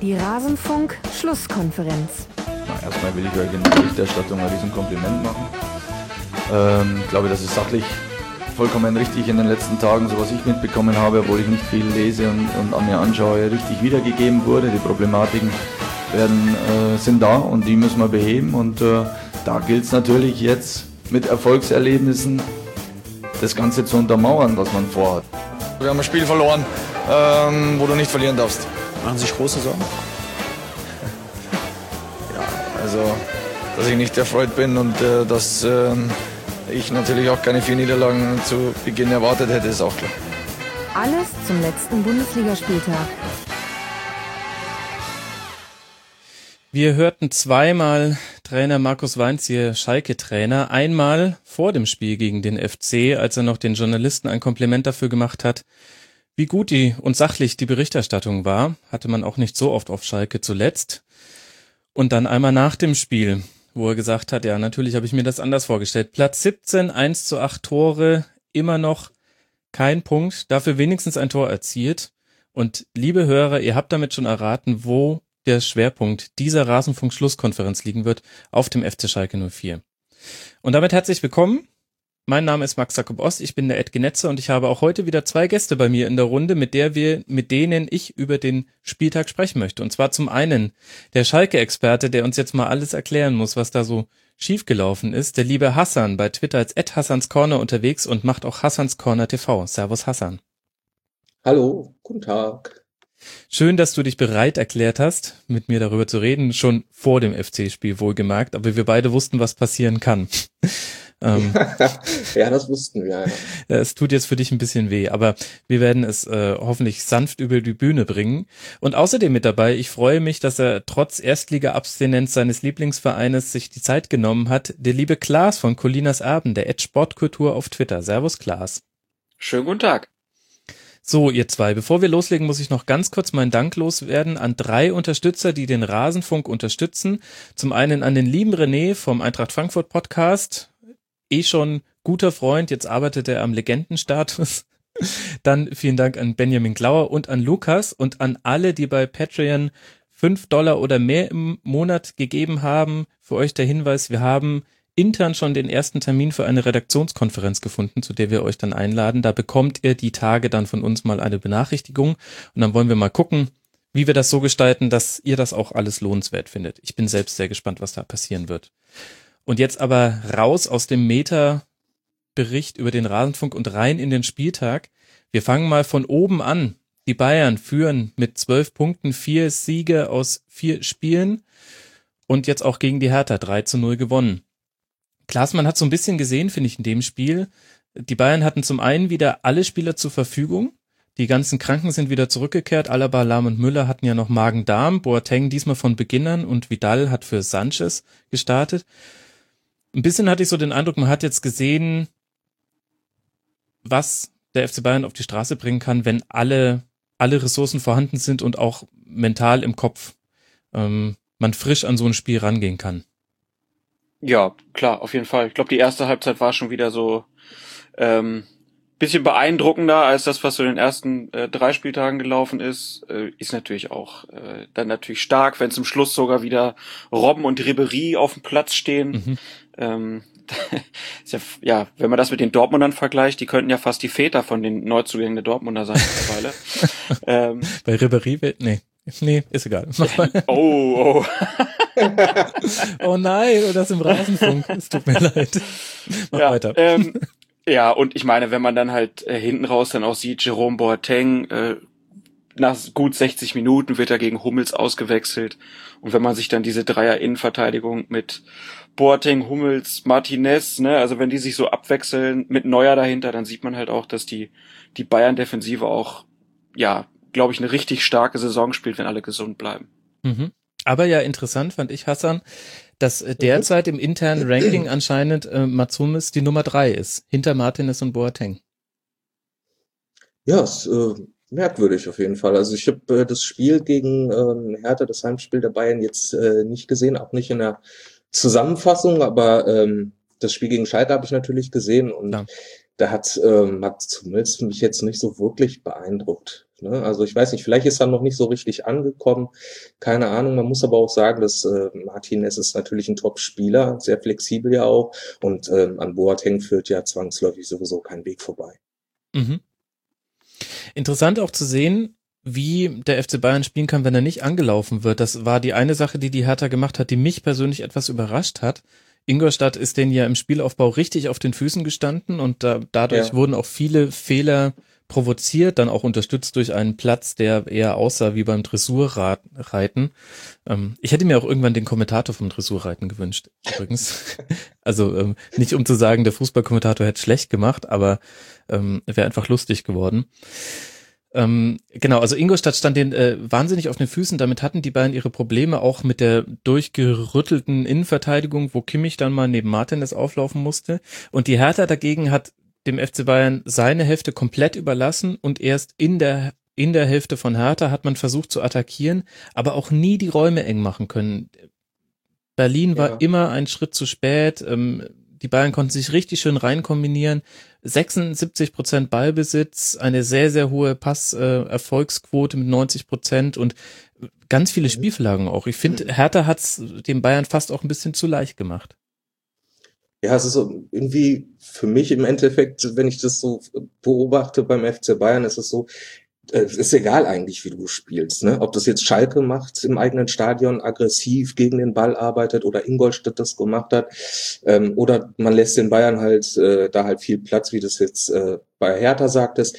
Die Rasenfunk-Schlusskonferenz. Erstmal will ich euch in der Berichterstattung ein Riesenkompliment machen. Ich glaube, dass es sachlich vollkommen richtig in den letzten Tagen, so was ich mitbekommen habe, obwohl ich nicht viel lese und an mir anschaue, richtig wiedergegeben wurde. Die Problematiken sind da und die müssen wir beheben. Und da gilt es natürlich jetzt mit Erfolgserlebnissen das Ganze zu untermauern, was man vorhat. Wir haben ein Spiel verloren, wo du nicht verlieren darfst. Machen Sie sich große Sorgen? Ja, also, dass ich nicht erfreut bin und dass ich natürlich auch keine 4 Niederlagen zu Beginn erwartet hätte, ist auch klar. Alles zum letzten Bundesligaspieltag. Wir hörten zweimal Trainer Markus Weinzierl, Schalke-Trainer. Einmal vor dem Spiel gegen den FC, als er noch den Journalisten ein Kompliment dafür gemacht hat, wie gut und sachlich die Berichterstattung war. Hatte man auch nicht so oft auf Schalke zuletzt. Und dann einmal nach dem Spiel, wo er gesagt hat, ja, natürlich habe ich mir das anders vorgestellt. Platz 17, 1:8 Tore, immer noch kein Punkt, dafür wenigstens ein Tor erzielt. Und liebe Hörer, ihr habt damit schon erraten, wo der Schwerpunkt dieser Rasenfunk-Schlusskonferenz liegen wird, auf dem FC Schalke 04. Und damit herzlich willkommen. Mein Name ist Max Jakob Ost, ich bin der Ed Genetze und ich habe auch heute wieder 2 Gäste bei mir in der Runde, mit denen ich über den Spieltag sprechen möchte. Und zwar zum einen der Schalke-Experte, der uns jetzt mal alles erklären muss, was da so schiefgelaufen ist, der liebe Hassan, bei Twitter als @Hassans_Corner unterwegs und macht auch Hassans Corner TV. Servus Hassan. Hallo, guten Tag. Schön, dass du dich bereit erklärt hast, mit mir darüber zu reden, schon vor dem FC-Spiel wohlgemerkt, aber wir beide wussten, was passieren kann. Ja, das wussten wir. Ja. Es tut jetzt für dich ein bisschen weh, aber wir werden es hoffentlich sanft über die Bühne bringen. Und außerdem mit dabei, ich freue mich, dass er trotz Erstliga-Abstinenz seines Lieblingsvereines sich die Zeit genommen hat, der liebe Klaas von Colinas Erben, der @Sportkultur auf Twitter. Servus Klaas. Schönen guten Tag. So, ihr zwei, bevor wir loslegen, muss ich noch ganz kurz meinen Dank loswerden an 3 Unterstützer, die den Rasenfunk unterstützen. Zum einen an den lieben René vom Eintracht Frankfurt Podcast, schon guter Freund, jetzt arbeitet er am Legendenstatus. Dann vielen Dank an Benjamin Glauer und an Lukas und an alle, die bei Patreon $5 oder mehr im Monat gegeben haben. Für euch der Hinweis, wir haben intern schon den ersten Termin für eine Redaktionskonferenz gefunden, zu der wir euch dann einladen. Da bekommt ihr die Tage dann von uns mal eine Benachrichtigung und dann wollen wir mal gucken, wie wir das so gestalten, dass ihr das auch alles lohnenswert findet. Ich bin selbst sehr gespannt, was da passieren wird. Und jetzt aber raus aus dem Meta-Bericht über den Rasenfunk und rein in den Spieltag. Wir fangen mal von oben an. Die Bayern führen mit 12 Punkten, 4 Siege aus 4 Spielen und jetzt auch gegen die Hertha 3:0 gewonnen. Klaas, man hat so ein bisschen gesehen, finde ich, in dem Spiel. Die Bayern hatten zum einen wieder alle Spieler zur Verfügung. Die ganzen Kranken sind wieder zurückgekehrt. Alaba, Lahm und Müller hatten ja noch Magen-Darm. Boateng diesmal von Beginn an und Vidal hat für Sanchez gestartet. Ein bisschen hatte ich so den Eindruck, man hat jetzt gesehen, was der FC Bayern auf die Straße bringen kann, wenn alle Ressourcen vorhanden sind und auch mental im Kopf man frisch an so ein Spiel rangehen kann. Ja, klar, auf jeden Fall. Ich glaube, die erste Halbzeit war schon wieder so bisschen beeindruckender als das, was so in den ersten 3 Spieltagen gelaufen ist. Ist natürlich auch dann natürlich stark, wenn zum Schluss sogar wieder Robben und Ribéry auf dem Platz stehen. Ist ja, wenn man das mit den Dortmundern vergleicht, die könnten ja fast die Väter von den Neuzugängen der Dortmunder sein mittlerweile. Bei Ribéry, nee, ist egal. Oh. Oh nein, das im Rasenfunk. Es tut mir leid. Mach weiter. Ja, und ich meine, wenn man dann halt hinten raus dann auch sieht, Jerome Boateng, nach gut 60 Minuten wird er gegen Hummels ausgewechselt. Und wenn man sich dann diese Dreier-Innenverteidigung mit Boateng, Hummels, Martinez, ne, also wenn die sich so abwechseln mit Neuer dahinter, dann sieht man halt auch, dass die Bayern-Defensive auch, ja, glaube ich, eine richtig starke Saison spielt, wenn alle gesund bleiben. Mhm. Aber ja, interessant fand ich, Hassan, dass derzeit im internen Ranking anscheinend Mats Hummels die Nummer 3 ist, hinter Martinez und Boateng. Ja, ist merkwürdig auf jeden Fall. Also ich habe das Spiel gegen Hertha, das Heimspiel der Bayern jetzt nicht gesehen, auch nicht in der Zusammenfassung, aber das Spiel gegen Schalke habe ich natürlich gesehen und Ja. da hat zumindest mich jetzt nicht so wirklich beeindruckt. Ne? Also ich weiß nicht, vielleicht ist er noch nicht so richtig angekommen, keine Ahnung. Man muss aber auch sagen, dass Martinez ist natürlich ein Top-Spieler, sehr flexibel ja auch und an Boateng führt ja zwangsläufig sowieso kein Weg vorbei. Mhm. Interessant auch zu sehen, wie der FC Bayern spielen kann, wenn er nicht angelaufen wird. Das war die eine Sache, die Hertha gemacht hat, die mich persönlich etwas überrascht hat. Ingolstadt ist denen ja im Spielaufbau richtig auf den Füßen gestanden und dadurch wurden auch viele Fehler provoziert, dann auch unterstützt durch einen Platz, der eher aussah wie beim Dressurreiten. Ich hätte mir auch irgendwann den Kommentator vom Dressurreiten gewünscht, übrigens. Also nicht um zu sagen, der Fußballkommentator hätte schlecht gemacht, aber wäre einfach lustig geworden. Genau, also Ingolstadt stand denen wahnsinnig auf den Füßen, damit hatten die Bayern ihre Probleme auch mit der durchgerüttelten Innenverteidigung, wo Kimmich dann mal neben Martinez auflaufen musste und die Hertha dagegen hat dem FC Bayern seine Hälfte komplett überlassen und erst in der Hälfte von Hertha hat man versucht zu attackieren, aber auch nie die Räume eng machen können. Berlin war immer ein Schritt zu spät, die Bayern konnten sich richtig schön reinkombinieren. 76% Ballbesitz, eine sehr, sehr hohe Passerfolgsquote mit 90% und ganz viele Spielverlagerungen auch. Ich finde, Hertha hat es den Bayern fast auch ein bisschen zu leicht gemacht. Ja, es ist so irgendwie für mich im Endeffekt, wenn ich das so beobachte beim FC Bayern, ist es so, es ist egal eigentlich, wie du spielst, ne? Ob das jetzt Schalke macht im eigenen Stadion, aggressiv gegen den Ball arbeitet oder Ingolstadt das gemacht hat, oder man lässt den Bayern halt da halt viel Platz, wie das jetzt bei Hertha sagtest.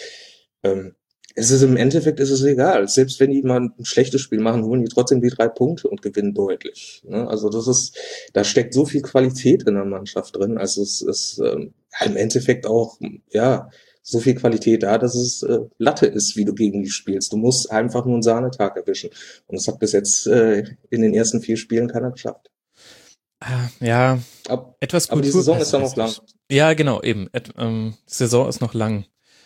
Es ist im Endeffekt ist es egal. Selbst wenn die mal ein schlechtes Spiel machen, holen die trotzdem die 3 Punkte und gewinnen deutlich. Ne? Also da steckt so viel Qualität in der Mannschaft drin. Also es ist im Endeffekt auch, ja, so viel Qualität da, dass es Latte ist, wie du gegen die spielst. Du musst einfach nur einen Sahnetag erwischen. Und das hat bis jetzt in den ersten 4 Spielen keiner geschafft. Ja, etwas Kultur. Aber die Saison ist ja noch lang. Ja, genau, eben. Saison ist noch lang.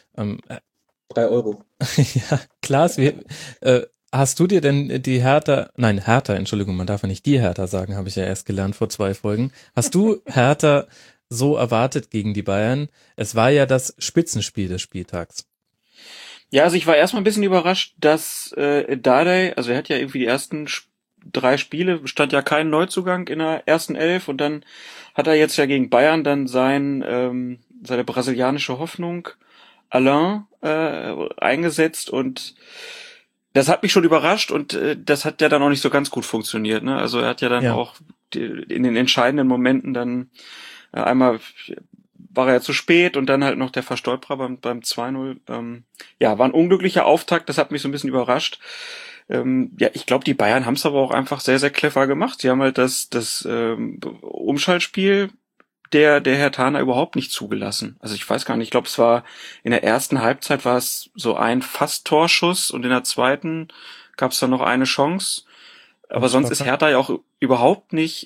3 Euro. Ja, Klaas, hast du dir denn die Hertha, Entschuldigung, man darf ja nicht die Hertha sagen, habe ich ja erst gelernt vor 2 Folgen. Hast du Hertha so erwartet gegen die Bayern? Es war ja das Spitzenspiel des Spieltags. Ja, also ich war erstmal ein bisschen überrascht, dass Dardai, also er hat ja irgendwie die ersten 3 Spiele, stand ja kein Neuzugang in der ersten 11 und dann hat er jetzt ja gegen Bayern dann seine brasilianische Hoffnung Alain eingesetzt und das hat mich schon überrascht und das hat ja dann auch nicht so ganz gut funktioniert, ne? Also er hat ja dann auch in den entscheidenden Momenten dann einmal war er ja zu spät und dann halt noch der Verstolperer beim 2-0. War ein unglücklicher Auftakt, das hat mich so ein bisschen überrascht. Ich glaube, die Bayern haben es aber auch einfach sehr, sehr clever gemacht. Sie haben halt das Umschaltspiel der Herr Tana überhaupt nicht zugelassen. Also ich weiß gar nicht, ich glaube, es war in der ersten Halbzeit war es so ein Fast-Torschuss und in der zweiten gab es dann noch eine Chance. Aber sonst ist Hertha ja auch überhaupt nicht,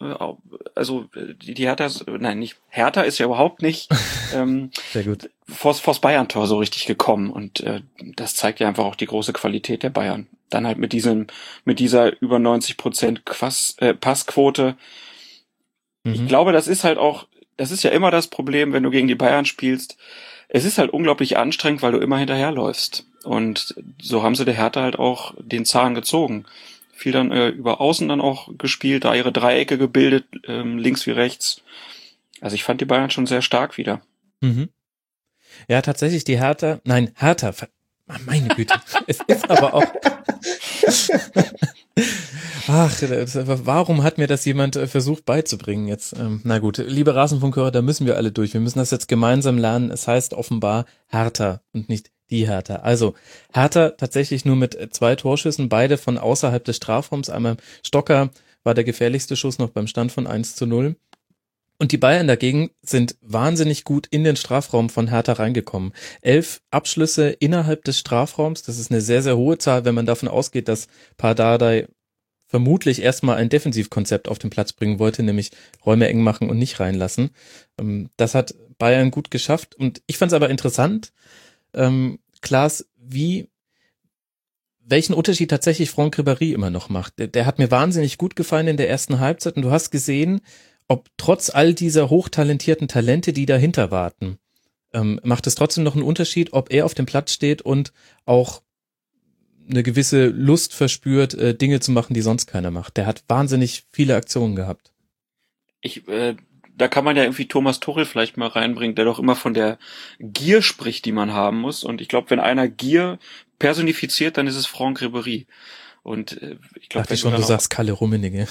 die Hertha, Hertha ist ja überhaupt nicht sehr gut vors Bayern-Tor so richtig gekommen und das zeigt ja einfach auch die große Qualität der Bayern. Dann halt mit dieser über 90% Passquote. Ich glaube, das ist ja immer das Problem, wenn du gegen die Bayern spielst. Es ist halt unglaublich anstrengend, weil du immer hinterherläufst. Und so haben sie der Hertha halt auch den Zahn gezogen. Viel dann über Außen dann auch gespielt, da ihre Dreiecke gebildet, links wie rechts. Also ich fand die Bayern schon sehr stark wieder. Mhm. Ja, tatsächlich die Hertha, meine Güte, es ist aber auch... Ach, warum hat mir das jemand versucht beizubringen jetzt? Na gut, liebe Rasenfunkhörer, da müssen wir alle durch. Wir müssen das jetzt gemeinsam lernen. Es heißt offenbar Hertha und nicht die Hertha. Also Hertha tatsächlich nur mit 2 Torschüssen, beide von außerhalb des Strafraums. Einmal Stocker war der gefährlichste Schuss noch beim Stand von 1-0. Und die Bayern dagegen sind wahnsinnig gut in den Strafraum von Hertha reingekommen. 11 Abschlüsse innerhalb des Strafraums, das ist eine sehr, sehr hohe Zahl, wenn man davon ausgeht, dass Dardai vermutlich erstmal ein Defensivkonzept auf den Platz bringen wollte, nämlich Räume eng machen und nicht reinlassen. Das hat Bayern gut geschafft und ich fand es aber interessant, Klaas, welchen Unterschied tatsächlich Franck Ribéry immer noch macht. Der hat mir wahnsinnig gut gefallen in der ersten Halbzeit und du hast gesehen, ob trotz all dieser hochtalentierten Talente, die dahinter warten, macht es trotzdem noch einen Unterschied, ob er auf dem Platz steht und auch eine gewisse Lust verspürt, Dinge zu machen, die sonst keiner macht. Der hat wahnsinnig viele Aktionen gehabt. Da kann man ja irgendwie Thomas Tuchel vielleicht mal reinbringen, der doch immer von der Gier spricht, die man haben muss. Und ich glaube, wenn einer Gier personifiziert, dann ist es Franck Ribéry. Und ich glaube, du sagst Kalle Rummenigge.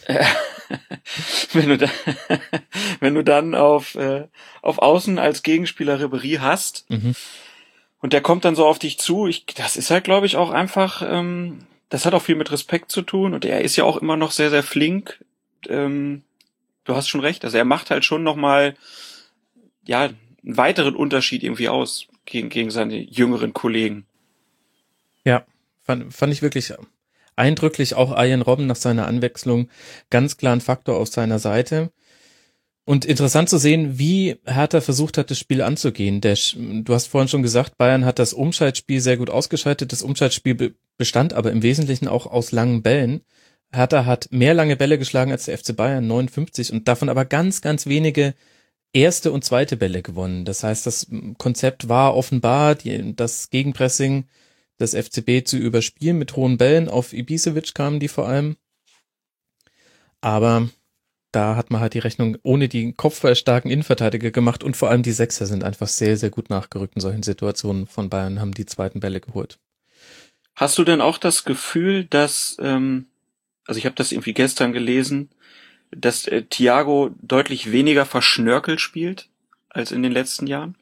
wenn du dann auf Außen als Gegenspieler Ribéry hast, und der kommt dann so auf dich zu, das ist halt, glaube ich, auch einfach, das hat auch viel mit Respekt zu tun, und er ist ja auch immer noch sehr, sehr flink. Du hast schon recht, also er macht halt schon nochmal, ja, einen weiteren Unterschied irgendwie aus gegen seine jüngeren Kollegen. Ja, fand ich wirklich eindrücklich, auch Arjen Robben nach seiner Anwechslung ganz klar ein Faktor auf seiner Seite. Und interessant zu sehen, wie Hertha versucht hat, das Spiel anzugehen. Du hast vorhin schon gesagt, Bayern hat das Umschaltspiel sehr gut ausgeschaltet. Das Umschaltspiel bestand aber im Wesentlichen auch aus langen Bällen. Hertha hat mehr lange Bälle geschlagen als der FC Bayern, 59, und davon aber ganz, ganz wenige erste und zweite Bälle gewonnen. Das heißt, das Konzept war offenbar, das Gegenpressing des FCB zu überspielen mit hohen Bällen. Auf Ibisevic kamen die vor allem. Aber da hat man halt die Rechnung ohne die kopfballstarken Innenverteidiger gemacht, und vor allem die Sechser sind einfach sehr, sehr gut nachgerückt in solchen Situationen von Bayern, haben die zweiten Bälle geholt. Hast du denn auch das Gefühl, dass, also ich habe das irgendwie gestern gelesen, dass Thiago deutlich weniger verschnörkelt spielt als in den letzten Jahren?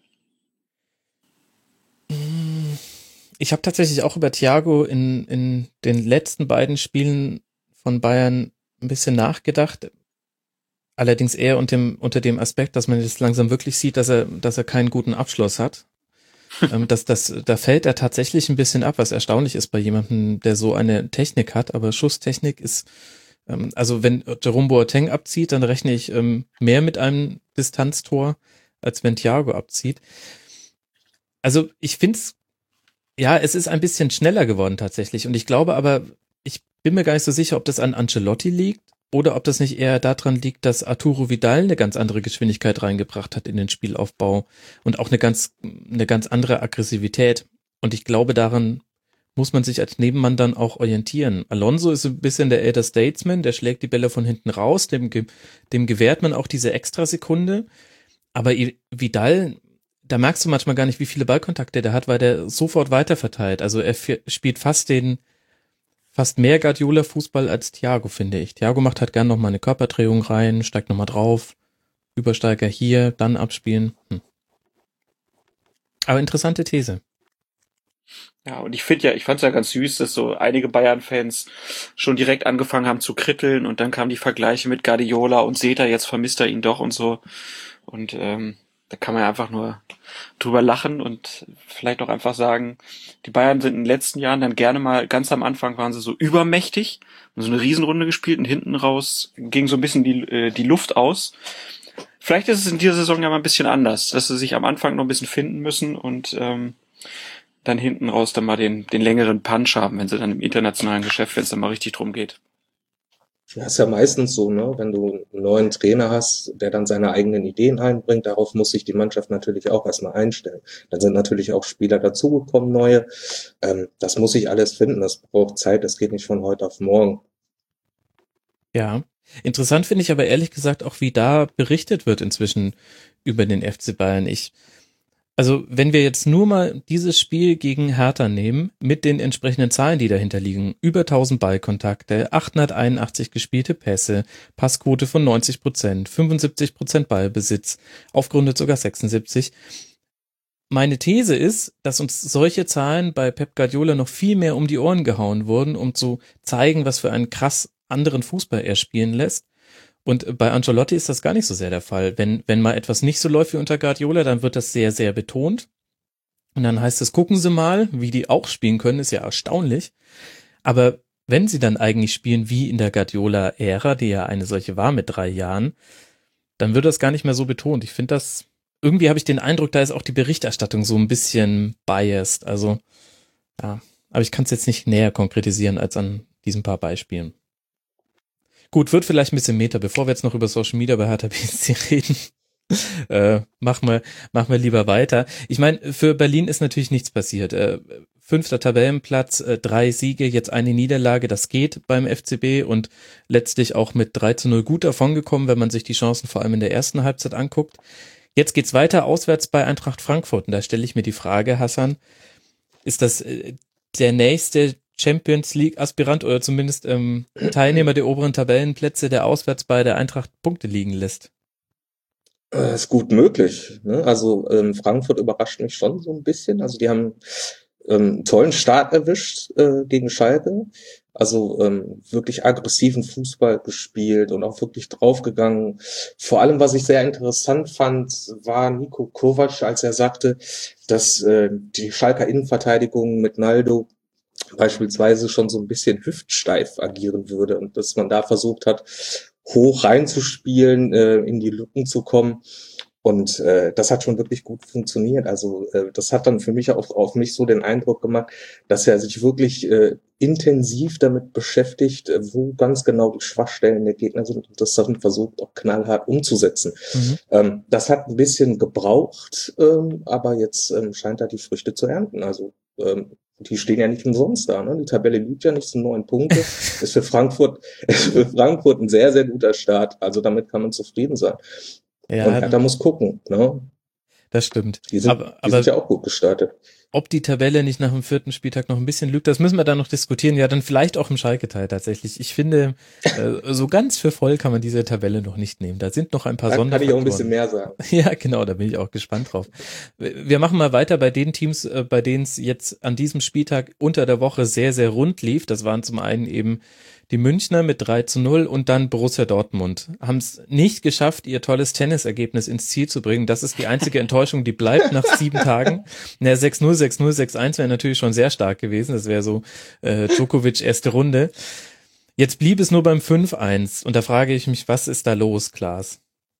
Ich habe tatsächlich auch über Thiago in den letzten beiden Spielen von Bayern ein bisschen nachgedacht. Allerdings eher unter dem Aspekt, dass man jetzt langsam wirklich sieht, dass er keinen guten Abschluss hat. Da fällt er tatsächlich ein bisschen ab, was erstaunlich ist bei jemandem, der so eine Technik hat. Aber Schusstechnik ist, also wenn Jerome Boateng abzieht, dann rechne ich mehr mit einem Distanztor, als wenn Thiago abzieht. Also ich find's, ja, es ist ein bisschen schneller geworden tatsächlich. Und ich glaube aber, ich bin mir gar nicht so sicher, ob das an Ancelotti liegt oder ob das nicht eher daran liegt, dass Arturo Vidal eine ganz andere Geschwindigkeit reingebracht hat in den Spielaufbau und auch eine ganz andere Aggressivität. Und ich glaube, daran muss man sich als Nebenmann dann auch orientieren. Alonso ist ein bisschen der Elder Statesman, der schlägt die Bälle von hinten raus, dem gewährt man auch diese Extrasekunde. Aber Vidal, da merkst du manchmal gar nicht, wie viele Ballkontakte der hat, weil der sofort weiterverteilt. Also er spielt fast mehr Guardiola-Fußball als Thiago, finde ich. Thiago macht halt gern nochmal eine Körperdrehung rein, steigt nochmal drauf, Übersteiger hier, dann abspielen. Aber interessante These. Ja, und ich fand's ja ganz süß, dass so einige Bayern-Fans schon direkt angefangen haben zu kritteln, und dann kamen die Vergleiche mit Guardiola und seht ihr, jetzt vermisst er ihn doch und so. Und da kann man ja einfach nur drüber lachen und vielleicht auch einfach sagen, die Bayern sind in den letzten Jahren dann gerne mal, ganz am Anfang waren sie so übermächtig, haben so eine Riesenrunde gespielt, und hinten raus ging so ein bisschen die Luft aus. Vielleicht ist es in dieser Saison ja mal ein bisschen anders, dass sie sich am Anfang noch ein bisschen finden müssen und dann hinten raus dann mal den längeren Punch haben, wenn sie dann im internationalen Geschäft, wenn es dann mal richtig drum geht. Ja, ist ja meistens so, ne? Wenn du einen neuen Trainer hast, der dann seine eigenen Ideen einbringt, darauf muss sich die Mannschaft natürlich auch erstmal einstellen. Dann sind natürlich auch Spieler dazugekommen, neue. Das muss sich alles finden, das braucht Zeit, das geht nicht von heute auf morgen. Ja, interessant finde ich aber ehrlich gesagt auch, wie da berichtet wird inzwischen über den FC Bayern. Also wenn wir jetzt nur mal dieses Spiel gegen Hertha nehmen, mit den entsprechenden Zahlen, die dahinter liegen, über 1000 Ballkontakte, 881 gespielte Pässe, Passquote von 90%, 75% Ballbesitz, aufgerundet sogar 76. Meine These ist, dass uns solche Zahlen bei Pep Guardiola noch viel mehr um die Ohren gehauen wurden, um zu zeigen, was für einen krass anderen Fußball er spielen lässt. Und bei Ancelotti ist das gar nicht so sehr der Fall. Wenn mal etwas nicht so läuft wie unter Guardiola, dann wird das sehr, sehr betont. Und dann heißt es, gucken Sie mal, wie die auch spielen können, ist ja erstaunlich. Aber wenn sie dann eigentlich spielen wie in der Guardiola-Ära, die ja eine solche war mit 3 Jahren, dann wird das gar nicht mehr so betont. Ich finde das, irgendwie habe ich den Eindruck, da ist auch die Berichterstattung so ein bisschen biased. Also, ja, aber ich kann es jetzt nicht näher konkretisieren als an diesen paar Beispielen. Gut, wird vielleicht ein bisschen Meta, bevor wir jetzt noch über Social Media bei Hertha BSC reden. Machen wir lieber weiter. Ich meine, für Berlin ist natürlich nichts passiert. 5. Tabellenplatz, 3 Siege, jetzt eine Niederlage, das geht beim FCB und letztlich auch mit 3-0 gut davongekommen, wenn man sich die Chancen vor allem in der ersten Halbzeit anguckt. Jetzt geht's weiter auswärts bei Eintracht Frankfurt und da stelle ich mir die Frage, Hassan, ist das der nächste Champions League Aspirant oder zumindest Teilnehmer der oberen Tabellenplätze, der auswärts bei der Eintracht Punkte liegen lässt? Ist gut möglich. Ne? Also Frankfurt überrascht mich schon so ein bisschen. Also die haben einen tollen Start erwischt gegen Schalke. Also wirklich aggressiven Fußball gespielt und auch wirklich draufgegangen. Vor allem, was ich sehr interessant fand, war Niko Kovac, als er sagte, dass die Schalker Innenverteidigung mit Naldo beispielsweise schon so ein bisschen hüftsteif agieren würde und dass man da versucht hat, hoch reinzuspielen, in die Lücken zu kommen. Und das hat schon wirklich gut funktioniert. Also das hat dann für mich auch auf mich so den Eindruck gemacht, dass er sich wirklich intensiv damit beschäftigt, wo ganz genau die Schwachstellen der Gegner sind und das dann versucht auch knallhart umzusetzen. Das hat ein bisschen gebraucht, aber jetzt scheint er die Früchte zu ernten. Also die stehen ja nicht umsonst da, ne? Die Tabelle liegt ja nicht, sind 9 Punkte. Ist für Frankfurt ein sehr, sehr guter Start. Also damit kann man zufrieden sein. Ja, und Hertha muss gucken, ne? Das stimmt. Die sind ja auch gut gestartet. Ob die Tabelle nicht nach dem 4. Spieltag noch ein bisschen lügt, das müssen wir dann noch diskutieren. Ja, dann vielleicht auch im Schalke-Teil tatsächlich. Ich finde, so ganz für voll kann man diese Tabelle noch nicht nehmen. Da sind noch ein paar Sonderfaktoren. Da kann ich auch ein bisschen mehr sagen. Ja, genau, da bin ich auch gespannt drauf. Wir machen mal weiter bei den Teams, bei denen es jetzt an diesem Spieltag unter der Woche sehr, sehr rund lief. Das waren zum einen eben die Münchner mit 3-0 und dann Borussia Dortmund. Haben es nicht geschafft, ihr tolles Tennisergebnis ins Ziel zu bringen. Das ist die einzige Enttäuschung, die bleibt nach 7 Tagen. 6-0, 6-0, 6-1 wäre natürlich schon sehr stark gewesen. Das wäre so Djokovic erste Runde. Jetzt blieb es nur beim 5-1 und da frage ich mich, was ist da los, Klaas?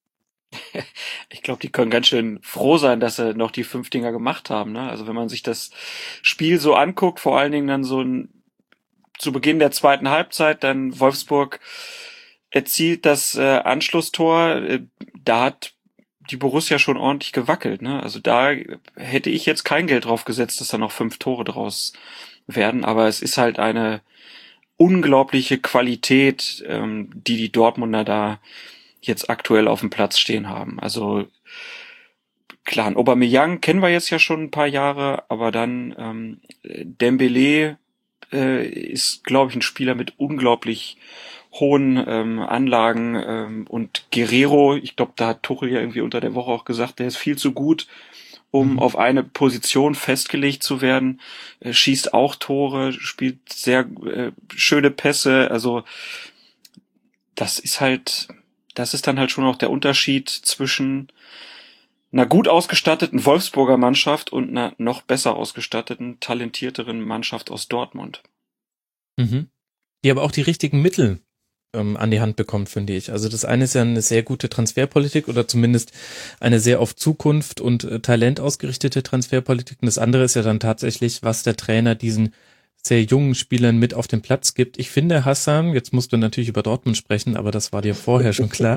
Ich glaube, die können ganz schön froh sein, dass sie noch die 5 Dinger gemacht haben. Ne? Also wenn man sich das Spiel so anguckt, vor allen Dingen dann so zu Beginn der zweiten Halbzeit, dann Wolfsburg erzielt das Anschlusstor. Da hat die Borussia schon ordentlich gewackelt. Ne? Also da hätte ich jetzt kein Geld drauf gesetzt, dass da noch 5 Tore draus werden. Aber es ist halt eine unglaubliche Qualität, die Dortmunder da jetzt aktuell auf dem Platz stehen haben. Also klar, ein Aubameyang kennen wir jetzt ja schon ein paar Jahre, aber dann Dembélé ist, glaube ich, ein Spieler mit unglaublich hohen Anlagen und Guerrero, ich glaube, da hat Tuchel ja irgendwie unter der Woche auch gesagt, der ist viel zu gut, um auf eine Position festgelegt zu werden, schießt auch Tore, spielt sehr schöne Pässe, also das ist dann halt schon auch der Unterschied zwischen einer gut ausgestatteten Wolfsburger Mannschaft und einer noch besser ausgestatteten, talentierteren Mannschaft aus Dortmund. Mhm. Die aber auch die richtigen Mittel an die Hand bekommt, finde ich. Also das eine ist ja eine sehr gute Transferpolitik oder zumindest eine sehr auf Zukunft und Talent ausgerichtete Transferpolitik. Und das andere ist ja dann tatsächlich, was der Trainer diesen sehr jungen Spielern mit auf den Platz gibt. Ich finde, Hassan, jetzt musst du natürlich über Dortmund sprechen, aber das war dir vorher schon klar.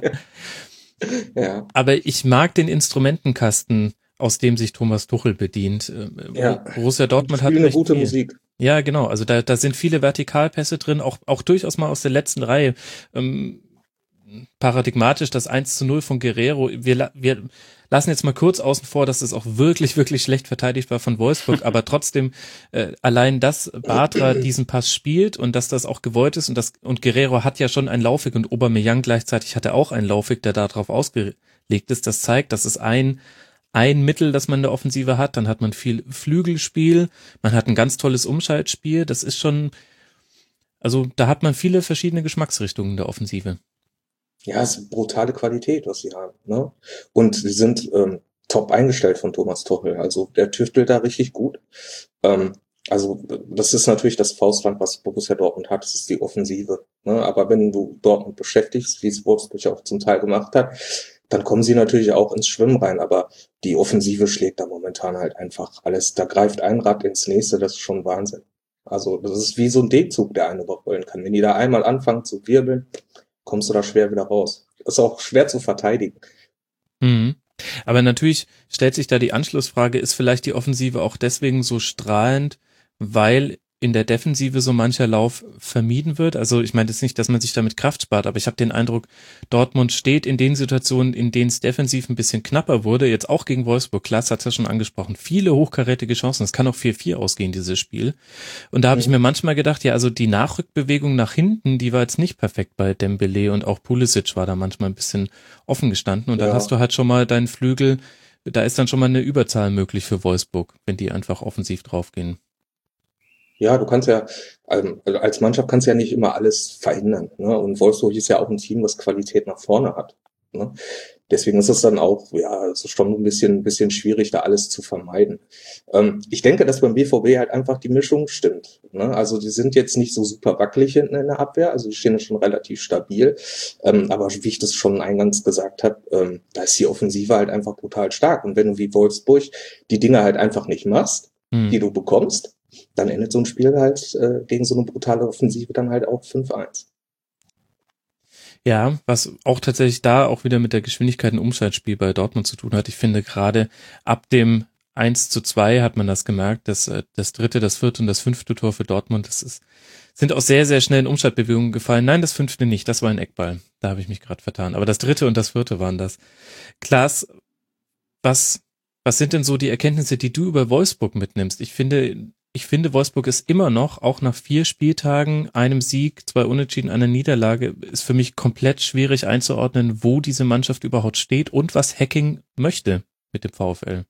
Ja. Aber ich mag den Instrumentenkasten, aus dem sich Thomas Tuchel bedient. Ja. Borussia Dortmund hat eine gute viel. Musik. Ja, genau. Also da sind viele Vertikalpässe drin, auch durchaus mal aus der letzten Reihe. Paradigmatisch das 1-0 von Guerrero. Wir lassen jetzt mal kurz außen vor, dass es auch wirklich, wirklich schlecht verteidigt war von Wolfsburg, aber trotzdem allein, dass Bartra diesen Pass spielt und dass das auch gewollt ist und Guerrero hat ja schon einen Laufweg und Aubameyang gleichzeitig hatte auch einen Laufweg, der darauf ausgelegt ist. Das zeigt, dass es ein Mittel, das man in der Offensive hat. Dann hat man viel Flügelspiel, man hat ein ganz tolles Umschaltspiel. Das ist schon, also da hat man viele verschiedene Geschmacksrichtungen in der Offensive. Ja, es ist brutale Qualität, was sie haben. Ne? Und sie sind top eingestellt von Thomas Tuchel. Also der tüftelt da richtig gut. Also das ist natürlich das Faustland, was Borussia Dortmund hat. Das ist die Offensive. Ne? Aber wenn du Dortmund beschäftigst, wie es Wolfsburg auch zum Teil gemacht hat, dann kommen sie natürlich auch ins Schwimmen rein. Aber die Offensive schlägt da momentan halt einfach alles. Da greift ein Rad ins nächste. Das ist schon Wahnsinn. Also das ist wie so ein D-Zug, der einen überrollen kann. Wenn die da einmal anfangen zu wirbeln, kommst du da schwer wieder raus. Ist auch schwer zu verteidigen. Mhm. Aber natürlich stellt sich da die Anschlussfrage, ist vielleicht die Offensive auch deswegen so strahlend, weil in der Defensive so mancher Lauf vermieden wird? Also ich meine jetzt nicht, dass man sich damit Kraft spart, aber ich habe den Eindruck, Dortmund steht in den Situationen, in denen es defensiv ein bisschen knapper wurde, jetzt auch gegen Wolfsburg, Klaas hat es ja schon angesprochen, viele hochkarätige Chancen, es kann auch 4-4 ausgehen, dieses Spiel. Und da habe ich mir manchmal gedacht, ja, also die Nachrückbewegung nach hinten, die war jetzt nicht perfekt bei Dembele und auch Pulisic war da manchmal ein bisschen offen gestanden und dann hast du halt schon mal deinen Flügel, da ist dann schon mal eine Überzahl möglich für Wolfsburg, wenn die einfach offensiv draufgehen. Ja, du kannst ja, also als Mannschaft kannst du ja nicht immer alles verhindern, ne? Und Wolfsburg ist ja auch ein Team, das Qualität nach vorne hat, ne? Deswegen ist es dann auch, ja, es ist schon ein bisschen schwierig, da alles zu vermeiden. Ich denke, dass beim BVB halt einfach die Mischung stimmt, ne? Also die sind jetzt nicht so super wackelig hinten in der Abwehr, also die stehen schon relativ stabil. Aber wie ich das schon eingangs gesagt habe, da ist die Offensive halt einfach brutal stark. Und wenn du wie Wolfsburg die Dinge halt einfach nicht machst, die du bekommst, dann endet so ein Spiel halt gegen so eine brutale Offensive dann halt auch 5-1. Ja, was auch tatsächlich da auch wieder mit der Geschwindigkeit im Umschaltspiel bei Dortmund zu tun hat. Ich finde gerade ab dem 1:2 hat man das gemerkt, dass das dritte, das vierte und das fünfte Tor für Dortmund, sind aus sehr, sehr schnellen Umschaltbewegungen gefallen. Nein, das fünfte nicht, das war ein Eckball. Da habe ich mich gerade vertan. Aber das dritte und das vierte waren das. Klaas, was sind denn so die Erkenntnisse, die du über Wolfsburg mitnimmst? Ich finde, Wolfsburg ist immer noch, auch nach 4 Spieltagen, einem Sieg, 2 Unentschieden, einer Niederlage, ist für mich komplett schwierig einzuordnen, wo diese Mannschaft überhaupt steht und was Hacking möchte mit dem VfL.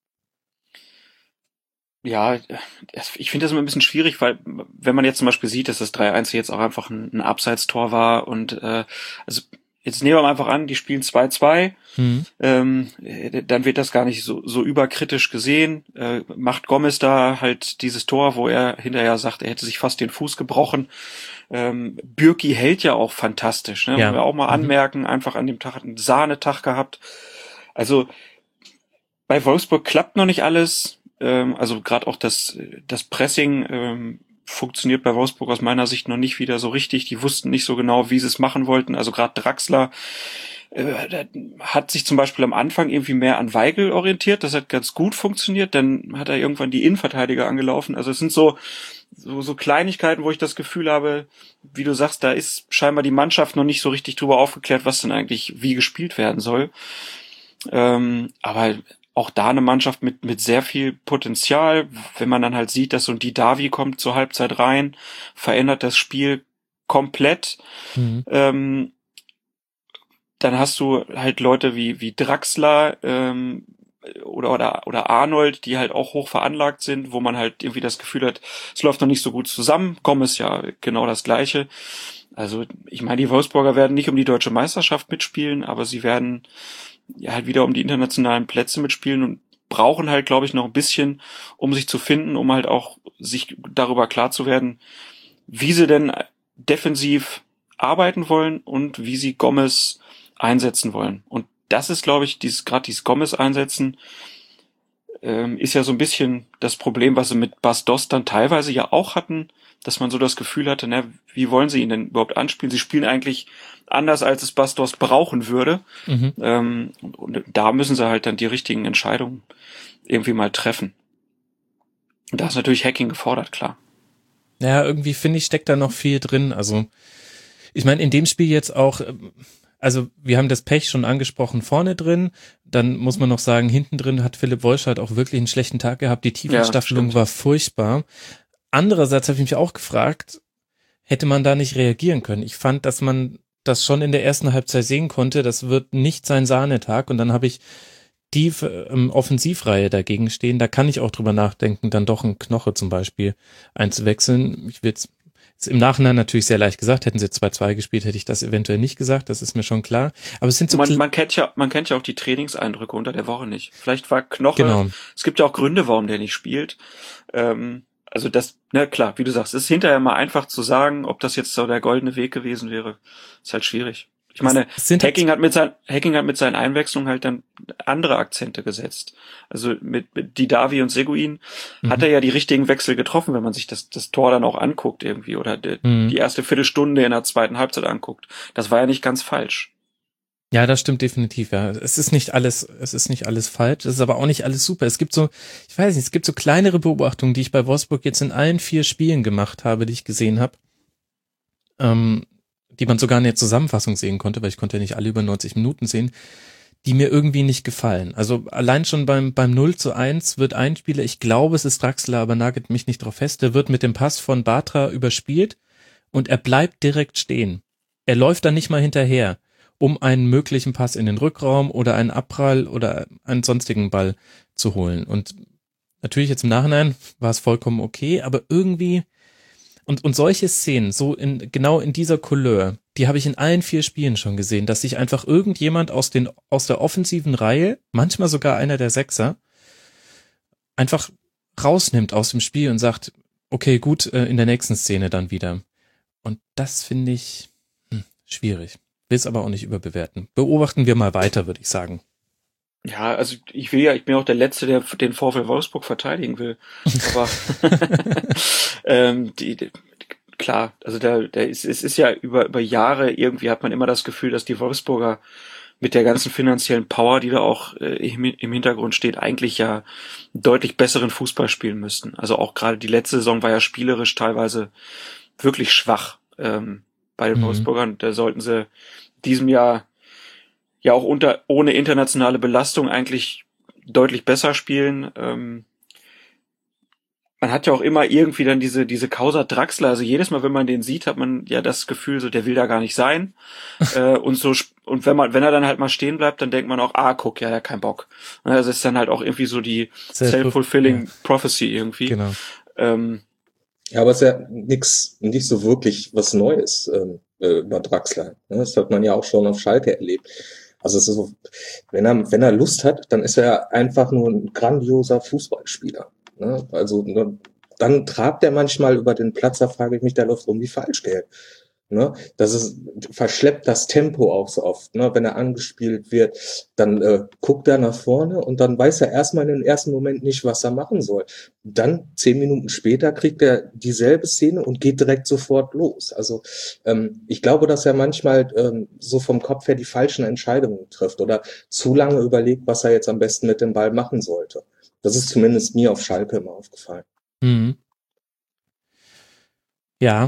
Ja, ich finde das immer ein bisschen schwierig, weil wenn man jetzt zum Beispiel sieht, dass das 3-1 jetzt auch einfach ein Abseitstor war und also jetzt nehmen wir mal einfach an, die spielen 2-2, dann wird das gar nicht so überkritisch gesehen. Macht Gomez da halt dieses Tor, wo er hinterher sagt, er hätte sich fast den Fuß gebrochen. Bürki hält ja auch fantastisch, ne? Ja. Wollen wir auch mal anmerken, einfach an dem Tag einen Sahnetag gehabt. Also bei Wolfsburg klappt noch nicht alles. Also gerade auch das Pressing funktioniert bei Wolfsburg aus meiner Sicht noch nicht wieder so richtig. Die wussten nicht so genau, wie sie es machen wollten. Also gerade Draxler hat sich zum Beispiel am Anfang irgendwie mehr an Weigl orientiert. Das hat ganz gut funktioniert. Dann hat er irgendwann die Innenverteidiger angelaufen. Also es sind so Kleinigkeiten, wo ich das Gefühl habe, wie du sagst, da ist scheinbar die Mannschaft noch nicht so richtig drüber aufgeklärt, was denn eigentlich wie gespielt werden soll. Aber auch da eine Mannschaft mit sehr viel Potenzial. Wenn man dann halt sieht, dass so ein Didavi kommt zur Halbzeit rein, verändert das Spiel komplett. Dann hast du halt Leute wie Draxler oder Arnold, die halt auch hoch veranlagt sind, wo man halt irgendwie das Gefühl hat, es läuft noch nicht so gut zusammen. Gomez ja genau das Gleiche. Also ich meine, die Wolfsburger werden nicht um die deutsche Meisterschaft mitspielen, aber sie werden ja halt wieder um die internationalen Plätze mitspielen und brauchen halt, glaube ich, noch ein bisschen, um sich zu finden, um halt auch sich darüber klar zu werden, wie sie denn defensiv arbeiten wollen und wie sie Gomez einsetzen wollen. Und das ist, glaube ich, dieses Gomez einsetzen, ist ja so ein bisschen das Problem, was sie mit Bas Dost dann teilweise ja auch hatten, dass man so das Gefühl hatte, wie wollen sie ihn denn überhaupt anspielen? Sie spielen eigentlich anders, als es Bas Dost brauchen würde. Und da müssen sie halt dann die richtigen Entscheidungen irgendwie mal treffen. Und da ist natürlich Hacking gefordert, klar. Ja, irgendwie finde ich, steckt da noch viel drin. Also ich meine, in dem Spiel jetzt auch, also wir haben das Pech schon angesprochen vorne drin, dann muss man noch sagen, hinten drin hat Philipp Wollschad auch wirklich einen schlechten Tag gehabt, die Tiefenstaffelung war furchtbar. Andererseits habe ich mich auch gefragt, hätte man da nicht reagieren können? Ich fand, dass man das schon in der ersten Halbzeit sehen konnte, das wird nicht sein Sahnetag und dann habe ich die Offensivreihe dagegen stehen, da kann ich auch drüber nachdenken, dann doch einen Knoche zum Beispiel einzuwechseln. Ich will jetzt im Nachhinein natürlich sehr leicht gesagt, hätten sie 2-2 gespielt, hätte ich das eventuell nicht gesagt, das ist mir schon klar. Aber es sind so man kennt ja auch die Trainingseindrücke unter der Woche nicht. Vielleicht war Knoche, Es gibt ja auch Gründe, warum der nicht spielt. Also das, klar, wie du sagst, ist hinterher mal einfach zu sagen, ob das jetzt so der goldene Weg gewesen wäre. Ist halt schwierig. Ich meine, sind Hacking hat mit seinen Einwechslungen halt dann andere Akzente gesetzt. Also mit Didavi und Seguin hat er ja die richtigen Wechsel getroffen, wenn man sich das Tor dann auch anguckt irgendwie oder die erste Viertelstunde in der zweiten Halbzeit anguckt. Das war ja nicht ganz falsch. Ja, das stimmt definitiv, ja. Es ist nicht alles falsch, es ist aber auch nicht alles super. Es gibt so, ich weiß nicht, es gibt so kleinere Beobachtungen, die ich bei Wolfsburg jetzt in allen 4 Spielen gemacht habe, die ich gesehen habe, die man sogar in der Zusammenfassung sehen konnte, weil ich konnte ja nicht alle über 90 Minuten sehen, die mir irgendwie nicht gefallen. Also allein schon beim 0:1 wird ein Spieler, ich glaube es ist Draxler, aber nagelt mich nicht drauf fest, der wird mit dem Pass von Bartra überspielt und er bleibt direkt stehen. Er läuft dann nicht mal hinterher, um einen möglichen Pass in den Rückraum oder einen Abprall oder einen sonstigen Ball zu holen. Und natürlich jetzt im Nachhinein war es vollkommen okay, aber irgendwie und solche Szenen, so genau in dieser Couleur, die habe ich in allen 4 Spielen schon gesehen, dass sich einfach irgendjemand aus der offensiven Reihe, manchmal sogar einer der Sechser, einfach rausnimmt aus dem Spiel und sagt, okay, gut, in der nächsten Szene dann wieder. Und das finde ich schwierig. Will es aber auch nicht überbewerten. Beobachten wir mal weiter, würde ich sagen. Ja, also ich bin auch der Letzte, der den VfL Wolfsburg verteidigen will. Aber klar, also es ist ja über Jahre irgendwie hat man immer das Gefühl, dass die Wolfsburger mit der ganzen finanziellen Power, die da auch im Hintergrund steht, eigentlich ja deutlich besseren Fußball spielen müssten. Also auch gerade die letzte Saison war ja spielerisch teilweise wirklich schwach bei den Wolfsburgern. Da sollten sie diesem Jahr ja auch ohne internationale Belastung eigentlich deutlich besser spielen. Man hat ja auch immer irgendwie dann diese Causa Draxler, also jedes Mal, wenn man den sieht, hat man ja das Gefühl, so der will da gar nicht sein. Und wenn er dann halt mal stehen bleibt, dann denkt man auch, guck, ja, der hat keinen Bock. Also es ist dann halt auch irgendwie so die self-fulfilling prophecy irgendwie. Genau. Ja, aber es ist ja nicht so wirklich was Neues über Draxler. Ne? Das hat man ja auch schon auf Schalke erlebt. Also es ist so, wenn er Lust hat, dann ist er einfach nur ein grandioser Fußballspieler. Ne? Also dann trabt er manchmal über den Platz, da frage ich mich, der läuft wie Falschgeld. Ne? Verschleppt das Tempo auch so oft. Ne? Wenn er angespielt wird, dann guckt er nach vorne und dann weiß er erstmal in den ersten Moment nicht, was er machen soll. Dann 10 Minuten später kriegt er dieselbe Szene und geht direkt sofort los. Also ich glaube, dass er manchmal so vom Kopf her die falschen Entscheidungen trifft oder zu lange überlegt, was er jetzt am besten mit dem Ball machen sollte. Das ist zumindest mir auf Schalke immer aufgefallen. Mhm. Ja,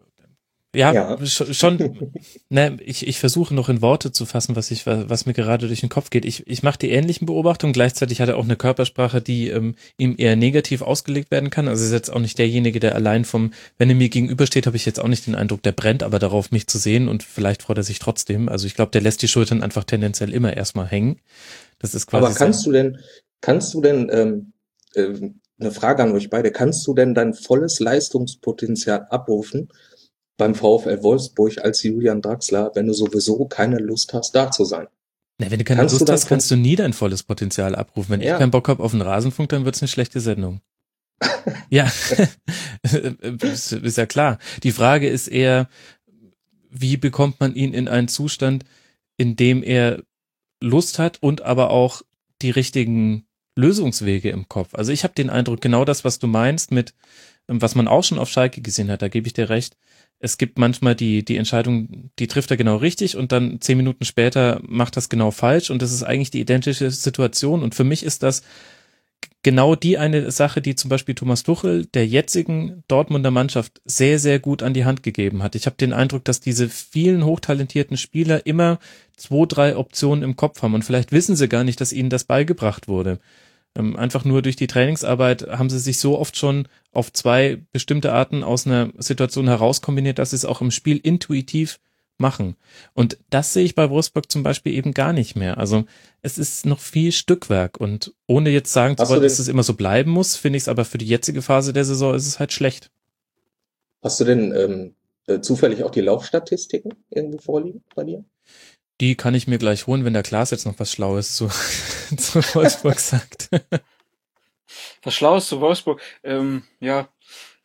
schon. Ne, ich versuche noch in Worte zu fassen, was mir gerade durch den Kopf geht. Ich mache die ähnlichen Beobachtungen. Gleichzeitig hat er auch eine Körpersprache, die ihm eher negativ ausgelegt werden kann. Also ist jetzt auch nicht derjenige, der allein wenn er mir gegenübersteht, habe ich jetzt auch nicht den Eindruck, der brennt aber darauf, mich zu sehen und vielleicht freut er sich trotzdem. Also ich glaube, der lässt die Schultern einfach tendenziell immer erstmal hängen. Das ist quasi. Aber kannst du denn eine Frage an euch beide, kannst du denn dein volles Leistungspotenzial abrufen beim VfL Wolfsburg als Julian Draxler, wenn du sowieso keine Lust hast, da zu sein? Na, wenn du keine Lust hast, kannst du nie dein volles Potenzial abrufen. Wenn ich keinen Bock habe auf den Rasenfunk, dann wird's eine schlechte Sendung. Ja, ist ja klar. Die Frage ist eher, wie bekommt man ihn in einen Zustand, in dem er Lust hat und aber auch die richtigen Lösungswege im Kopf. Also ich habe den Eindruck, genau das, was du meinst, mit was man auch schon auf Schalke gesehen hat, da gebe ich dir recht. Es gibt manchmal die Entscheidung, die trifft er genau richtig und dann 10 Minuten später macht das genau falsch und das ist eigentlich die identische Situation und für mich ist das genau die eine Sache, die zum Beispiel Thomas Tuchel der jetzigen Dortmunder Mannschaft sehr, sehr gut an die Hand gegeben hat. Ich habe den Eindruck, dass diese vielen hochtalentierten Spieler immer 2, 3 Optionen im Kopf haben und vielleicht wissen sie gar nicht, dass ihnen das beigebracht wurde. Einfach nur durch die Trainingsarbeit haben sie sich so oft schon auf 2 bestimmte Arten aus einer Situation herauskombiniert, dass sie es auch im Spiel intuitiv machen. Und das sehe ich bei Wolfsburg zum Beispiel eben gar nicht mehr. Also es ist noch viel Stückwerk und ohne jetzt sagen zu wollen, dass es immer so bleiben muss, finde ich es aber für die jetzige Phase der Saison ist es halt schlecht. Hast du denn zufällig auch die Laufstatistiken irgendwo vorliegen bei dir? Die kann ich mir gleich holen, wenn der Klaas jetzt noch was Schlaues zu Wolfsburg sagt. Was Schlaues zu Wolfsburg? Ja,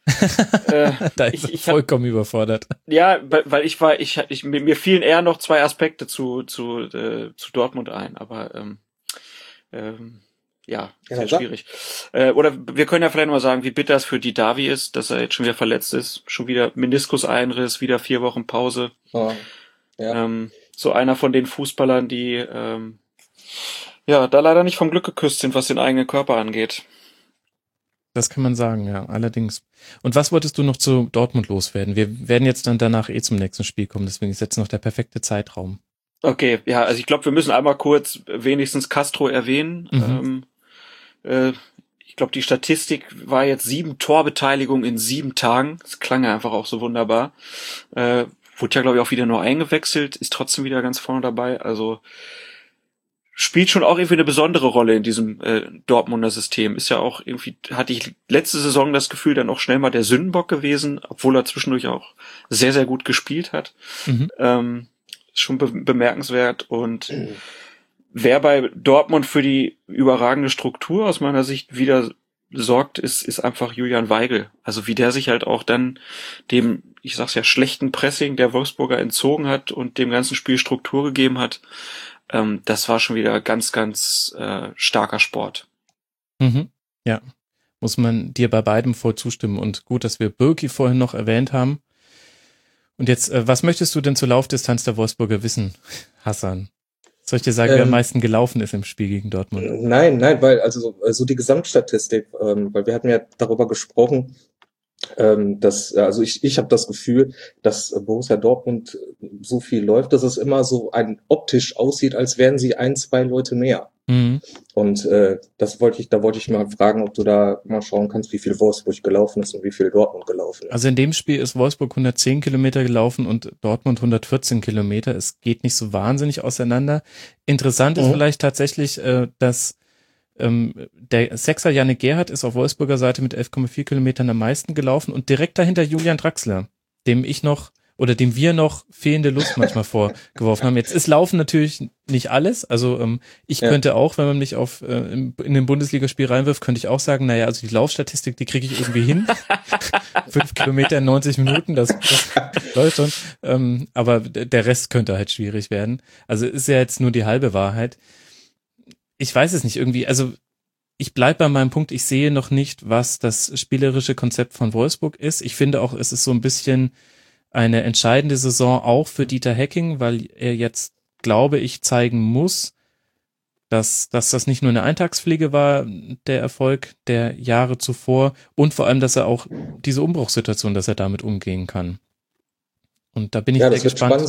Da ist er vollkommen überfordert. Ja, weil mir fielen eher noch zwei Aspekte zu Dortmund ein, aber sehr schwierig. Oder wir können ja vielleicht mal sagen, wie bitter es für Didavi ist, dass er jetzt schon wieder verletzt ist, schon wieder Meniskuseinriss, wieder 4 Wochen Pause. Oh, ja. So einer von den Fußballern, die da leider nicht vom Glück geküsst sind, was den eigenen Körper angeht. Das kann man sagen, ja, allerdings. Und was wolltest du noch zu Dortmund loswerden? Wir werden jetzt dann danach zum nächsten Spiel kommen, deswegen ist jetzt noch der perfekte Zeitraum. Okay, ja, also ich glaube, wir müssen einmal kurz wenigstens Castro erwähnen. Ich glaube, die Statistik war jetzt 7 Torbeteiligungen in 7 Tagen. Das klang ja einfach auch so wunderbar. Wurde ja, glaube ich, auch wieder nur eingewechselt, ist trotzdem wieder ganz vorne dabei. Also spielt schon auch irgendwie eine besondere Rolle in diesem Dortmunder System. Ist ja auch irgendwie, hatte ich letzte Saison das Gefühl, dann auch schnell mal der Sündenbock gewesen, obwohl er zwischendurch auch sehr, sehr gut gespielt hat. Schon bemerkenswert. Und wer bei Dortmund für die überragende Struktur aus meiner Sicht wieder sorgt, ist einfach Julian Weigl. Also wie der sich halt auch dann dem, ich sag's ja, schlechten Pressing der Wolfsburger entzogen hat und dem ganzen Spiel Struktur gegeben hat. Das war schon wieder ganz, ganz starker Sport. Ja, muss man dir bei beidem voll zustimmen. Und gut, dass wir Birki vorhin noch erwähnt haben. Und jetzt, was möchtest du denn zur Laufdistanz der Wolfsburger wissen, Hassan? Soll ich dir sagen, wer am meisten gelaufen ist im Spiel gegen Dortmund? Nein, weil also die Gesamtstatistik, weil wir hatten ja darüber gesprochen, also ich habe das Gefühl, dass Borussia Dortmund so viel läuft, dass es immer so optisch aussieht, als wären sie 1, 2 Leute mehr. Und da wollte ich mal fragen, ob du da mal schauen kannst, wie viel Wolfsburg gelaufen ist und wie viel Dortmund gelaufen ist. Also in dem Spiel ist Wolfsburg 110 Kilometer gelaufen und Dortmund 114 Kilometer. Es geht nicht so wahnsinnig auseinander. Interessant ist vielleicht tatsächlich, dass der Sechser Jannik Gerhardt ist auf Wolfsburger Seite mit 11,4 Kilometern am meisten gelaufen und direkt dahinter Julian Draxler, dem wir noch fehlende Lust manchmal vorgeworfen haben. Jetzt ist Laufen natürlich nicht alles. Also ich könnte auch, wenn man mich in ein Bundesligaspiel reinwirft, könnte ich auch sagen, naja, also die Laufstatistik, die kriege ich irgendwie hin. 5 Kilometer in 90 Minuten, das läuft schon. Aber der Rest könnte halt schwierig werden. Also ist ja jetzt nur die halbe Wahrheit. Ich weiß es nicht irgendwie, also ich bleibe bei meinem Punkt, ich sehe noch nicht, was das spielerische Konzept von Wolfsburg ist. Ich finde auch, es ist so ein bisschen eine entscheidende Saison auch für Dieter Hecking, weil er jetzt, glaube ich, zeigen muss, dass das nicht nur eine Eintagspflege war, der Erfolg der Jahre zuvor und vor allem, dass er auch diese Umbruchssituation, dass er damit umgehen kann. Und da bin ich sehr gespannt.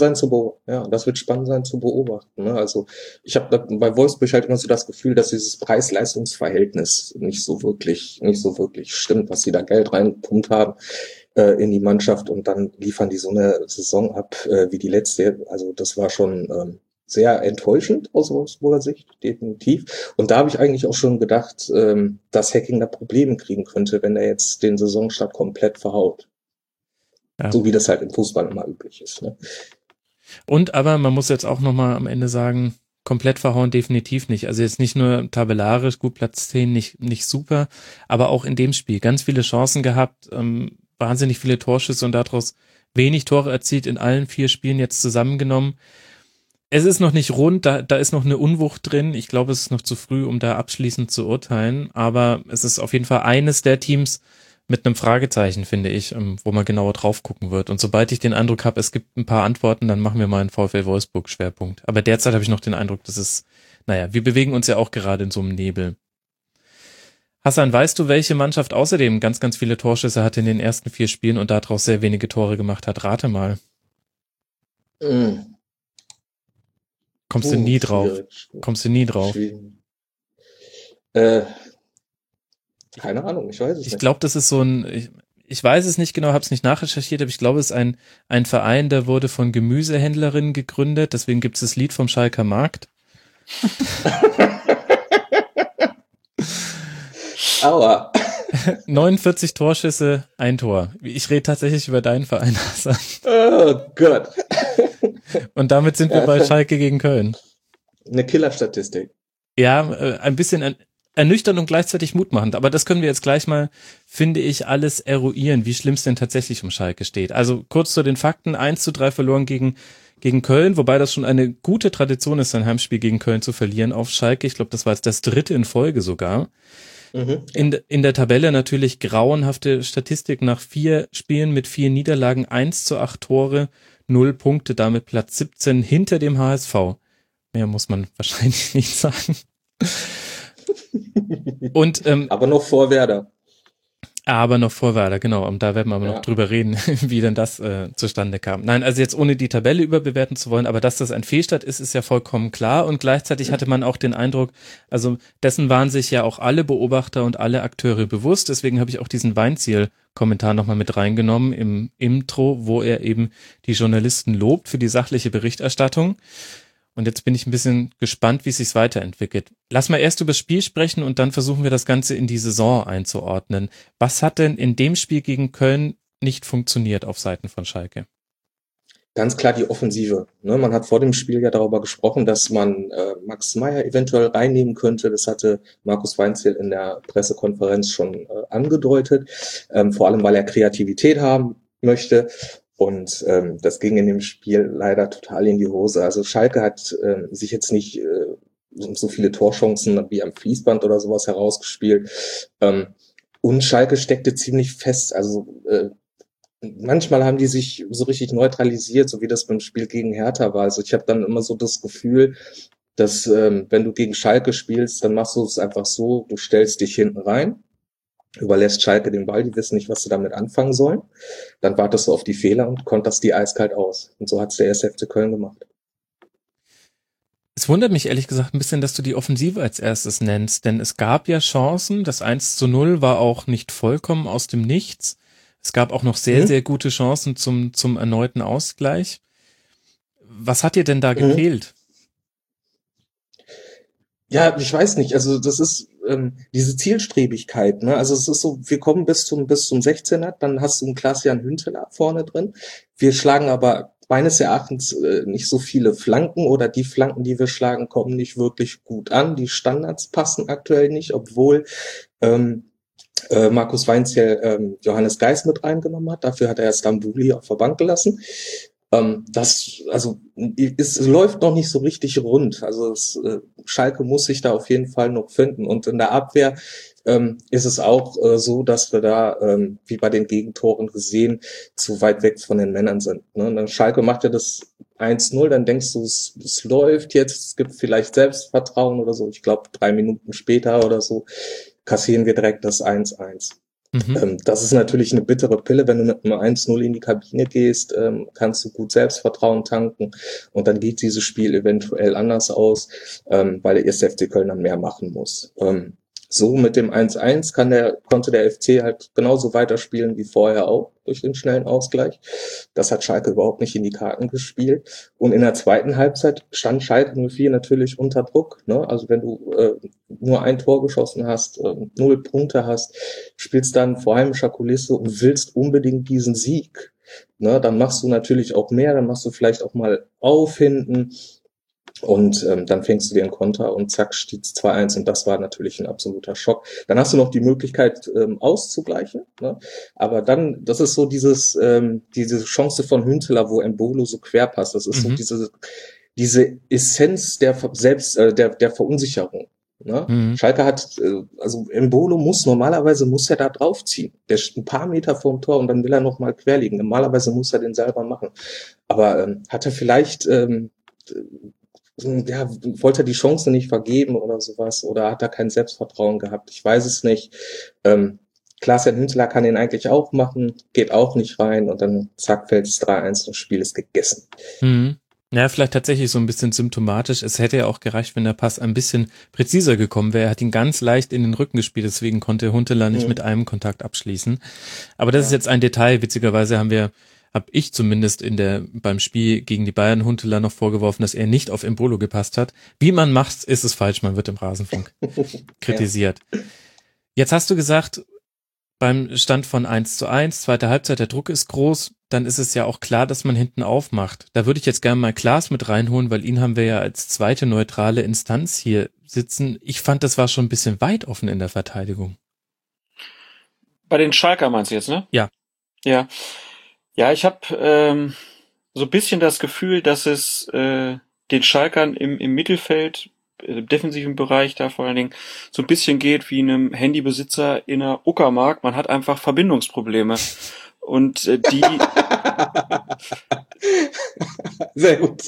Das wird spannend sein zu beobachten. Ne? Also ich habe bei Wolfsburg halt immer so das Gefühl, dass dieses Preis-Leistungs-Verhältnis nicht so wirklich stimmt, was sie da Geld reinpumpt haben in die Mannschaft und dann liefern die so eine Saison ab wie die letzte. Also das war schon sehr enttäuschend aus Wolfsburger Sicht, definitiv. Und da habe ich eigentlich auch schon gedacht, dass Hecking da Probleme kriegen könnte, wenn er jetzt den Saisonstart komplett verhaut. Ja. So wie das halt im Fußball immer üblich ist. Ne? Und aber man muss jetzt auch nochmal am Ende sagen, komplett verhauen definitiv nicht. Also jetzt nicht nur tabellarisch, gut Platz 10, nicht super, aber auch in dem Spiel ganz viele Chancen gehabt, wahnsinnig viele Torschüsse und daraus wenig Tore erzielt in allen 4 Spielen jetzt zusammengenommen. Es ist noch nicht rund, da ist noch eine Unwucht drin. Ich glaube, es ist noch zu früh, um da abschließend zu urteilen, aber es ist auf jeden Fall eines der Teams mit einem Fragezeichen, finde ich, wo man genauer drauf gucken wird. Und sobald ich den Eindruck habe, es gibt ein paar Antworten, dann machen wir mal einen VfL Wolfsburg-Schwerpunkt. Aber derzeit habe ich noch den Eindruck, wir bewegen uns ja auch gerade in so einem Nebel. Hassan, weißt du, welche Mannschaft außerdem ganz, ganz viele Torschüsse hatte in den ersten 4 Spielen und daraus sehr wenige Tore gemacht hat? Rate mal. Kommst du nie drauf? Keine Ahnung, ich weiß es nicht. Ich glaube, das ist so ich weiß es nicht genau, habe es nicht nachrecherchiert, aber ich glaube, es ist ein Verein, der wurde von Gemüsehändlerinnen gegründet, deswegen gibt es das Lied vom Schalker Markt. Aua. 49 Torschüsse, 1 Tor. Ich rede tatsächlich über deinen Verein, Hassan. Oh Gott. Und damit sind wir bei Schalke gegen Köln. Eine Killerstatistik. Ja, ein bisschen ernüchternd und gleichzeitig mutmachend. Aber das können wir jetzt gleich mal, finde ich, alles eruieren, wie schlimm es denn tatsächlich um Schalke steht. Also kurz zu den Fakten: 1:3 verloren gegen Köln, wobei das schon eine gute Tradition ist, ein Heimspiel gegen Köln zu verlieren auf Schalke. Ich glaube, das war jetzt das 3. in Folge sogar. In der Tabelle natürlich grauenhafte Statistik nach 4 Spielen mit 4 Niederlagen, 1:8 Tore, 0 Punkte, damit Platz 17 hinter dem HSV. Mehr muss man wahrscheinlich nicht sagen. Und, aber noch vor Werder. Aber noch vor Werder, genau. Und da werden wir aber noch drüber reden, wie denn das zustande kam. Nein, also jetzt ohne die Tabelle überbewerten zu wollen, aber dass das ein Fehlstart ist, ist ja vollkommen klar. Und gleichzeitig hatte man auch den Eindruck, also dessen waren sich ja auch alle Beobachter und alle Akteure bewusst. Deswegen habe ich auch diesen Weinziel-Kommentar nochmal mit reingenommen im Intro, wo er eben die Journalisten lobt für die sachliche Berichterstattung. Und jetzt bin ich ein bisschen gespannt, wie es sich weiterentwickelt. Lass mal erst über das Spiel sprechen und dann versuchen wir das Ganze in die Saison einzuordnen. Was hat denn in dem Spiel gegen Köln nicht funktioniert auf Seiten von Schalke? Ganz klar die Offensive. Ne, man hat vor dem Spiel ja darüber gesprochen, dass man Max Meyer eventuell reinnehmen könnte. Das hatte Markus Weinziel in der Pressekonferenz schon angedeutet. Vor allem, weil er Kreativität haben möchte. Und das ging in dem Spiel leider total in die Hose. Also Schalke hat sich jetzt nicht so viele Torchancen wie am Fließband oder sowas herausgespielt. Und Schalke steckte ziemlich fest. Also manchmal haben die sich so richtig neutralisiert, so wie das beim Spiel gegen Hertha war. Also ich habe dann immer so das Gefühl, dass wenn du gegen Schalke spielst, dann machst du es einfach so, du stellst dich hinten rein, überlässt Schalke den Ball, die wissen nicht, was sie damit anfangen sollen. Dann wartest du auf die Fehler und konterst die eiskalt aus. Und so hat's der 1. FC Köln gemacht. Es wundert mich ehrlich gesagt ein bisschen, dass du die Offensive als erstes nennst, denn es gab ja Chancen. Das 1:0 war auch nicht vollkommen aus dem Nichts. Es gab auch noch sehr, sehr gute Chancen zum erneuten Ausgleich. Was hat dir denn da gefehlt? Ja, ich weiß nicht. Also das ist diese Zielstrebigkeit. Ne? Also es ist so, wir kommen bis zum 16er, dann hast du einen Klaas-Jan Huntelaar vorne drin. Wir schlagen aber meines Erachtens nicht so viele Flanken, oder die Flanken, die wir schlagen, kommen nicht wirklich gut an. Die Standards passen aktuell nicht, obwohl Markus Weinziel Johannes Geis mit reingenommen hat. Dafür hat er Stambouli auf der Bank gelassen. Es läuft noch nicht so richtig rund. Also Schalke muss sich da auf jeden Fall noch finden. Und in der Abwehr ist es auch so, dass wir da, wie bei den Gegentoren gesehen, zu weit weg von den Männern sind. Ne? Und dann Schalke macht ja das 1:0, dann denkst du, es läuft jetzt, es gibt vielleicht Selbstvertrauen oder so. Ich glaube, 3 Minuten später oder so kassieren wir direkt das 1:1. Das ist natürlich eine bittere Pille. Wenn du mit einem 1:0 in die Kabine gehst, kannst du gut Selbstvertrauen tanken und dann geht dieses Spiel eventuell anders aus, weil der 1. FC Köln dann mehr machen muss. So mit dem 1:1 konnte der FC halt genauso weiterspielen wie vorher auch durch den schnellen Ausgleich. Das hat Schalke überhaupt nicht in die Karten gespielt. Und in der zweiten Halbzeit stand Schalke 04 natürlich unter Druck. Ne? Also wenn du nur ein Tor geschossen hast, 0 Punkte hast, spielst dann vor heimischer Kulisse und willst unbedingt diesen Sieg, ne? Dann machst du natürlich auch mehr, dann machst du vielleicht auch mal auf hinten. Und dann fängst du dir einen Konter und zack, steht's 2:1 und das war natürlich ein absoluter Schock. Dann hast du noch die Möglichkeit auszugleichen, ne? Aber dann, das ist so diese Chance von Huntelaar, wo Embolo so quer passt. Das ist so diese Essenz der Verunsicherung. Ne? Schalke hat, also Embolo normalerweise muss er da draufziehen. Der ist ein paar Meter vorm Tor und dann will er noch mal quer liegen. Normalerweise muss er den selber machen. Aber hat er vielleicht wollte er die Chance nicht vergeben oder sowas, oder hat er kein Selbstvertrauen gehabt? Ich weiß es nicht. Klaas-Jan Huntelaar kann den eigentlich auch machen, geht auch nicht rein und dann zack, fällt es 3:1 und das Spiel ist gegessen. Ja, vielleicht tatsächlich so ein bisschen symptomatisch. Es hätte ja auch gereicht, wenn der Pass ein bisschen präziser gekommen wäre. Er hat ihn ganz leicht in den Rücken gespielt, deswegen konnte Huntelaar nicht mit einem Kontakt abschließen. Aber das ist jetzt ein Detail. Witzigerweise habe ich zumindest beim Spiel gegen die Bayern Huntelaar noch vorgeworfen, dass er nicht auf Embolo gepasst hat. Wie man macht, ist es falsch. Man wird im Rasenfunk kritisiert. Jetzt hast du gesagt, beim Stand von 1:1, zweite Halbzeit, der Druck ist groß. dann ist es ja auch klar, dass man hinten aufmacht. Da würde ich jetzt gerne mal Klaas mit reinholen, weil ihn haben wir ja als zweite neutrale Instanz hier sitzen. Ich fand, das war schon ein bisschen weit offen in der Verteidigung. Bei den Schalker meinst du jetzt, ne? Ja. Ja. Ja, ich habe so ein bisschen das Gefühl, dass es den Schalkern im Mittelfeld, im defensiven Bereich da vor allen Dingen, so ein bisschen geht wie einem Handybesitzer in einer Uckermark. Man hat einfach Verbindungsprobleme. Und die... Sehr gut.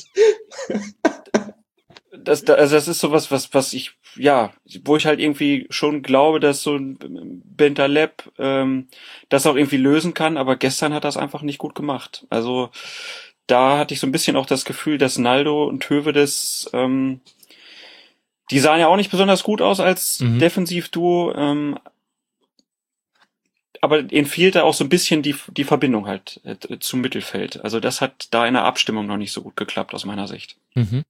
Also das ist sowas, was ich, ja, wo ich halt irgendwie schon glaube, dass so ein Bentaleb das auch irgendwie lösen kann, aber gestern hat das einfach nicht gut gemacht. Also da hatte ich so ein bisschen auch das Gefühl, dass Naldo und Höwedes, die sahen ja auch nicht besonders gut aus als Defensivduo, aber ihnen fehlte auch so ein bisschen die Verbindung halt zum Mittelfeld. Also das hat da in der Abstimmung noch nicht so gut geklappt aus meiner Sicht. Mhm.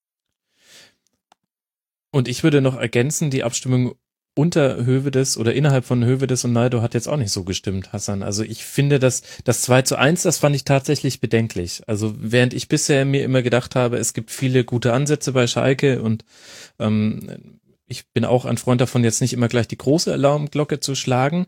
Und ich würde noch ergänzen, die Abstimmung unter Höwedes oder innerhalb von Höwedes und Naldo hat jetzt auch nicht so gestimmt, Hassan. Also ich finde, das 2:1, das fand ich tatsächlich bedenklich. Also während ich bisher mir immer gedacht habe, es gibt viele gute Ansätze bei Schalke und ich bin auch ein Freund davon, jetzt nicht immer gleich die große Alarmglocke zu schlagen,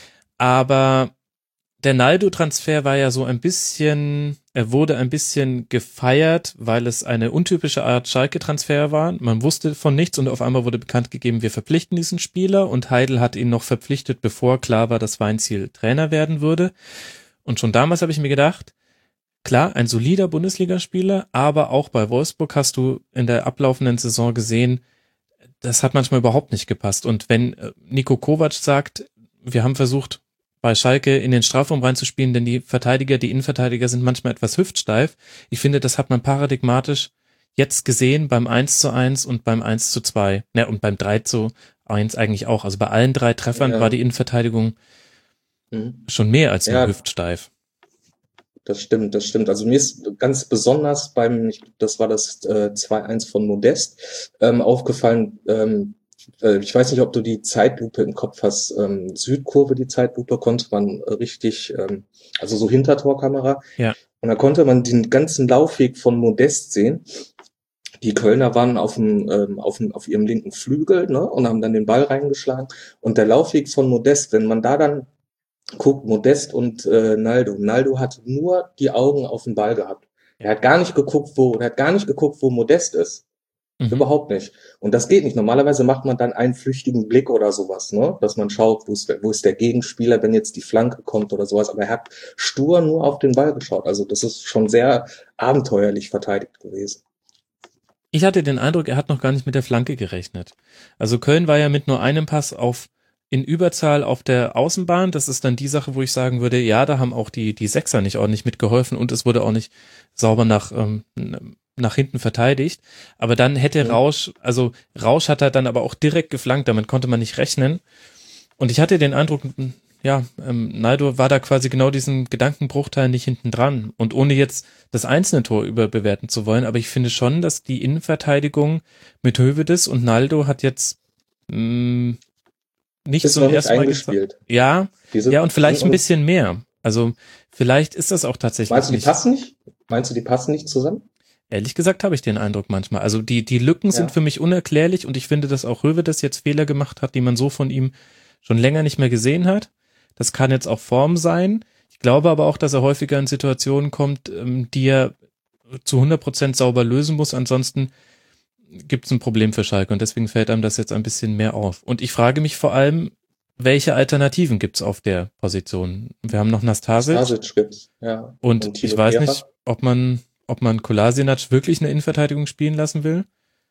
aber der Naldo-Transfer war ja so ein bisschen, er wurde ein bisschen gefeiert, weil es eine untypische Art Schalke-Transfer war. Man wusste von nichts und auf einmal wurde bekannt gegeben, wir verpflichten diesen Spieler und Heidel hat ihn noch verpflichtet, bevor klar war, dass Weinziel Trainer werden würde. Und schon damals habe ich mir gedacht, klar, ein solider Bundesligaspieler, aber auch bei Wolfsburg hast du in der ablaufenden Saison gesehen, das hat manchmal überhaupt nicht gepasst. Und wenn Niko Kovac sagt, wir haben versucht, bei Schalke in den Strafraum reinzuspielen, denn die Innenverteidiger sind manchmal etwas hüftsteif. Ich finde, das hat man paradigmatisch jetzt gesehen beim 1:1 und beim 1:2. Ja, und beim 3:1 eigentlich auch. Also bei allen 3 Treffern war die Innenverteidigung schon mehr als nur hüftsteif. Das stimmt. Also mir ist ganz besonders das war das 2:1 von Modest, aufgefallen, ich weiß nicht, ob du die Zeitlupe im Kopf hast. Südkurve, die Zeitlupe konnte man richtig, also so Hintertorkamera. Ja. Und da konnte man den ganzen Laufweg von Modest sehen. Die Kölner waren auf ihrem linken Flügel, ne, und haben dann den Ball reingeschlagen. Und der Laufweg von Modest, wenn man da dann guckt, Modest und Naldo hat nur die Augen auf den Ball gehabt. Er hat gar nicht geguckt, wo Modest ist. Überhaupt nicht. Und das geht nicht. Normalerweise macht man dann einen flüchtigen Blick oder sowas, ne? Dass man schaut, wo ist der Gegenspieler, wenn jetzt die Flanke kommt oder sowas. Aber er hat stur nur auf den Ball geschaut. Also das ist schon sehr abenteuerlich verteidigt gewesen. Ich hatte den Eindruck, er hat noch gar nicht mit der Flanke gerechnet. Also Köln war ja mit nur einem Pass in Überzahl auf der Außenbahn. Das ist dann die Sache, wo ich sagen würde, ja, da haben auch die Sechser nicht ordentlich mitgeholfen und es wurde auch nicht sauber nach hinten verteidigt, aber dann hätte Rausch hat er dann aber auch direkt geflankt, damit konnte man nicht rechnen und ich hatte den Eindruck, Naldo war da quasi genau diesen Gedankenbruchteil nicht hinten dran und ohne jetzt das einzelne Tor überbewerten zu wollen, aber ich finde schon, dass die Innenverteidigung mit Höwedes und Naldo hat jetzt nicht ist so erstmal eingespielt. Ja, und vielleicht ein bisschen mehr, also vielleicht ist das auch tatsächlich Meinst du, die passen nicht zusammen? Ehrlich gesagt habe ich den Eindruck manchmal. Also die Lücken sind für mich unerklärlich und ich finde, dass auch Höwedes jetzt Fehler gemacht hat, die man so von ihm schon länger nicht mehr gesehen hat. Das kann jetzt auch Form sein. Ich glaube aber auch, dass er häufiger in Situationen kommt, die er zu 100% sauber lösen muss. Ansonsten gibt es ein Problem für Schalke und deswegen fällt einem das jetzt ein bisschen mehr auf. Und ich frage mich vor allem, welche Alternativen gibt es auf der Position? Wir haben noch Nastasic gibt's, ja. Und ich weiß nicht, ob man Kolasinac wirklich eine Innenverteidigung spielen lassen will.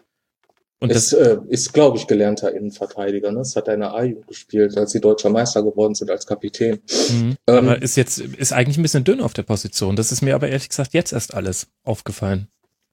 Und das ist, glaube ich, gelernter Innenverteidiger. Ne? Das hat er in der A-Jugend gespielt, als sie deutscher Meister geworden sind als Kapitän. Aber ist eigentlich ein bisschen dünn auf der Position. Das ist mir aber ehrlich gesagt jetzt erst alles aufgefallen.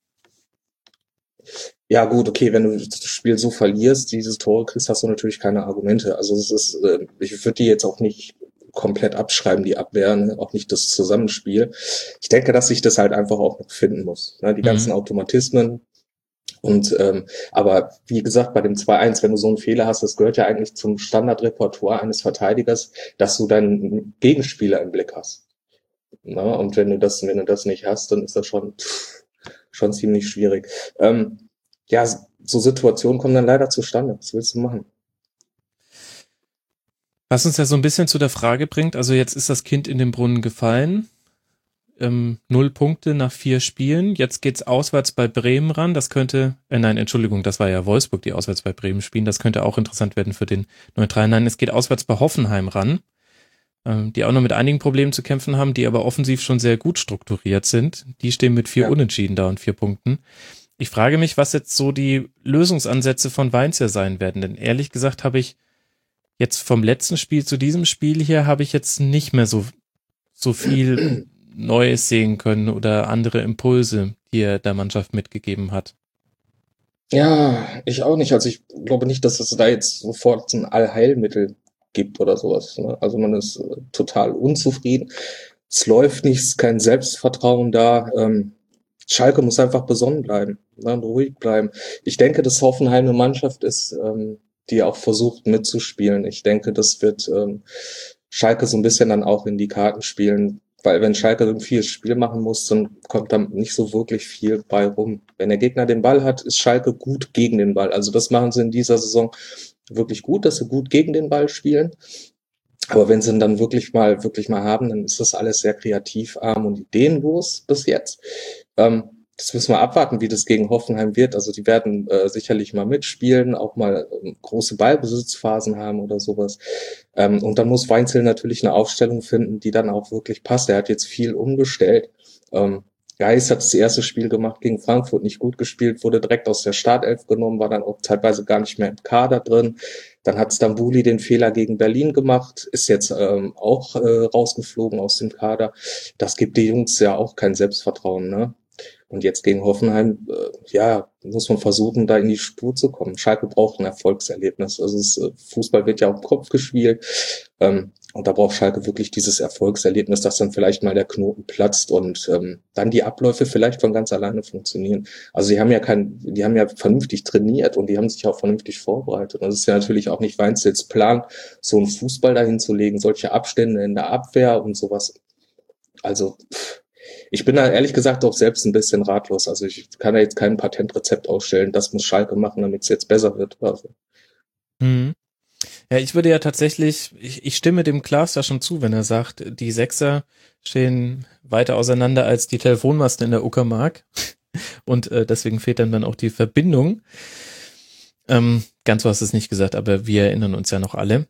Ja gut, okay, wenn du das Spiel so verlierst, dieses Tore kriegst, hast du natürlich keine Argumente. Also es ist, ich würde die jetzt auch nicht komplett abschreiben, die Abwehr, ne? Auch nicht das Zusammenspiel. Ich denke, dass sich das halt einfach auch noch finden muss. Ne? Die ganzen Automatismen. Und aber wie gesagt, bei dem 2:1, wenn du so einen Fehler hast, das gehört ja eigentlich zum Standardrepertoire eines Verteidigers, dass du deinen Gegenspieler im Blick hast. Na, und wenn du das nicht hast, dann ist das schon ziemlich schwierig. Ja, so Situationen kommen dann leider zustande. Was willst du machen? Was uns ja so ein bisschen zu der Frage bringt, also jetzt ist das Kind in den Brunnen gefallen, 0 Punkte nach 4 Spielen, jetzt geht's auswärts bei Bremen ran, das könnte, nein, Entschuldigung, das war ja Wolfsburg, die auswärts bei Bremen spielen, das könnte auch interessant werden für den Neutralen. Nein, es geht auswärts bei Hoffenheim ran, die auch noch mit einigen Problemen zu kämpfen haben, die aber offensiv schon sehr gut strukturiert sind. Die stehen mit 4 Unentschieden da und 4 Punkten. Ich frage mich, was jetzt so die Lösungsansätze von Weinziel sein werden, denn ehrlich gesagt habe ich jetzt vom letzten Spiel zu diesem Spiel hier habe ich jetzt nicht mehr so viel Neues sehen können oder andere Impulse, die er der Mannschaft mitgegeben hat. Ja, ich auch nicht. Also ich glaube nicht, dass es da jetzt sofort ein Allheilmittel gibt oder sowas. Ne? Also man ist total unzufrieden. Es läuft nichts, kein Selbstvertrauen da. Schalke muss einfach besonnen bleiben, ne? Ruhig bleiben. Ich denke, dass Hoffenheim eine Mannschaft ist, die auch versucht mitzuspielen. Ich denke, das wird Schalke so ein bisschen dann auch in die Karten spielen, weil wenn Schalke ein vieles Spiel machen muss, dann kommt da nicht so wirklich viel bei rum. Wenn der Gegner den Ball hat, ist Schalke gut gegen den Ball. Also das machen sie in dieser Saison wirklich gut, dass sie gut gegen den Ball spielen. Aber wenn sie ihn dann wirklich mal haben, dann ist das alles sehr kreativarm und ideenlos bis jetzt. Das müssen wir abwarten, wie das gegen Hoffenheim wird. Also die werden sicherlich mal mitspielen, auch mal große Ballbesitzphasen haben oder sowas. Und dann muss Weinziel natürlich eine Aufstellung finden, die dann auch wirklich passt. Er hat jetzt viel umgestellt. Geis hat das erste Spiel gemacht gegen Frankfurt, nicht gut gespielt, wurde direkt aus der Startelf genommen, war dann auch teilweise gar nicht mehr im Kader drin. Dann hat Stambouli den Fehler gegen Berlin gemacht, ist jetzt auch rausgeflogen aus dem Kader. Das gibt die Jungs ja auch kein Selbstvertrauen, ne? Und jetzt gegen Hoffenheim, muss man versuchen, da in die Spur zu kommen. Schalke braucht ein Erfolgserlebnis. Also Fußball wird ja auf dem Kopf gespielt. Und da braucht Schalke wirklich dieses Erfolgserlebnis, dass dann vielleicht mal der Knoten platzt und dann die Abläufe vielleicht von ganz alleine funktionieren. Also die haben ja vernünftig trainiert und die haben sich auch vernünftig vorbereitet. Und es ist ja natürlich auch nicht Weinzels Plan, so einen Fußball dahin zu legen, solche Abstände in der Abwehr und sowas. Also ich bin da ehrlich gesagt auch selbst ein bisschen ratlos. Also ich kann da jetzt kein Patentrezept ausstellen. Das muss Schalke machen, damit es jetzt besser wird. Also. Ja, ich würde ja tatsächlich, ich stimme dem Klaas da schon zu, wenn er sagt, die Sechser stehen weiter auseinander als die Telefonmasten in der Uckermark. Und deswegen fehlt dann auch die Verbindung. Ganz so hast du es nicht gesagt, aber wir erinnern uns ja noch alle.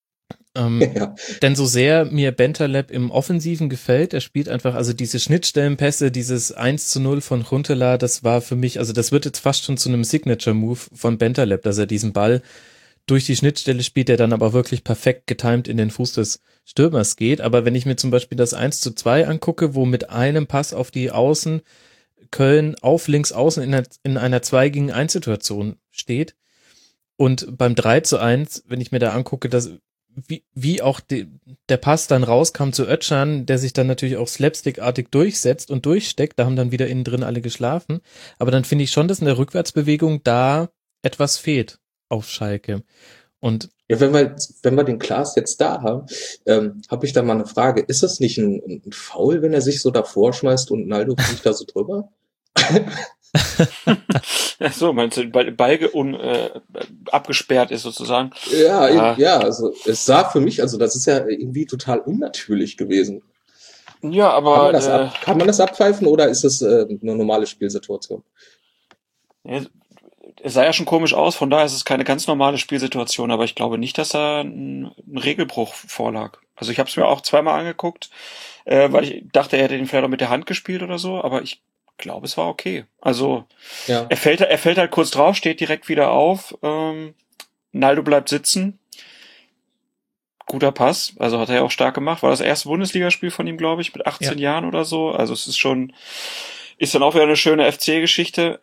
Denn so sehr mir Bentaleb im Offensiven gefällt, er spielt einfach, also diese Schnittstellenpässe, dieses 1:0 von Huntelaar, das war für mich, also das wird jetzt fast schon zu einem Signature-Move von Bentaleb, dass er diesen Ball durch die Schnittstelle spielt, der dann aber wirklich perfekt getimed in den Fuß des Stürmers geht. Aber wenn ich mir zum Beispiel das 1:2 angucke, wo mit einem Pass auf die Außen Köln auf links außen in einer 2-gegen-1 Situation steht und beim 3:1, wenn ich mir da angucke, dass wie auch der Pass dann rauskam zu Özcan, der sich dann natürlich auch slapstickartig durchsetzt und durchsteckt, da haben dann wieder innen drin alle geschlafen, aber dann finde ich schon, dass in der Rückwärtsbewegung da etwas fehlt auf Schalke. Und ja, wenn wir den Klaas jetzt da haben, habe ich da mal eine Frage. Ist das nicht ein Foul, wenn er sich so davor schmeißt und Naldo fliegt da so drüber? Ach so, meinst du, Ball abgesperrt ist sozusagen? Ja, also es sah für mich, also das ist ja irgendwie total unnatürlich gewesen. Ja, aber kann man das abpfeifen oder ist es eine normale Spielsituation? Es sah ja schon komisch aus, von daher ist es keine ganz normale Spielsituation, aber ich glaube nicht, dass da ein Regelbruch vorlag. Also ich habe es mir auch zweimal angeguckt, weil ich dachte, er hätte den vielleicht auch mit der Hand gespielt oder so, aber ich glaube, es war okay. Also ja. Er fällt halt kurz drauf, steht direkt wieder auf, Naldo bleibt sitzen. Guter Pass, also hat er ja auch stark gemacht. War das erste Bundesligaspiel von ihm, glaube ich, mit 18 Jahren oder so. Also es ist dann auch wieder eine schöne FC-Geschichte.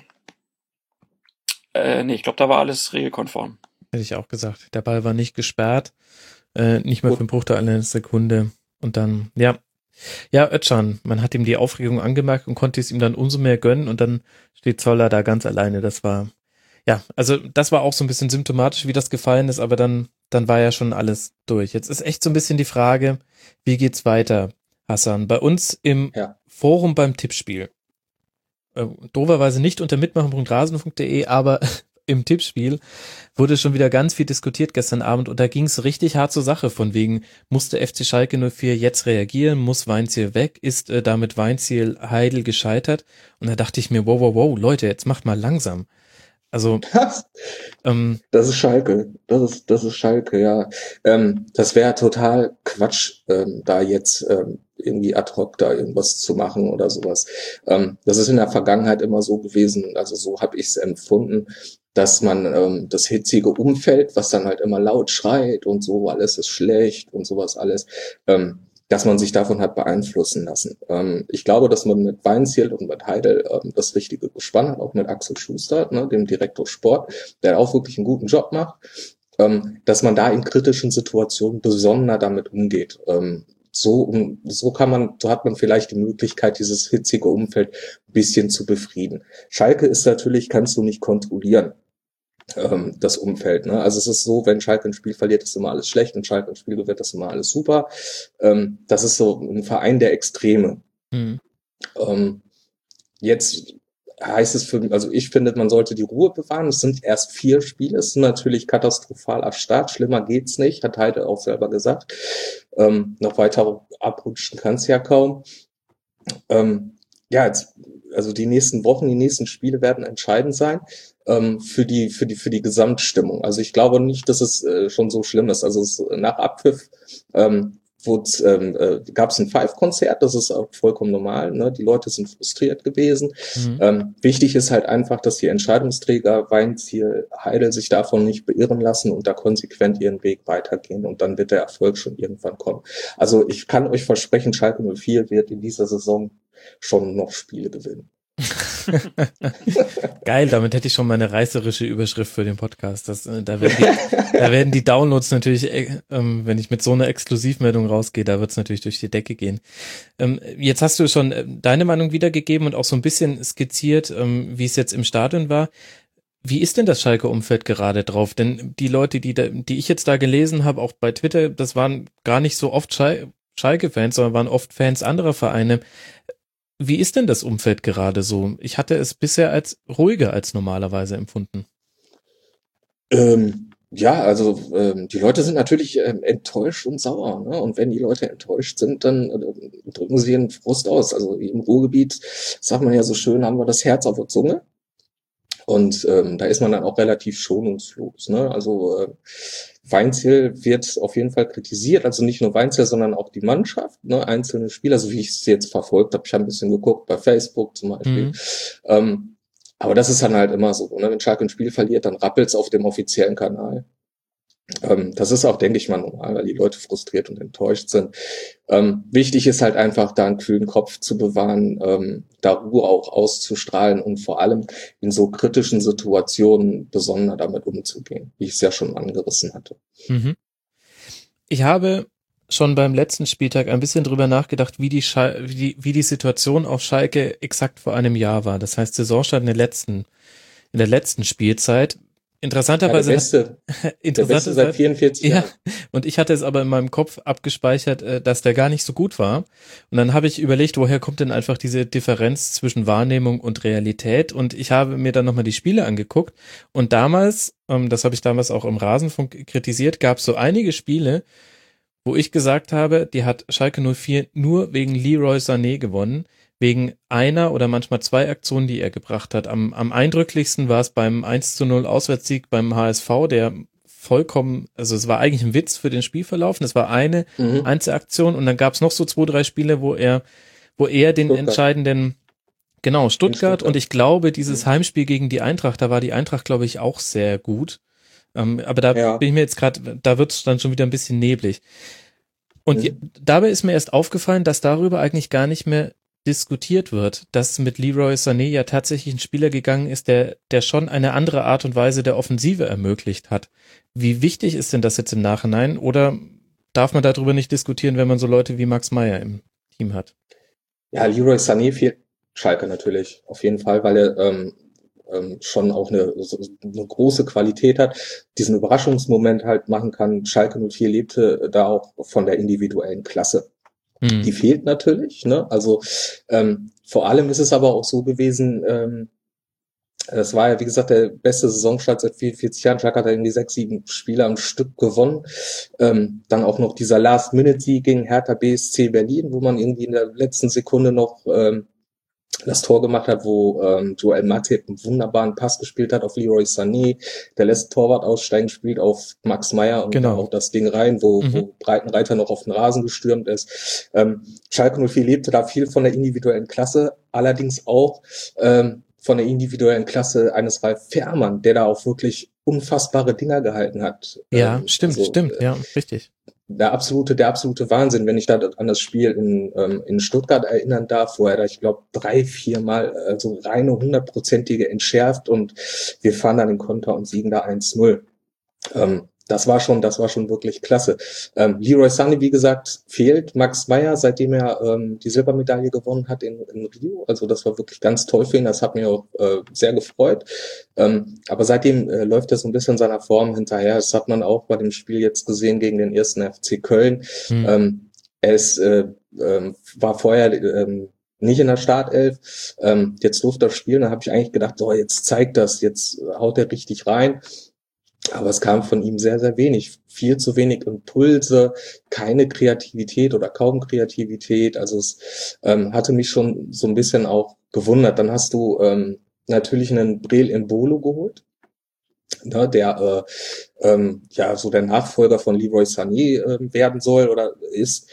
Ich glaube, da war alles regelkonform. Hätte ich auch gesagt. Der Ball war nicht gesperrt, nicht mehr für einen Bruchteil einer Sekunde. Und dann, Özcan, man hat ihm die Aufregung angemerkt und konnte es ihm dann umso mehr gönnen und dann steht Zoller da ganz alleine. Das war, also das war auch so ein bisschen symptomatisch, wie das gefallen ist, aber dann war ja schon alles durch. Jetzt ist echt so ein bisschen die Frage, wie geht's weiter? Hassan. Bei uns im Forum beim Tippspiel. Dooferweise nicht unter mitmachen.rasenfunk.de, aber im Tippspiel wurde schon wieder ganz viel diskutiert gestern Abend und da ging es richtig hart zur Sache von wegen, musste FC Schalke 04 jetzt reagieren, muss Weinziel weg, ist damit Weinziel Heidel gescheitert und da dachte ich mir, wow, Leute, jetzt macht mal langsam. Also das ist Schalke, das ist Schalke, ja. Das wäre total Quatsch, da jetzt irgendwie ad hoc da irgendwas zu machen oder sowas. Das ist in der Vergangenheit immer so gewesen, also so habe ich es empfunden, dass man das hitzige Umfeld, was dann halt immer laut schreit und so, alles ist schlecht und sowas alles, dass man sich davon hat beeinflussen lassen. Ich glaube, dass man mit Weinziel und mit Heidel das Richtige gespannt hat, auch mit Axel Schuster, ne, dem Direktor Sport, der auch wirklich einen guten Job macht, dass man da in kritischen Situationen besonderer damit umgeht. So hat man vielleicht die Möglichkeit, dieses hitzige Umfeld ein bisschen zu befrieden. Schalke ist natürlich, kannst du nicht kontrollieren, das Umfeld, ne? Also es ist so, wenn Schalke ein Spiel verliert, ist immer alles schlecht und Schalke ein Spiel gewinnt, ist immer alles super. Das ist so ein Verein der Extreme. Jetzt heißt es also ich finde, man sollte die Ruhe bewahren. Es sind erst 4 Spiele, es ist natürlich katastrophal am Start, schlimmer geht's nicht, hat Heidel auch selber gesagt. Noch weiter abrutschen kann es ja kaum. Also die nächsten Wochen, die nächsten Spiele werden entscheidend sein für die Gesamtstimmung. Also ich glaube nicht, dass es schon so schlimm ist. Also nach Abpfiff gab es ein Five-Konzert, das ist auch vollkommen normal, ne? Die Leute sind frustriert gewesen. Wichtig ist halt einfach, dass die Entscheidungsträger Weinziel, Heidel sich davon nicht beirren lassen und da konsequent ihren Weg weitergehen und dann wird der Erfolg schon irgendwann kommen. Also ich kann euch versprechen, Schalke 04 wird in dieser Saison schon noch Spiele gewinnen. Geil, damit hätte ich schon mal eine reißerische Überschrift für den Podcast. Da werden die Downloads natürlich, wenn ich mit so einer Exklusivmeldung rausgehe, da wird es natürlich durch die Decke gehen. Jetzt hast du schon deine Meinung wiedergegeben und auch so ein bisschen skizziert, wie es jetzt im Stadion war. Wie ist denn das Schalke-Umfeld gerade drauf? Denn die Leute, die ich jetzt da gelesen habe, auch bei Twitter, das waren gar nicht so oft Schalke-Fans, sondern waren oft Fans anderer Vereine. Wie ist denn das Umfeld gerade so? Ich hatte es bisher als ruhiger als normalerweise empfunden. Die Leute sind natürlich enttäuscht und sauer, ne? Und wenn die Leute enttäuscht sind, dann drücken sie ihren Frust aus. Also im Ruhrgebiet, sagt man ja so schön, haben wir das Herz auf der Zunge. Und da ist man dann auch relativ schonungslos, ne? Also Weinziel wird auf jeden Fall kritisiert, also nicht nur Weinziel, sondern auch die Mannschaft, ne? Einzelne Spieler, so wie ich es jetzt verfolgt habe. Ich habe ein bisschen geguckt bei Facebook zum Beispiel. Aber das ist dann halt immer so, ne? Wenn Schalke ein Spiel verliert, dann rappelt's auf dem offiziellen Kanal. Das ist auch, denke ich mal, normal, weil die Leute frustriert und enttäuscht sind. Wichtig ist halt einfach, da einen kühlen Kopf zu bewahren, da Ruhe auch auszustrahlen und vor allem in so kritischen Situationen besonders damit umzugehen, wie ich es ja schon angerissen hatte. Ich habe schon beim letzten Spieltag ein bisschen drüber nachgedacht, wie die Situation auf Schalke exakt vor einem Jahr war. Das heißt, Saisonstart in der letzten Spielzeit. Interessanterweise. Der Beste seit 44 Jahren. Ja, und ich hatte es aber in meinem Kopf abgespeichert, dass der gar nicht so gut war. Und dann habe ich überlegt, woher kommt denn einfach diese Differenz zwischen Wahrnehmung und Realität? Und ich habe mir dann nochmal die Spiele angeguckt. Und damals, das habe ich damals auch im Rasenfunk kritisiert, gab es so einige Spiele, wo ich gesagt habe, die hat Schalke 04 nur wegen Leroy Sané gewonnen. Wegen einer oder manchmal 2 Aktionen, die er gebracht hat. Am eindrücklichsten war es beim 1:0 Auswärtstag beim HSV, der vollkommen, also es war eigentlich ein Witz für den Spielverlauf. Das war eine Einzelaktion und dann gab es noch so 2, 3 Spiele, wo er den entscheidenden, genau, Stuttgart. Und ich glaube, dieses Heimspiel gegen die Eintracht, da war die Eintracht, glaube ich, auch sehr gut. Aber da bin ich mir jetzt gerade, da wird es dann schon wieder ein bisschen neblig. Und dabei ist mir erst aufgefallen, dass darüber eigentlich gar nicht mehr diskutiert wird, dass mit Leroy Sané ja tatsächlich ein Spieler gegangen ist, der schon eine andere Art und Weise der Offensive ermöglicht hat. Wie wichtig ist denn das jetzt im Nachhinein? Oder darf man darüber nicht diskutieren, wenn man so Leute wie Max Meyer im Team hat? Ja, Leroy Sané fehlt Schalke natürlich, auf jeden Fall, weil er schon auch eine große Qualität hat, diesen Überraschungsmoment halt machen kann. Schalke 04 lebte da auch von der individuellen Klasse. Die fehlt natürlich, ne? Also vor allem ist es aber auch so gewesen, das war ja, wie gesagt, der beste Saisonstart seit 44 Jahren. Schalke hat irgendwie 6, 7 Spiele am Stück gewonnen. Dann auch noch dieser Last-Minute-Sieg gegen Hertha BSC Berlin, wo man irgendwie in der letzten Sekunde noch das Tor gemacht hat, wo Joel Matip einen wunderbaren Pass gespielt hat auf Leroy Sané. Der lässt Torwart aussteigen, spielt auf Max Meyer und Genau. auch das Ding rein, wo Breitenreiter noch auf den Rasen gestürmt ist. Schalke 04 lebte da viel von der individuellen Klasse, allerdings auch von der individuellen Klasse eines Ralf Fährmann, der da auch wirklich unfassbare Dinger gehalten hat. Ja, stimmt, ja, richtig. Der absolute Wahnsinn, wenn ich da an das Spiel in Stuttgart erinnern darf, wo er da, ich glaube, 3-4 Mal so reine 100%ige entschärft und wir fahren dann den Konter und siegen da 1-0. Das war schon wirklich klasse. Leroy Sané, wie gesagt, fehlt. Max Meyer, seitdem er die Silbermedaille gewonnen hat in Rio. Also das war wirklich ganz toll für ihn. Das hat mich auch sehr gefreut. Aber seitdem läuft er so ein bisschen seiner Form hinterher. Das hat man auch bei dem Spiel jetzt gesehen gegen den 1. FC Köln. Er war vorher nicht in der Startelf. Jetzt durfte er spielen. Da habe ich eigentlich gedacht, so, jetzt zeigt das, jetzt haut er richtig rein. Aber es kam von ihm sehr, sehr wenig. Viel zu wenig Impulse, keine Kreativität oder kaum Kreativität. Also es hatte mich schon so ein bisschen auch gewundert. Dann hast du natürlich einen Breel Embolo geholt, ne, der so der Nachfolger von Leroy Sané werden soll oder ist.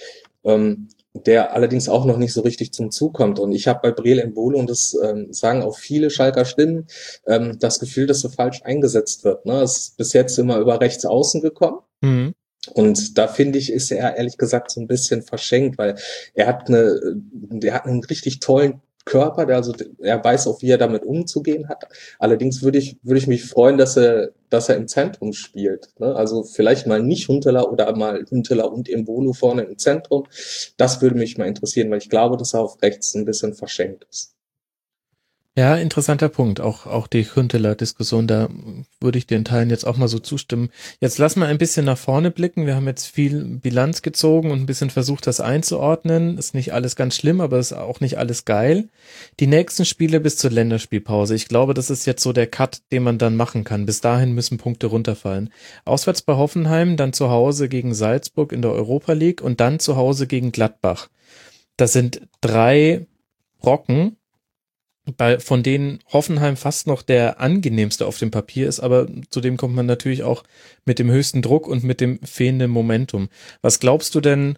Der allerdings auch noch nicht so richtig zum Zug kommt. Und ich habe bei Breel Embolo, und das sagen auch viele Schalker Stimmen, das Gefühl, dass er falsch eingesetzt wird. Ne? Es ist bis jetzt immer über rechts außen gekommen. Und da finde ich, ist er ehrlich gesagt so ein bisschen verschenkt, weil er hat einen richtig tollen Körper, er weiß auch, wie er damit umzugehen hat. Allerdings würde ich mich freuen, dass er im Zentrum spielt. Ne? Also vielleicht mal nicht Huntelaar oder mal Huntelaar und Embolo vorne im Zentrum. Das würde mich mal interessieren, weil ich glaube, dass er auf rechts ein bisschen verschenkt ist. Ja, interessanter Punkt. Auch die Huntelaar-Diskussion, da würde ich den Teilen jetzt auch mal so zustimmen. Jetzt lass mal ein bisschen nach vorne blicken. Wir haben jetzt viel Bilanz gezogen und ein bisschen versucht, das einzuordnen. Ist nicht alles ganz schlimm, aber ist auch nicht alles geil. Die nächsten Spiele bis zur Länderspielpause. Ich glaube, das ist jetzt so der Cut, den man dann machen kann. Bis dahin müssen Punkte runterfallen. Auswärts bei Hoffenheim, dann zu Hause gegen Salzburg in der Europa League und dann zu Hause gegen Gladbach. Das sind 3 Brocken, von denen Hoffenheim fast noch der angenehmste auf dem Papier ist, aber zudem kommt man natürlich auch mit dem höchsten Druck und mit dem fehlenden Momentum. Was glaubst du denn,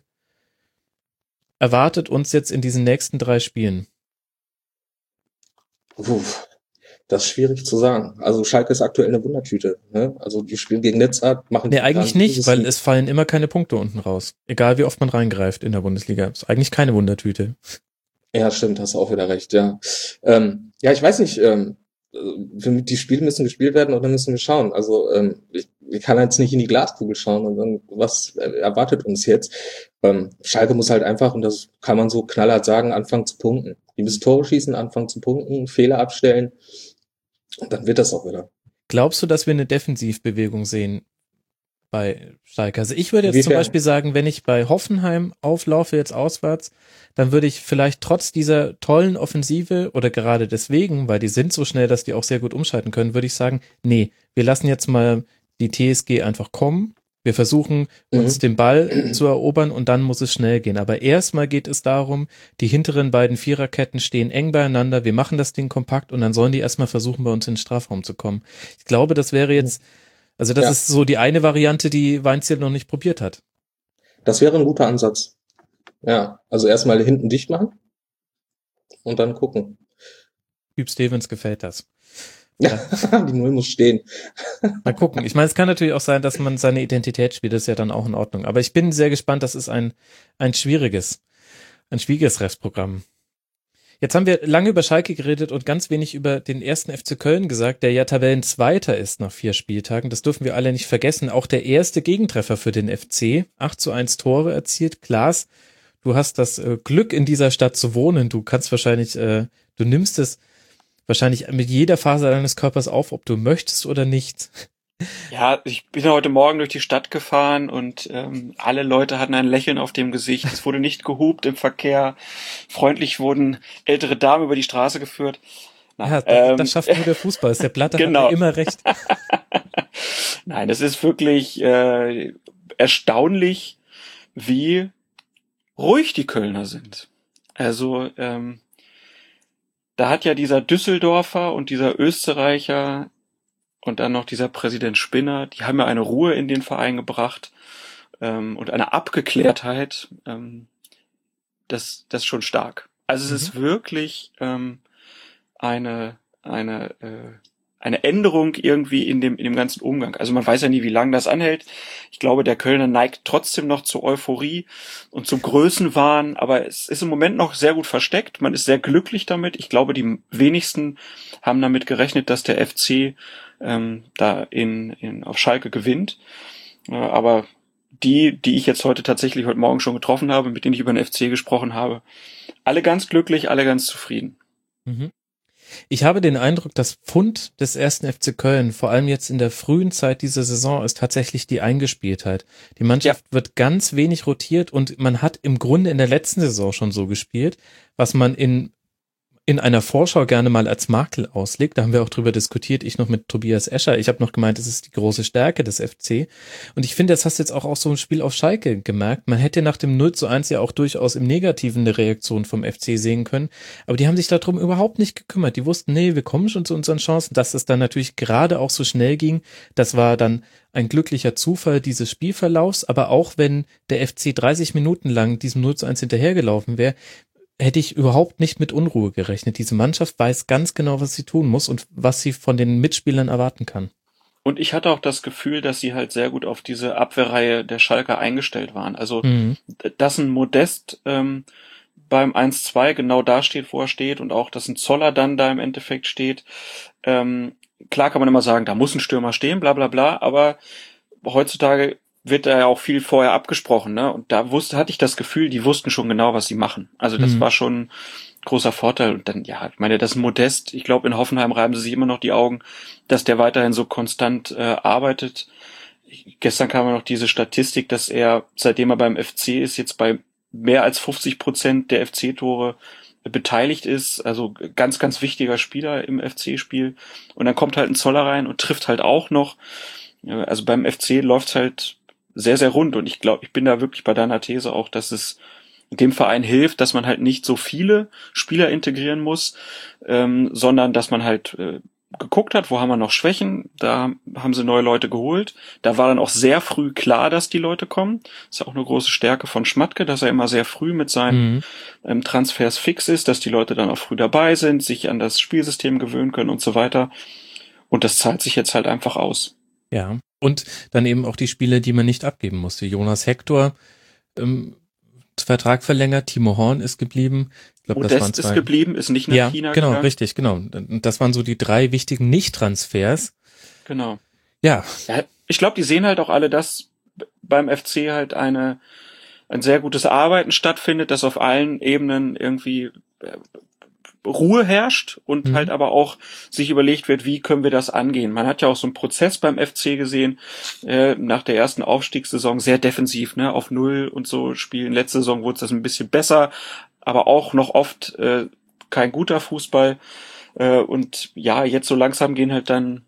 erwartet uns jetzt in diesen nächsten 3 Spielen? Das ist schwierig zu sagen. Also Schalke ist aktuell eine Wundertüte. Ne? Also die spielen gegen Nizza, machen... Nee, eigentlich nicht, weil es fallen immer keine Punkte unten raus. Egal wie oft man reingreift in der Bundesliga. Ist eigentlich keine Wundertüte. Ja, stimmt, hast du auch wieder recht, ja. Ja, ich weiß nicht, die Spiele müssen gespielt werden und dann müssen wir schauen. Also ich kann jetzt nicht in die Glaskugel schauen und dann, was erwartet uns jetzt? Schalke muss halt einfach, und das kann man so knallhart sagen, anfangen zu punkten. Die müssen Tore schießen, anfangen zu punkten, Fehler abstellen und dann wird das auch wieder. Glaubst du, dass wir eine Defensivbewegung sehen bei Schalke? Also ich würde jetzt zum Beispiel sagen, wenn ich bei Hoffenheim auflaufe, jetzt auswärts, dann würde ich vielleicht trotz dieser tollen Offensive oder gerade deswegen, weil die sind so schnell, dass die auch sehr gut umschalten können, würde ich sagen, nee, wir lassen jetzt mal die TSG einfach kommen. Wir versuchen, uns den Ball zu erobern und dann muss es schnell gehen. Aber erstmal geht es darum, die hinteren beiden Viererketten stehen eng beieinander, wir machen das Ding kompakt und dann sollen die erstmal versuchen, bei uns in den Strafraum zu kommen. Ich glaube, das wäre jetzt, also das ist so die eine Variante, die Weinziel noch nicht probiert hat. Das wäre ein guter Ansatz. Ja, also erstmal hinten dicht machen und dann gucken. Hüb Stevens gefällt das. Ja, die Null muss stehen. Mal gucken. Ich meine, es kann natürlich auch sein, dass man seine Identität spielt, das ist ja dann auch in Ordnung. Aber ich bin sehr gespannt, das ist ein schwieriges Restprogramm. Jetzt haben wir lange über Schalke geredet und ganz wenig über den 1. FC Köln gesagt, der ja Tabellenzweiter ist nach 4 Spieltagen. Das dürfen wir alle nicht vergessen. Auch der erste Gegentreffer für den FC. 8:1 Tore erzielt. Klaas, du hast das Glück, in dieser Stadt zu wohnen. Du kannst wahrscheinlich, du nimmst es wahrscheinlich mit jeder Faser deines Körpers auf, ob du möchtest oder nicht. Ja, ich bin heute Morgen durch die Stadt gefahren und alle Leute hatten ein Lächeln auf dem Gesicht. Es wurde nicht gehupt im Verkehr. Freundlich wurden ältere Damen über die Straße geführt. Ja, das schafft nur der Fußball. Der Blatter Genau. hat ja immer recht. Nein, es ist wirklich erstaunlich, wie ruhig die Kölner sind. Also da hat ja dieser Düsseldorfer und dieser Österreicher und dann noch dieser Präsident Spinner, die haben ja eine Ruhe in den Verein gebracht und eine Abgeklärtheit, das ist schon stark. Also es ist wirklich eine Änderung irgendwie in dem ganzen Umgang. Also man weiß ja nie, wie lange das anhält. Ich glaube, der Kölner neigt trotzdem noch zur Euphorie und zum Größenwahn, aber es ist im Moment noch sehr gut versteckt. Man ist sehr glücklich damit. Ich glaube, die wenigsten haben damit gerechnet, dass der FC da auf Schalke gewinnt. Aber die ich jetzt heute Morgen schon getroffen habe, mit denen ich über den FC gesprochen habe, alle ganz glücklich, alle ganz zufrieden. Mhm. Ich habe den Eindruck, das Pfund des ersten FC Köln, vor allem jetzt in der frühen Zeit dieser Saison, ist tatsächlich die Eingespieltheit. Die Mannschaft wird ganz wenig rotiert und man hat im Grunde in der letzten Saison schon so gespielt, was man in einer Vorschau gerne mal als Makel auslegt. Da haben wir auch drüber diskutiert, ich noch mit Tobias Escher. Ich habe noch gemeint, es ist die große Stärke des FC. Und ich finde, das hast du jetzt auch aus so einem Spiel auf Schalke gemerkt. Man hätte nach dem 0:1 ja auch durchaus im Negativen eine Reaktion vom FC sehen können. Aber die haben sich darum überhaupt nicht gekümmert. Die wussten, nee, wir kommen schon zu unseren Chancen. Dass es dann natürlich gerade auch so schnell ging, das war dann ein glücklicher Zufall dieses Spielverlaufs. Aber auch wenn der FC 30 Minuten lang diesem 0:1 hinterhergelaufen wäre, hätte ich überhaupt nicht mit Unruhe gerechnet. Diese Mannschaft weiß ganz genau, was sie tun muss und was sie von den Mitspielern erwarten kann. Und ich hatte auch das Gefühl, dass sie halt sehr gut auf diese Abwehrreihe der Schalker eingestellt waren. Also, dass ein Modest beim 1-2 genau da steht, wo er steht, und auch, dass ein Zoller dann da im Endeffekt steht. Klar kann man immer sagen, da muss ein Stürmer stehen, bla bla bla, aber heutzutage wird da ja auch viel vorher abgesprochen, ne? Und da hatte ich das Gefühl, die wussten schon genau, was sie machen. Also das war schon ein großer Vorteil. Und dann, ja, ich meine, das Modest, ich glaube, in Hoffenheim reiben sie sich immer noch die Augen, dass der weiterhin so konstant arbeitet. Gestern kam ja noch diese Statistik, dass er, seitdem er beim FC ist, jetzt bei mehr als 50% der FC-Tore beteiligt ist. Also ganz, ganz wichtiger Spieler im FC-Spiel. Und dann kommt halt ein Zoller rein und trifft halt auch noch. Also beim FC läuft's halt sehr, sehr rund, und ich glaube, ich bin da wirklich bei deiner These auch, dass es dem Verein hilft, dass man halt nicht so viele Spieler integrieren muss, sondern dass man halt geguckt hat, wo haben wir noch Schwächen, da haben sie neue Leute geholt. Da war dann auch sehr früh klar, dass die Leute kommen. Das ist ja auch eine große Stärke von Schmatke, dass er immer sehr früh mit seinen Transfers fix ist, dass die Leute dann auch früh dabei sind, sich an das Spielsystem gewöhnen können und so weiter. Und das zahlt sich jetzt halt einfach aus. Ja, und dann eben auch die Spiele, die man nicht abgeben musste. Jonas Hector, Vertrag verlängert, Timo Horn ist geblieben. Ich glaub, Modest das waren zwei. Ist geblieben, ist nicht nach China genau, gegangen. richtig, genau. Und das waren so die 3 wichtigen Nicht-Transfers. Genau. Ja. Ich glaube, die sehen halt auch alle, dass beim FC halt ein sehr gutes Arbeiten stattfindet, dass auf allen Ebenen irgendwie Ruhe herrscht und halt aber auch sich überlegt wird, wie können wir das angehen. Man hat ja auch so einen Prozess beim FC gesehen, nach der ersten Aufstiegssaison sehr defensiv, ne, auf 0 und so spielen. Letzte Saison wurde das ein bisschen besser, aber auch noch oft kein guter Fußball. Und ja, jetzt so langsam gehen halt dann,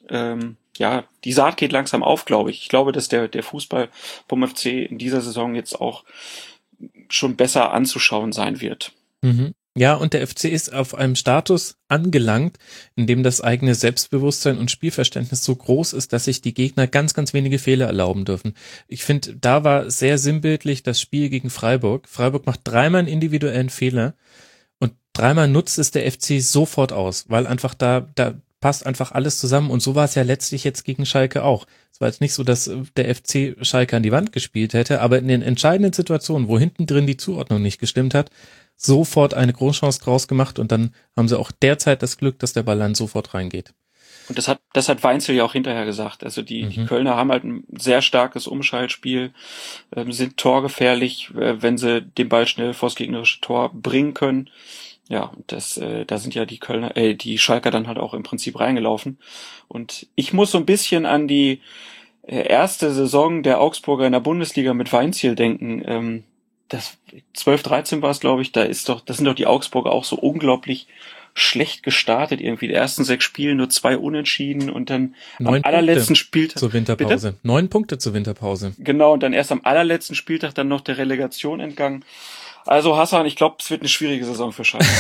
die Saat geht langsam auf, glaube ich. Ich glaube, dass der Fußball vom FC in dieser Saison jetzt auch schon besser anzuschauen sein wird. Mhm. Ja, und der FC ist auf einem Status angelangt, in dem das eigene Selbstbewusstsein und Spielverständnis so groß ist, dass sich die Gegner ganz, ganz wenige Fehler erlauben dürfen. Ich finde, da war sehr sinnbildlich das Spiel gegen Freiburg. Freiburg macht 3-mal einen individuellen Fehler und 3-mal nutzt es der FC sofort aus, weil einfach da passt einfach alles zusammen, und so war es ja letztlich jetzt gegen Schalke auch. Es war jetzt nicht so, dass der FC Schalke an die Wand gespielt hätte, aber in den entscheidenden Situationen, wo hinten drin die Zuordnung nicht gestimmt hat, sofort eine Großchance draus gemacht, und dann haben sie auch derzeit das Glück, dass der Ball dann sofort reingeht. Und das hat Weinzel ja auch hinterher gesagt. Also die Kölner haben halt ein sehr starkes Umschaltspiel, sind torgefährlich, wenn sie den Ball schnell vors gegnerische Tor bringen können. Ja, da sind ja die Schalker dann halt auch im Prinzip reingelaufen. Und ich muss so ein bisschen an die erste Saison der Augsburger in der Bundesliga mit Weinziel denken. Das 12-13 war es, glaube ich. Das sind doch die Augsburger auch so unglaublich schlecht gestartet irgendwie. Die ersten 6 Spiele nur 2 Unentschieden und dann 9 am allerletzten Punkte Spieltag. zur Winterpause. Bitte? 9 Punkte zur Winterpause. Genau, und dann erst am allerletzten Spieltag dann noch der Relegation entgangen. Also Hassan, ich glaube, es wird eine schwierige Saison für Schalke.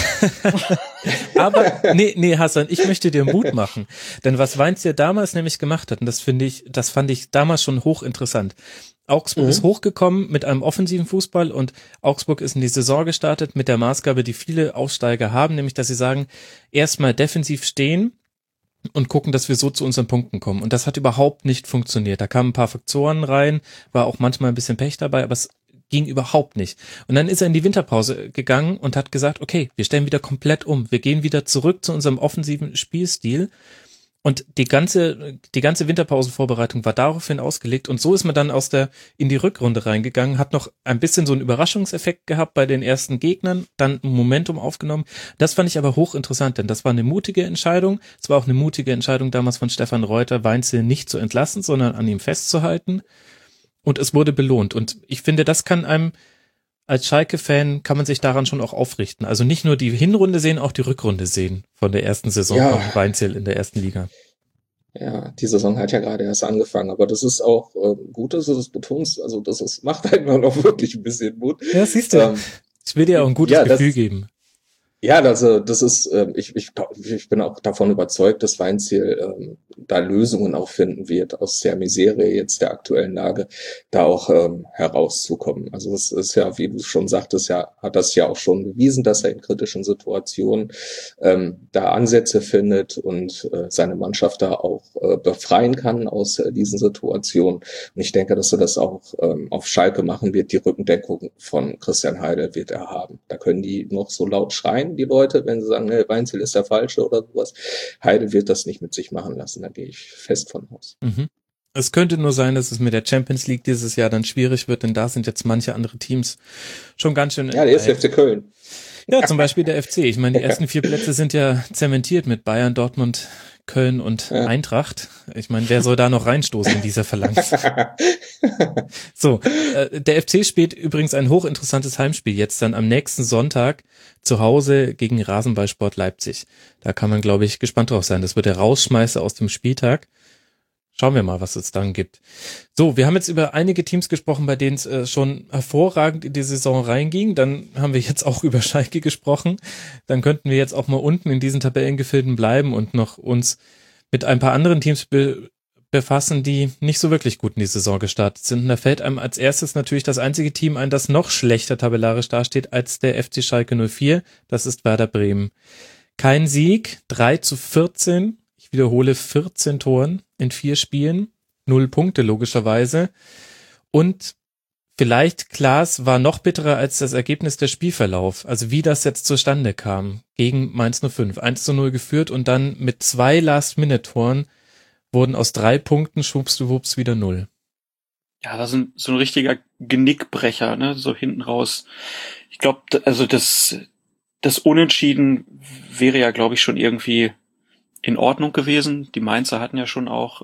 Aber nee, Hassan, ich möchte dir Mut machen. Denn was Weinziel damals nämlich gemacht hat, und das fand ich damals schon hochinteressant. Augsburg ist hochgekommen mit einem offensiven Fußball und Augsburg ist in die Saison gestartet mit der Maßgabe, die viele Aufsteiger haben, nämlich dass sie sagen, erstmal defensiv stehen und gucken, dass wir so zu unseren Punkten kommen. Und das hat überhaupt nicht funktioniert. Da kamen ein paar Faktoren rein, war auch manchmal ein bisschen Pech dabei, aber es ging überhaupt nicht. Und dann ist er in die Winterpause gegangen und hat gesagt, okay, wir stellen wieder komplett um. Wir gehen wieder zurück zu unserem offensiven Spielstil. Und die ganze Winterpausenvorbereitung war daraufhin ausgelegt. Und so ist man dann in die Rückrunde reingegangen, hat noch ein bisschen so einen Überraschungseffekt gehabt bei den ersten Gegnern, dann ein Momentum aufgenommen. Das fand ich aber hochinteressant, denn das war eine mutige Entscheidung. Es war auch eine mutige Entscheidung damals von Stefan Reuter, Weinziel nicht zu entlassen, sondern an ihm festzuhalten. Und es wurde belohnt. Und ich finde, das kann einem als Schalke-Fan, kann man sich daran schon auch aufrichten. Also nicht nur die Hinrunde sehen, auch die Rückrunde sehen von der ersten Saison von Weinziel in der ersten Liga. Ja, die Saison hat ja gerade erst angefangen, aber das ist auch gut, dass du das betonst. Also macht einem noch wirklich ein bisschen Mut. Ja, siehst du. Ich will dir auch ein gutes Gefühl geben. Ja, also das ist, ich bin auch davon überzeugt, dass Weinziel da Lösungen auch finden wird, aus der Misere jetzt der aktuellen Lage da auch herauszukommen. Also es ist ja, wie du schon sagtest, hat das ja auch schon bewiesen, dass er in kritischen Situationen da Ansätze findet und seine Mannschaft da auch befreien kann aus diesen Situationen. Und ich denke, dass er das auch auf Schalke machen wird. Die Rückendeckung von Christian Heidel wird er haben. Da können die noch so laut schreien, die Leute, wenn sie sagen, hey, Weinziel ist der Falsche oder sowas. Heidel wird das nicht mit sich machen lassen, da gehe ich fest von aus. Mhm. Es könnte nur sein, dass es mit der Champions League dieses Jahr dann schwierig wird, denn da sind jetzt manche andere Teams schon ganz schön. Ja, der ist FC Köln. Ja, zum Beispiel der FC. Ich meine, die ersten 4 Plätze sind ja zementiert mit Bayern, Dortmund, Köln und Eintracht. Ich meine, wer soll da noch reinstoßen in dieser Phalanx? So, der FC spielt übrigens ein hochinteressantes Heimspiel jetzt dann am nächsten Sonntag zu Hause gegen Rasenballsport Leipzig. Da kann man, glaube ich, gespannt drauf sein. Das wird der Rausschmeißer aus dem Spieltag. Schauen wir mal, was es dann gibt. So, wir haben jetzt über einige Teams gesprochen, bei denen es schon hervorragend in die Saison reinging. Dann haben wir jetzt auch über Schalke gesprochen. Dann könnten wir jetzt auch mal unten in diesen Tabellengefilden bleiben und noch uns mit ein paar anderen Teams befassen, die nicht so wirklich gut in die Saison gestartet sind. Und da fällt einem als erstes natürlich das einzige Team ein, das noch schlechter tabellarisch dasteht als der FC Schalke 04. Das ist Werder Bremen. Kein Sieg, 3-14. Ich wiederhole, 14 Toren in 4 Spielen, 0 Punkte logischerweise. Und vielleicht, Klaas, war noch bitterer als das Ergebnis der Spielverlauf. Also wie das jetzt zustande kam gegen Mainz 05. 1-0 geführt und dann mit 2 Last-Minute-Toren wurden aus 3 Punkten schwuppsdiwupps wieder 0. Ja, das ist so ein richtiger Genickbrecher, ne, so hinten raus. Ich glaube, also das Unentschieden wäre ja, glaube ich, schon irgendwie in Ordnung gewesen. Die Mainzer hatten ja schon auch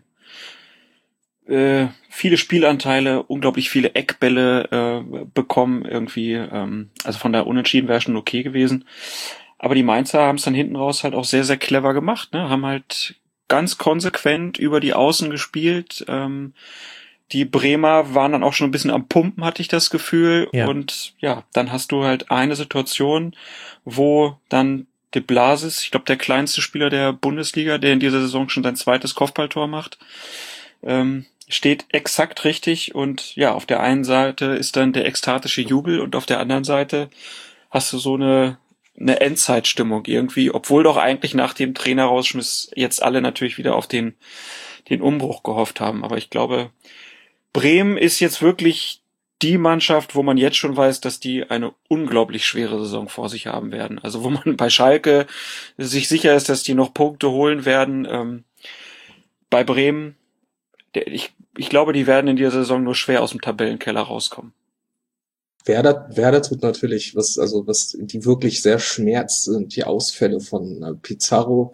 viele Spielanteile, unglaublich viele Eckbälle bekommen irgendwie. Also von der Unentschieden wäre schon okay gewesen. Aber die Mainzer haben es dann hinten raus halt auch sehr, sehr clever gemacht, ne? Haben halt ganz konsequent über die Außen gespielt. Die Bremer waren dann auch schon ein bisschen am Pumpen, hatte ich das Gefühl. Ja. Und ja, dann hast du halt eine Situation, wo dann De Blasis, ich glaube der kleinste Spieler der Bundesliga, der in dieser Saison schon sein 2. Kopfballtor macht, steht exakt richtig und ja, auf der einen Seite ist dann der ekstatische Jubel und auf der anderen Seite hast du so eine Endzeitstimmung irgendwie, obwohl doch eigentlich nach dem Trainerausschmiss jetzt alle natürlich wieder auf den Umbruch gehofft haben. Aber ich glaube, Bremen ist jetzt wirklich die Mannschaft, wo man jetzt schon weiß, dass die eine unglaublich schwere Saison vor sich haben werden. Also wo man bei Schalke sich sicher ist, dass die noch Punkte holen werden. Bei Bremen, ich glaube, die werden in dieser Saison nur schwer aus dem Tabellenkeller rauskommen. Werder tut natürlich, was die wirklich sehr schmerzt, sind die Ausfälle von Pizarro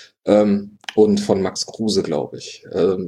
und von Max Kruse, glaube ich.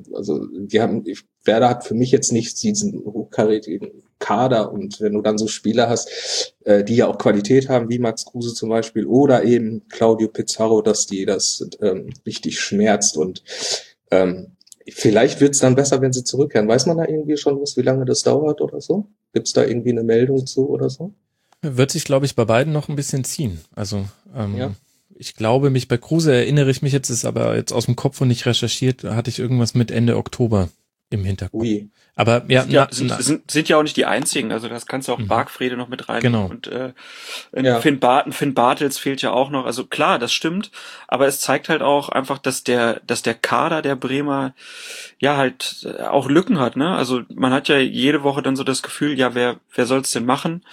Werder hat für mich jetzt nicht diesen hochkarätigen Kader, und wenn du dann so Spieler hast, die ja auch Qualität haben, wie Max Kruse zum Beispiel, oder eben Claudio Pizarro, dass die das richtig schmerzt, und vielleicht wird's dann besser, wenn sie zurückkehren. Weiß man da irgendwie schon was, wie lange das dauert oder so? Gibt's da irgendwie eine Meldung zu oder so? Wird sich, glaube ich, bei beiden noch ein bisschen ziehen. Also Ja. ich glaube, bei Kruse erinnere ich mich jetzt, ist aber jetzt aus dem Kopf und nicht recherchiert, da hatte ich irgendwas mit Ende Oktober im Hinterkopf. Ui. Aber ja, sind ja auch nicht die einzigen, also das kannst du auch Bargfrede noch mit rein. Genau. Und Ja. Finn Bartels fehlt ja auch noch. Also klar, das stimmt, aber es zeigt halt auch einfach, dass der Kader der Bremer ja halt auch Lücken hat, ne? Also man hat ja jede Woche dann so das Gefühl, ja, wer soll's denn machen?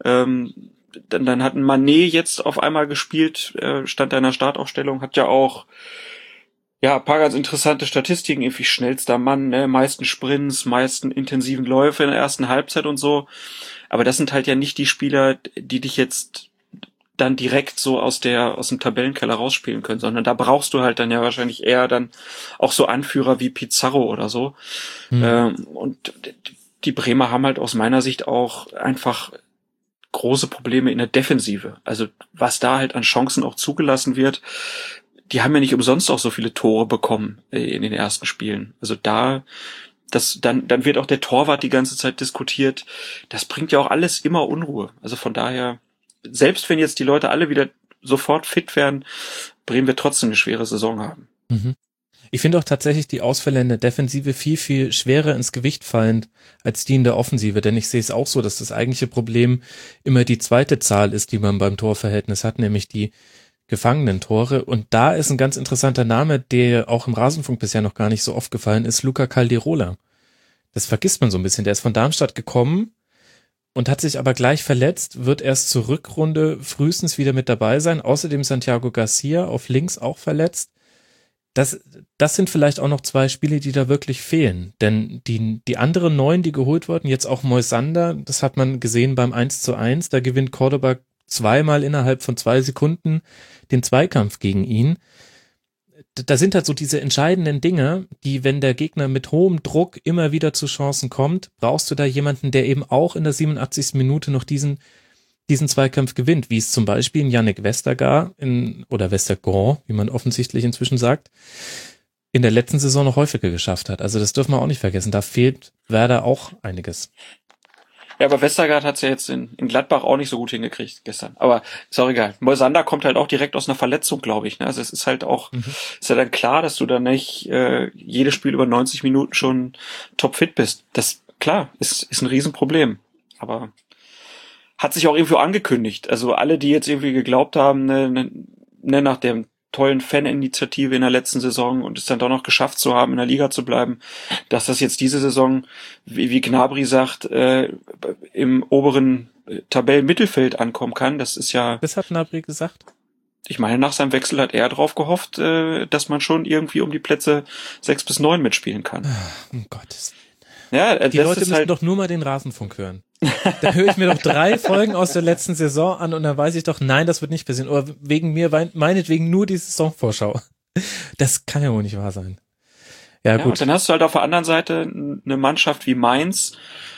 Dann hat ein Mané jetzt auf einmal gespielt, stand da in der Startaufstellung, hat ja auch ein paar ganz interessante Statistiken, irgendwie schnellster Mann, ne, meisten Sprints, meisten intensiven Läufe in der ersten Halbzeit und so. Aber das sind halt ja nicht die Spieler, die dich jetzt dann direkt so aus dem Tabellenkeller rausspielen können, sondern da brauchst du halt dann ja wahrscheinlich eher dann auch so Anführer wie Pizarro oder so. Und die Bremer haben halt aus meiner Sicht auch einfach große Probleme in der Defensive. Also was da halt an Chancen auch zugelassen wird, die haben ja nicht umsonst auch so viele Tore bekommen in den ersten Spielen. Also dann wird auch der Torwart die ganze Zeit diskutiert. Das bringt ja auch alles immer Unruhe. Also von daher, selbst wenn jetzt die Leute alle wieder sofort fit werden, Bremen wird trotzdem eine schwere Saison haben. Mhm. Ich finde auch tatsächlich die Ausfälle in der Defensive viel, viel schwerer ins Gewicht fallend als die in der Offensive, denn ich sehe es auch so, dass das eigentliche Problem immer die zweite Zahl ist, die man beim Torverhältnis hat, nämlich die gefangenen Tore. Und da ist ein ganz interessanter Name, der auch im Rasenfunk bisher noch gar nicht so oft gefallen ist, Luca Caldirola. Das vergisst man so ein bisschen. Der ist von Darmstadt gekommen und hat sich aber gleich verletzt, wird erst zur Rückrunde frühestens wieder mit dabei sein. Außerdem Santiago Garcia auf links auch verletzt. Das sind vielleicht auch noch zwei Spiele, die da wirklich fehlen. Denn die anderen 9, die geholt wurden, jetzt auch Moisander, das hat man gesehen beim 1:1, da gewinnt Cordoba zweimal innerhalb von 2 Sekunden den Zweikampf gegen ihn. Da sind halt so diese entscheidenden Dinge, die, wenn der Gegner mit hohem Druck immer wieder zu Chancen kommt, brauchst du da jemanden, der eben auch in der 87. Minute noch diesen Zweikampf gewinnt, wie es zum Beispiel in Yannick Westergaard oder Westergaard, wie man offensichtlich inzwischen sagt, in der letzten Saison noch häufiger geschafft hat. Also das dürfen wir auch nicht vergessen. Da fehlt Werder auch einiges. Ja, aber Westergaard hat's ja jetzt in Gladbach auch nicht so gut hingekriegt gestern. Aber ist auch egal. Moisander kommt halt auch direkt aus einer Verletzung, glaube ich. Ne? Also es ist halt auch, ist ja dann klar, dass du dann nicht jedes Spiel über 90 Minuten schon topfit bist. Das, klar, ist ein Riesenproblem. Aber hat sich auch irgendwo angekündigt. Also alle, die jetzt irgendwie geglaubt haben, ne, nach der tollen Faninitiative in der letzten Saison und es dann doch noch geschafft zu haben, in der Liga zu bleiben, dass das jetzt diese Saison, wie Gnabry sagt, im oberen Tabellenmittelfeld ankommen kann, das ist ja... Das hat Gnabry gesagt? Ich meine, nach seinem Wechsel hat er drauf gehofft, dass man schon irgendwie um die Plätze 6 bis 9 mitspielen kann. Um Gottes Willen. Ja, die Leute müssen doch nur mal den Rasenfunk hören. Da höre ich mir doch 3 Folgen aus der letzten Saison an und dann weiß ich doch, nein, das wird nicht passieren. Oder wegen mir, meinetwegen nur die Saisonvorschau. Das kann ja wohl nicht wahr sein. Ja, gut. Und dann hast du halt auf der anderen Seite eine Mannschaft wie Mainz,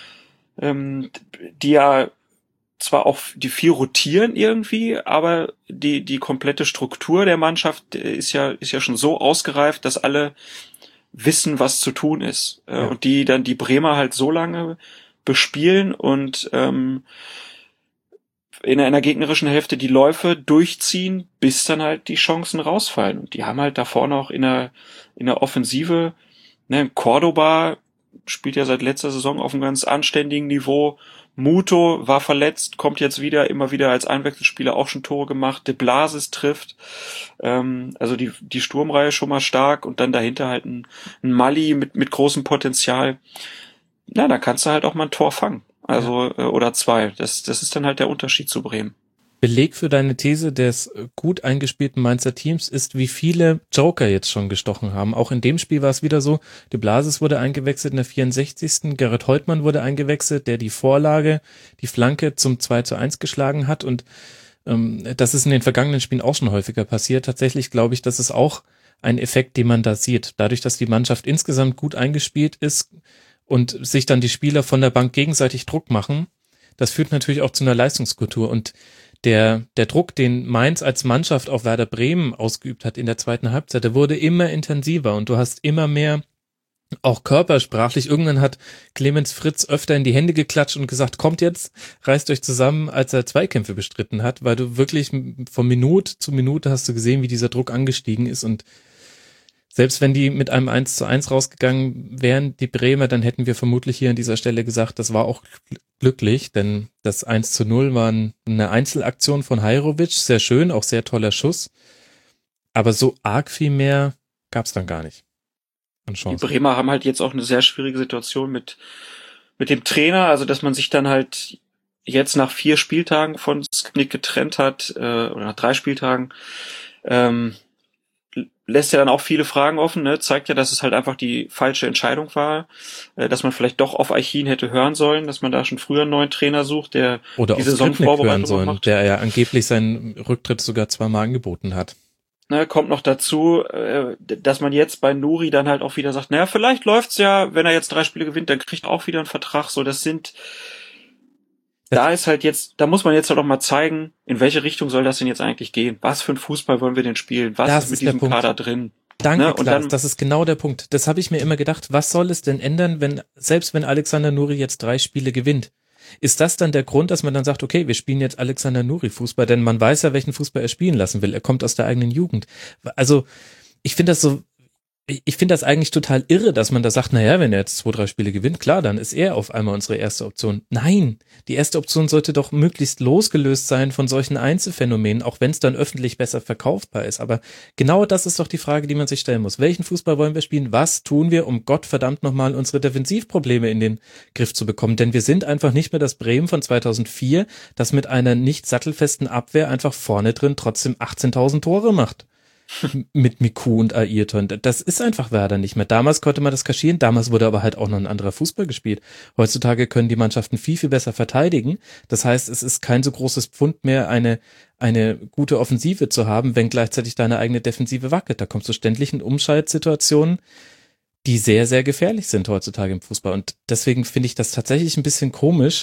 die ja zwar auch die viel rotieren irgendwie, aber die komplette Struktur der Mannschaft ist ja schon so ausgereift, dass alle wissen, was zu tun ist. Ja. Und die dann die Bremer halt so lange bespielen und in einer gegnerischen Hälfte die Läufe durchziehen, bis dann halt die Chancen rausfallen. Und die haben halt da vorne auch in der Offensive, ne, Cordoba spielt ja seit letzter Saison auf einem ganz anständigen Niveau. Muto war verletzt, kommt jetzt immer wieder als Einwechselspieler auch schon Tore gemacht. De Blasis trifft. Also die Sturmreihe schon mal stark und dann dahinter halt ein Mali mit großem Potenzial. Da kannst du halt auch mal ein Tor fangen. Also, oder 2. Das ist dann halt der Unterschied zu Bremen. Beleg für deine These des gut eingespielten Mainzer Teams ist, wie viele Joker jetzt schon gestochen haben. Auch in dem Spiel war es wieder so, De Blasis wurde eingewechselt in der 64. Gerrit Holtmann wurde eingewechselt, der die Vorlage, die Flanke zum 2:1 geschlagen hat, und das ist in den vergangenen Spielen auch schon häufiger passiert. Tatsächlich glaube ich, das ist auch ein Effekt, den man da sieht. Dadurch, dass die Mannschaft insgesamt gut eingespielt ist und sich dann die Spieler von der Bank gegenseitig Druck machen, das führt natürlich auch zu einer Leistungskultur, und der Druck, den Mainz als Mannschaft auf Werder Bremen ausgeübt hat in der zweiten Halbzeit, der wurde immer intensiver, und du hast immer mehr, auch körpersprachlich, irgendwann hat Clemens Fritz öfter in die Hände geklatscht und gesagt, kommt jetzt, reißt euch zusammen, als er Zweikämpfe bestritten hat, weil du wirklich von Minute zu Minute hast du gesehen, wie dieser Druck angestiegen ist, und selbst wenn die mit einem 1:1 rausgegangen wären, die Bremer, dann hätten wir vermutlich hier an dieser Stelle gesagt, das war auch glücklich, denn das 1:0 war eine Einzelaktion von Hajrovic, sehr schön, auch sehr toller Schuss, aber so arg viel mehr gab's dann gar nicht an Chancen. Die Bremer haben halt jetzt auch eine sehr schwierige Situation mit dem Trainer, also dass man sich dann halt jetzt nach 4 Spieltagen von Skripnik getrennt hat, oder nach 3 Spieltagen, lässt ja dann auch viele Fragen offen, ne? Zeigt ja, dass es halt einfach die falsche Entscheidung war, dass man vielleicht doch auf Aichin hätte hören sollen, dass man da schon früher einen neuen Trainer sucht, der oder die Saisonvorbereitung macht. Der ja angeblich seinen Rücktritt sogar 2-mal angeboten hat. Ne, kommt noch dazu, dass man jetzt bei Nuri dann halt auch wieder sagt, naja, vielleicht läuft's ja, wenn er jetzt 3 Spiele gewinnt, dann kriegt er auch wieder einen Vertrag, so, da muss man jetzt halt auch mal zeigen, in welche Richtung soll das denn jetzt eigentlich gehen? Was für ein Fußball wollen wir denn spielen? Was ist mit diesem Kader drin? Danke, ne? Und Klaas, das ist genau der Punkt. Das habe ich mir immer gedacht, was soll es denn ändern, selbst wenn Alexander Nuri jetzt 3 Spiele gewinnt? Ist das dann der Grund, dass man dann sagt, okay, wir spielen jetzt Alexander Nuri Fußball, denn man weiß ja, welchen Fußball er spielen lassen will. Er kommt aus der eigenen Jugend. Also, ich finde das eigentlich total irre, dass man da sagt, naja, wenn er jetzt 2, 3 Spiele gewinnt, klar, dann ist er auf einmal unsere erste Option. Nein, die erste Option sollte doch möglichst losgelöst sein von solchen Einzelfänomenen, auch wenn es dann öffentlich besser verkaufbar ist. Aber genau das ist doch die Frage, die man sich stellen muss. Welchen Fußball wollen wir spielen? Was tun wir, um Gottverdammt nochmal unsere Defensivprobleme in den Griff zu bekommen? Denn wir sind einfach nicht mehr das Bremen von 2004, das mit einer nicht sattelfesten Abwehr einfach vorne drin trotzdem 18.000 Tore macht. Mit Miku und Ayrton. Das ist einfach Werder nicht mehr. Damals konnte man das kaschieren, damals wurde aber halt auch noch ein anderer Fußball gespielt. Heutzutage können die Mannschaften viel, viel besser verteidigen. Das heißt, es ist kein so großes Pfund mehr, eine gute Offensive zu haben, wenn gleichzeitig deine eigene Defensive wackelt. Da kommst du ständig in Umschaltsituationen, die sehr, sehr gefährlich sind heutzutage im Fußball. Und deswegen finde ich das tatsächlich ein bisschen komisch,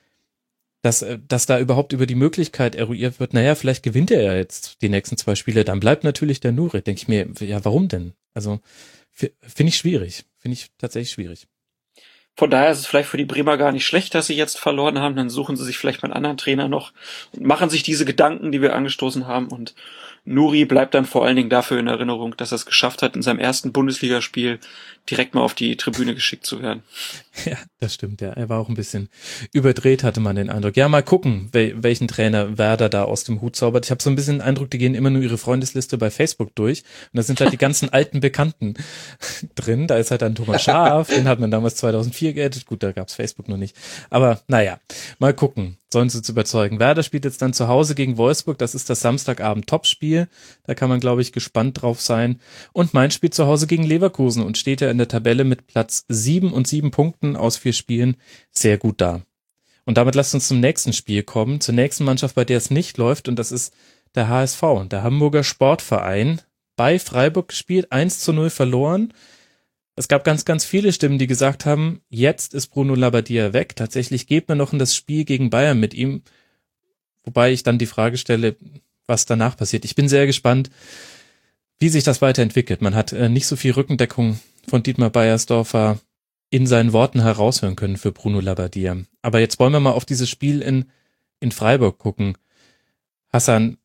dass da überhaupt über die Möglichkeit eruiert wird, naja, vielleicht gewinnt er ja jetzt die nächsten 2 Spiele, dann bleibt natürlich der Nuri. Denke ich mir, ja, warum denn? Also, finde ich schwierig. Finde ich tatsächlich schwierig. Von daher ist es vielleicht für die Bremer gar nicht schlecht, dass sie jetzt verloren haben. Dann suchen sie sich vielleicht mal einen anderen Trainer noch und machen sich diese Gedanken, die wir angestoßen haben. Und Nuri bleibt dann vor allen Dingen dafür in Erinnerung, dass er es geschafft hat, in seinem ersten Bundesligaspiel direkt mal auf die Tribüne geschickt zu werden. Ja, das stimmt, ja. Er war auch ein bisschen überdreht, hatte man den Eindruck. Ja, mal gucken, welchen Trainer Werder da aus dem Hut zaubert. Ich habe so ein bisschen den Eindruck, die gehen immer nur ihre Freundesliste bei Facebook durch. Und da sind halt die ganzen alten Bekannten drin. Da ist halt dann Thomas Schaaf, den hat man damals 2004 geaddet. Gut, da gab's Facebook noch nicht. Aber naja, mal gucken. Sollen sie uns überzeugen. Werder spielt jetzt dann zu Hause gegen Wolfsburg. Das ist das Samstagabend-Topspiel. Da kann man, glaube ich, gespannt drauf sein. Und Mainz spielt zu Hause gegen Leverkusen und steht ja in der Tabelle mit Platz 7 und 7 Punkten aus 4 Spielen sehr gut da. Und damit lasst uns zum nächsten Spiel kommen, zur nächsten Mannschaft, bei der es nicht läuft. Und das ist der HSV, der Hamburger Sportverein. Bei Freiburg gespielt, 1:0 verloren. Es gab ganz, ganz viele Stimmen, die gesagt haben, jetzt ist Bruno Labbadia weg. Tatsächlich geht man noch in das Spiel gegen Bayern mit ihm. Wobei ich dann die Frage stelle, was danach passiert. Ich bin sehr gespannt, wie sich das weiterentwickelt. Man hat nicht so viel Rückendeckung von Dietmar Beiersdorfer in seinen Worten heraushören können für Bruno Labbadia. Aber jetzt wollen wir mal auf dieses Spiel in Freiburg gucken. Hassan,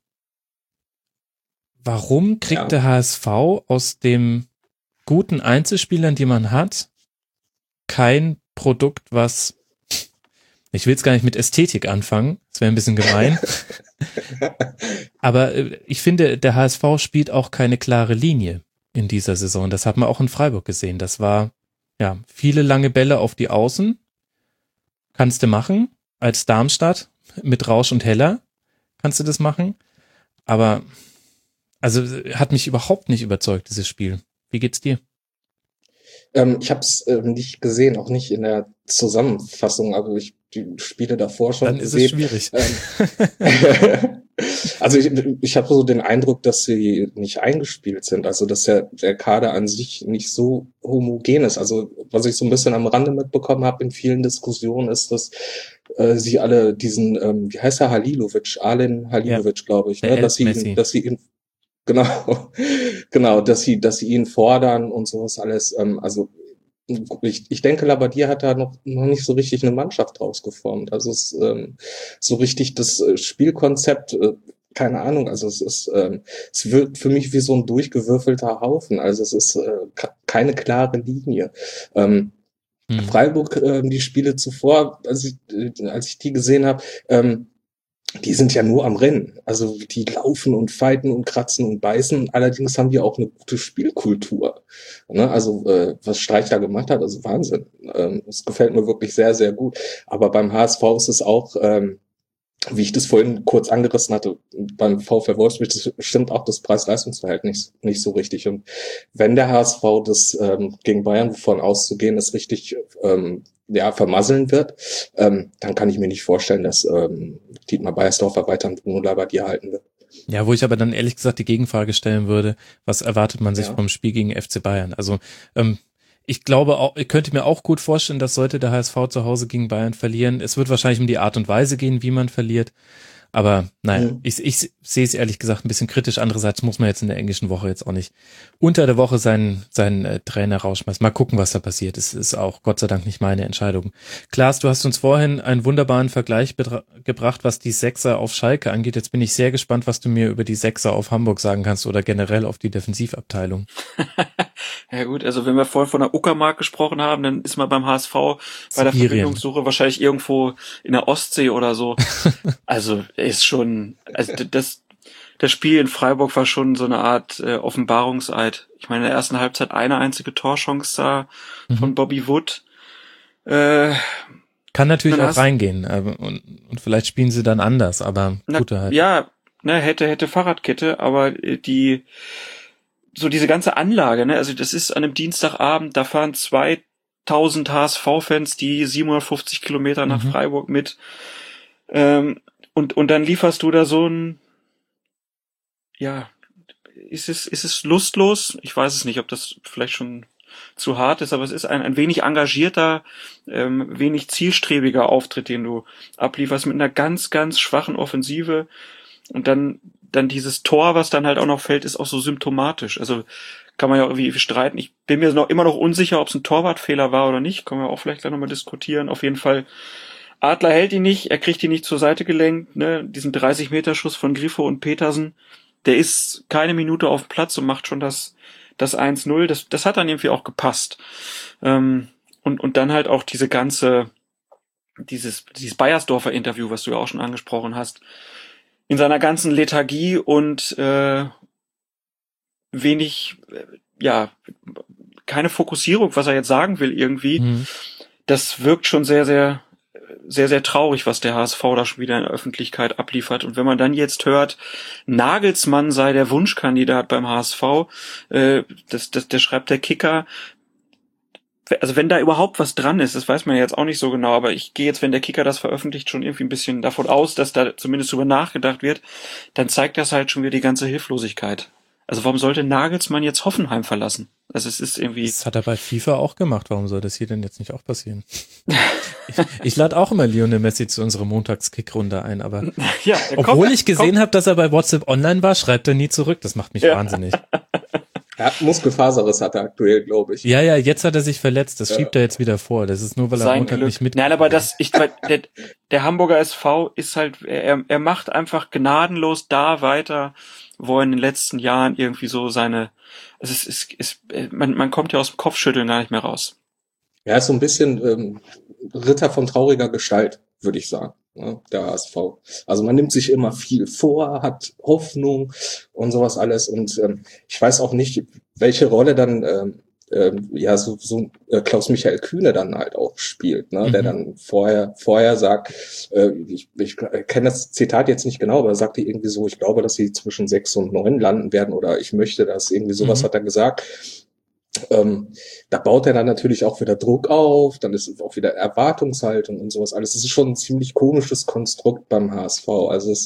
warum kriegt der HSV aus dem guten Einzelspielern, die man hat, kein Produkt, was, ich will es gar nicht mit Ästhetik anfangen, das wäre ein bisschen gemein, aber ich finde, der HSV spielt auch keine klare Linie in dieser Saison. Das hat man auch in Freiburg gesehen. Das war, ja, viele lange Bälle auf die Außen, kannst du machen, als Darmstadt mit Rausch und Heller, kannst du das machen. Aber, also, hat mich überhaupt nicht überzeugt, dieses Spiel. Wie geht's dir? Ich habe es nicht gesehen, auch nicht in der Zusammenfassung, aber ich die Spiele davor schon Dann ist gesehen. es schwierig. Also ich habe so den Eindruck, dass sie nicht eingespielt sind, also dass der Kader an sich nicht so homogen ist. Also was ich so ein bisschen am Rande mitbekommen habe in vielen Diskussionen ist, dass sie alle diesen, wie heißt er, Alen Halilovic, glaube ich, ne? Dass sie ihn genau, dass sie ihn fordern und sowas alles. Also ich denke, Labbadia hat da noch nicht so richtig eine Mannschaft draus geformt. Also es so richtig das Spielkonzept, keine Ahnung. Also es wirkt für mich wie so ein durchgewürfelter Haufen. Also es ist keine klare Linie. Freiburg, die Spiele zuvor, als ich die gesehen habe, die sind ja nur am Rennen. Also die laufen und fighten und kratzen und beißen. Allerdings haben die auch eine gute Spielkultur. Ne? Also was Streich da gemacht hat, also Wahnsinn. Das gefällt mir wirklich sehr, sehr gut. Aber beim HSV ist es auch, wie ich das vorhin kurz angerissen hatte, beim VfL Wolfsburg, das stimmt auch das Preis-Leistungs-Verhältnis nicht so richtig. Und wenn der HSV das gegen Bayern, wovon auszugehen ist, richtig vermasseln wird, dann kann ich mir nicht vorstellen, dass Dietmar Beiersdorfer weiter an Bruno Labbadia halten wird. Ja, wo ich aber dann ehrlich gesagt die Gegenfrage stellen würde, was erwartet man sich vom Spiel gegen FC Bayern? Also ich glaube auch, ich könnte mir auch gut vorstellen, dass sollte der HSV zu Hause gegen Bayern verlieren, es wird wahrscheinlich um die Art und Weise gehen, wie man verliert. Aber nein, ich sehe es ehrlich gesagt ein bisschen kritisch. Andererseits muss man jetzt in der englischen Woche jetzt auch nicht unter der Woche seinen Trainer rausschmeißen. Mal gucken, was da passiert. Es ist auch Gott sei Dank nicht meine Entscheidung. Klaas, du hast uns vorhin einen wunderbaren Vergleich gebracht, was die Sechser auf Schalke angeht. Jetzt bin ich sehr gespannt, was du mir über die Sechser auf Hamburg sagen kannst oder generell auf die Defensivabteilung. Ja gut, also wenn wir vorhin von der Uckermark gesprochen haben, dann ist man beim HSV bei der Verbindungssuche wahrscheinlich irgendwo in der Ostsee oder so. Also ist schon, also das Spiel in Freiburg war schon so eine Art Offenbarungseid. Ich meine, in der ersten Halbzeit eine einzige Torchance da von Bobby Wood. Kann natürlich auch reingehen und vielleicht spielen sie dann anders, aber gute halt. Ja, ne, hätte Fahrradkette, aber diese ganze Anlage, ne, also das ist an einem Dienstagabend, da fahren 2000 HSV-Fans die 750 Kilometer nach Freiburg mit, und dann lieferst du da so ein, ja, ist es lustlos? Ich weiß es nicht, ob das vielleicht schon zu hart ist, aber es ist ein wenig engagierter, wenig zielstrebiger Auftritt, den du ablieferst mit einer ganz, ganz schwachen Offensive, und dann dieses Tor, was dann halt auch noch fällt, ist auch so symptomatisch. Also kann man ja irgendwie streiten. Ich bin mir immer noch unsicher, ob es ein Torwartfehler war oder nicht. Können wir auch vielleicht gleich nochmal diskutieren. Auf jeden Fall, Adler hält ihn nicht, er kriegt ihn nicht zur Seite gelenkt. Ne? Diesen 30-Meter-Schuss von Grifo und Petersen, der ist keine Minute auf dem Platz und macht schon das 1-0. Das hat dann irgendwie auch gepasst. Und dann halt auch dieses Beiersdorfer Interview, was du ja auch schon angesprochen hast, in seiner ganzen Lethargie und wenig, keine Fokussierung, was er jetzt sagen will irgendwie. Das wirkt schon sehr, sehr, sehr, sehr traurig, was der HSV da schon wieder in der Öffentlichkeit abliefert. Und wenn man dann jetzt hört, Nagelsmann sei der Wunschkandidat beim HSV, der schreibt der Kicker. Also wenn da überhaupt was dran ist, das weiß man jetzt auch nicht so genau, aber ich gehe jetzt, wenn der Kicker das veröffentlicht, schon irgendwie ein bisschen davon aus, dass da zumindest drüber nachgedacht wird, dann zeigt das halt schon wieder die ganze Hilflosigkeit. Also warum sollte Nagelsmann jetzt Hoffenheim verlassen? Also es ist irgendwie... Das hat er bei FIFA auch gemacht, warum soll das hier denn jetzt nicht auch passieren? ich lade auch immer Lionel Messi zu unserer Montagskick-Runde ein, aber ja, obwohl ich gesehen habe, dass er bei WhatsApp online war, schreibt er nie zurück. Das macht mich wahnsinnig. Ja, Muskelfaserriss hat er aktuell, glaube ich. Ja, jetzt hat er sich verletzt. Das schiebt er jetzt wieder vor. Das ist nur, weil er Montag nicht mit. Nein, aber der Hamburger SV ist halt, er macht einfach gnadenlos da weiter, wo er in den letzten Jahren irgendwie so man kommt ja aus dem Kopfschütteln gar nicht mehr raus. Ja, ist so ein bisschen Ritter von trauriger Gestalt, würde ich sagen, ne, der HSV. Also man nimmt sich immer viel vor, hat Hoffnung und sowas alles, und ich weiß auch nicht, welche Rolle dann Klaus-Michael Kühne dann halt auch spielt, ne? Der dann vorher sagt, ich kenne das Zitat jetzt nicht genau, aber er sagte irgendwie so, ich glaube, dass sie zwischen 6 und 9 landen werden oder ich möchte das, irgendwie sowas hat er gesagt. Da baut er dann natürlich auch wieder Druck auf, dann ist auch wieder Erwartungshaltung und sowas alles. Es ist schon ein ziemlich komisches Konstrukt beim HSV. Also es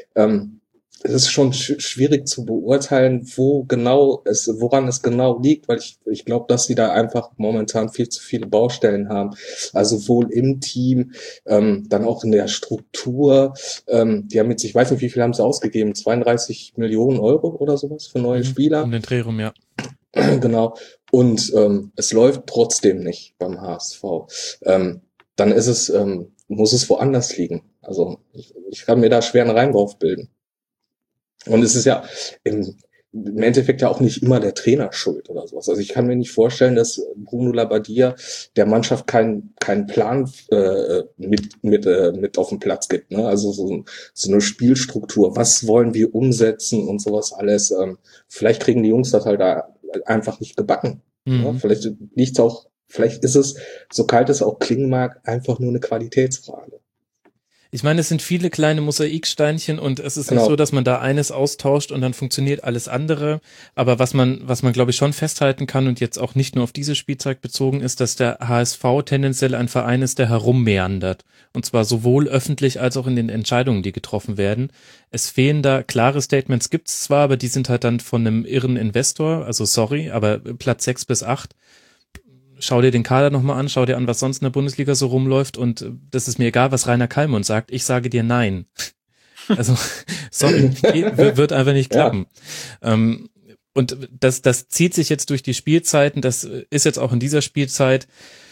ist schon schwierig zu beurteilen, woran es genau liegt, weil ich glaube, dass sie da einfach momentan viel zu viele Baustellen haben. Also sowohl im Team, dann auch in der Struktur. Die haben jetzt, ich weiß nicht, wie viel haben sie ausgegeben, 32 Millionen Euro oder sowas für neue Spieler. Um den Dreh rum, ja. Genau. Und es läuft trotzdem nicht beim HSV. Dann muss es woanders liegen. Also ich kann mir da schwer einen Reim drauf bilden. Und es ist ja im Endeffekt ja auch nicht immer der Trainer schuld oder sowas. Also ich kann mir nicht vorstellen, dass Bruno Labbadia der Mannschaft keinen Plan mit auf den Platz gibt. Ne? Also so eine Spielstruktur. Was wollen wir umsetzen und sowas alles. Vielleicht kriegen die Jungs das halt da einfach nicht gebacken. Ja? Vielleicht ist es, so kalt es auch klingen mag, einfach nur eine Qualitätsfrage. Ich meine, es sind viele kleine Mosaiksteinchen und es ist nicht so, dass man da eines austauscht und dann funktioniert alles andere. Aber was man glaube ich schon festhalten kann und jetzt auch nicht nur auf diese Spielzeit bezogen ist, dass der HSV tendenziell ein Verein ist, der herummeandert. Und zwar sowohl öffentlich als auch in den Entscheidungen, die getroffen werden. Es fehlen da klare Statements, gibt's zwar, aber die sind halt dann von einem irren Investor, also sorry, aber Platz 6 bis 8. Schau dir den Kader nochmal an, schau dir an, was sonst in der Bundesliga so rumläuft und das ist mir egal, was Rainer Kallmund sagt, ich sage dir nein. Also, sorry, wird einfach nicht klappen. Ja. Und das zieht sich jetzt durch die Spielzeiten, das ist jetzt auch in dieser Spielzeit,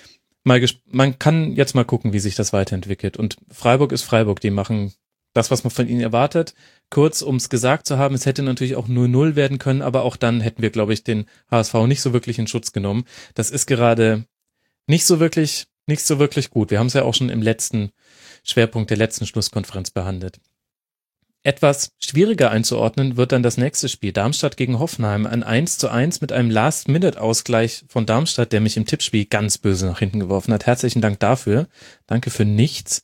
man kann jetzt mal gucken, wie sich das weiterentwickelt und Freiburg ist Freiburg, die machen das, was man von ihnen erwartet. Kurz, um es gesagt zu haben, es hätte natürlich auch 0-0 werden können, aber auch dann hätten wir, glaube ich, den HSV nicht so wirklich in Schutz genommen. Das ist gerade nicht so wirklich gut. Wir haben es ja auch schon im letzten Schwerpunkt der letzten Schlusskonferenz behandelt. Etwas schwieriger einzuordnen wird dann das nächste Spiel. Darmstadt gegen Hoffenheim. Ein 1:1 mit einem Last-Minute-Ausgleich von Darmstadt, der mich im Tippspiel ganz böse nach hinten geworfen hat. Herzlichen Dank dafür. Danke für nichts.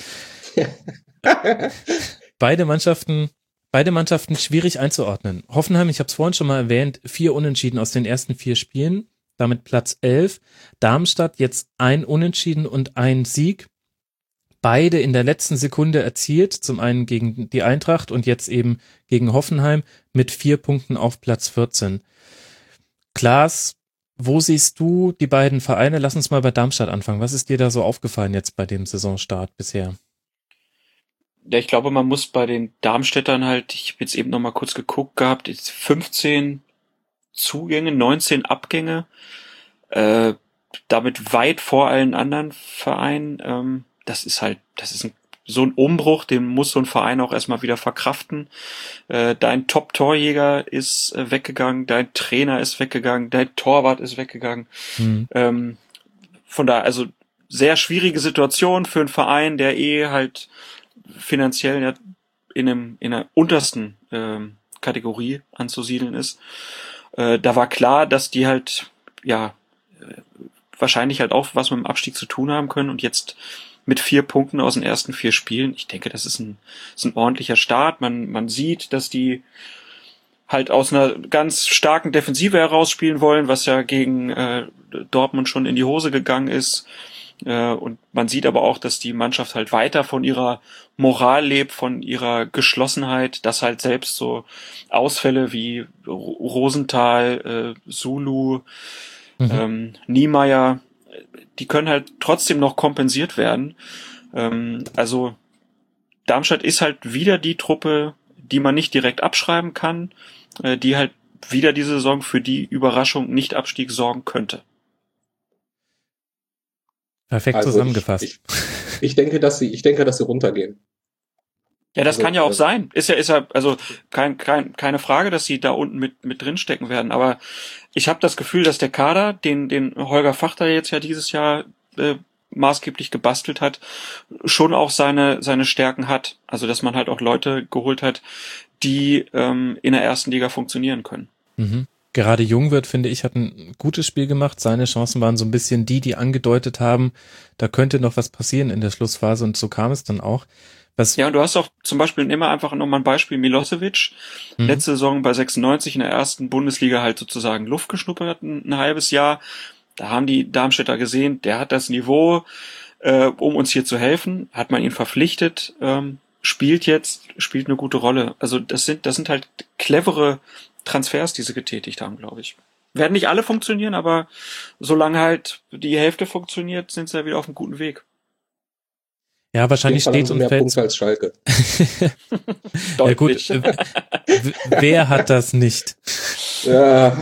Beide Mannschaften schwierig einzuordnen. Hoffenheim, ich habe es vorhin schon mal erwähnt, 4 Unentschieden aus den ersten 4 Spielen, damit Platz 11. Darmstadt jetzt 1 Unentschieden und 1 Sieg. Beide in der letzten Sekunde erzielt, zum einen gegen die Eintracht und jetzt eben gegen Hoffenheim mit 4 Punkten auf Platz 14. Klaas, wo siehst du die beiden Vereine? Lass uns mal bei Darmstadt anfangen. Was ist dir da so aufgefallen jetzt bei dem Saisonstart bisher? Ja, ich glaube, man muss bei den Darmstädtern halt, ich habe jetzt eben noch mal kurz geguckt gehabt, 15 Zugänge, 19 Abgänge, damit weit vor allen anderen Vereinen. Das ist so ein Umbruch, den muss so ein Verein auch erstmal wieder verkraften. Dein Top-Torjäger ist weggegangen, dein Trainer ist weggegangen, dein Torwart ist weggegangen. Von daher, also sehr schwierige Situation für einen Verein, der halt finanziell ja in der untersten Kategorie anzusiedeln ist. Da war klar, dass die halt wahrscheinlich halt auch was mit dem Abstieg zu tun haben können und jetzt mit 4 Punkten aus den ersten 4 Spielen, ich denke, das ist ein ordentlicher Start. Man sieht, dass die halt aus einer ganz starken Defensive heraus spielen wollen, was ja gegen Dortmund schon in die Hose gegangen ist. Und man sieht aber auch, dass die Mannschaft halt weiter von ihrer Moral lebt, von ihrer Geschlossenheit, dass halt selbst so Ausfälle wie Rosenthal, Sulu, Niemeyer, die können halt trotzdem noch kompensiert werden. Also Darmstadt ist halt wieder die Truppe, die man nicht direkt abschreiben kann, die halt wieder diese Saison für die Überraschung Nicht-Abstieg sorgen könnte. Perfekt zusammengefasst. Ich denke, dass sie runtergehen. Ja, das kann ja auch sein. Ist ja, also keine Frage, dass sie da unten mit drin stecken werden. Aber ich habe das Gefühl, dass der Kader, den Holger Fachter jetzt ja dieses Jahr maßgeblich gebastelt hat, schon auch seine Stärken hat. Also dass man halt auch Leute geholt hat, die in der ersten Liga funktionieren können. gerade Jungwirth, finde ich, hat ein gutes Spiel gemacht. Seine Chancen waren so ein bisschen die angedeutet haben, da könnte noch was passieren in der Schlussphase und so kam es dann auch. Ja, und du hast auch zum Beispiel immer einfach nochmal ein Beispiel Milosevic. Letzte Saison bei 96 in der ersten Bundesliga halt sozusagen Luft geschnuppert, ein halbes Jahr. Da haben die Darmstädter gesehen, der hat das Niveau, um uns hier zu helfen, hat man ihn verpflichtet, spielt eine gute Rolle. Also das sind halt clevere Transfers, die sie getätigt haben, glaube ich. Werden nicht alle funktionieren, aber solange halt die Hälfte funktioniert, sind sie ja wieder auf einem guten Weg. Ja, wahrscheinlich steht und mehr fällt. Punkte als Schalke. Ja gut, wer hat das nicht? Ja.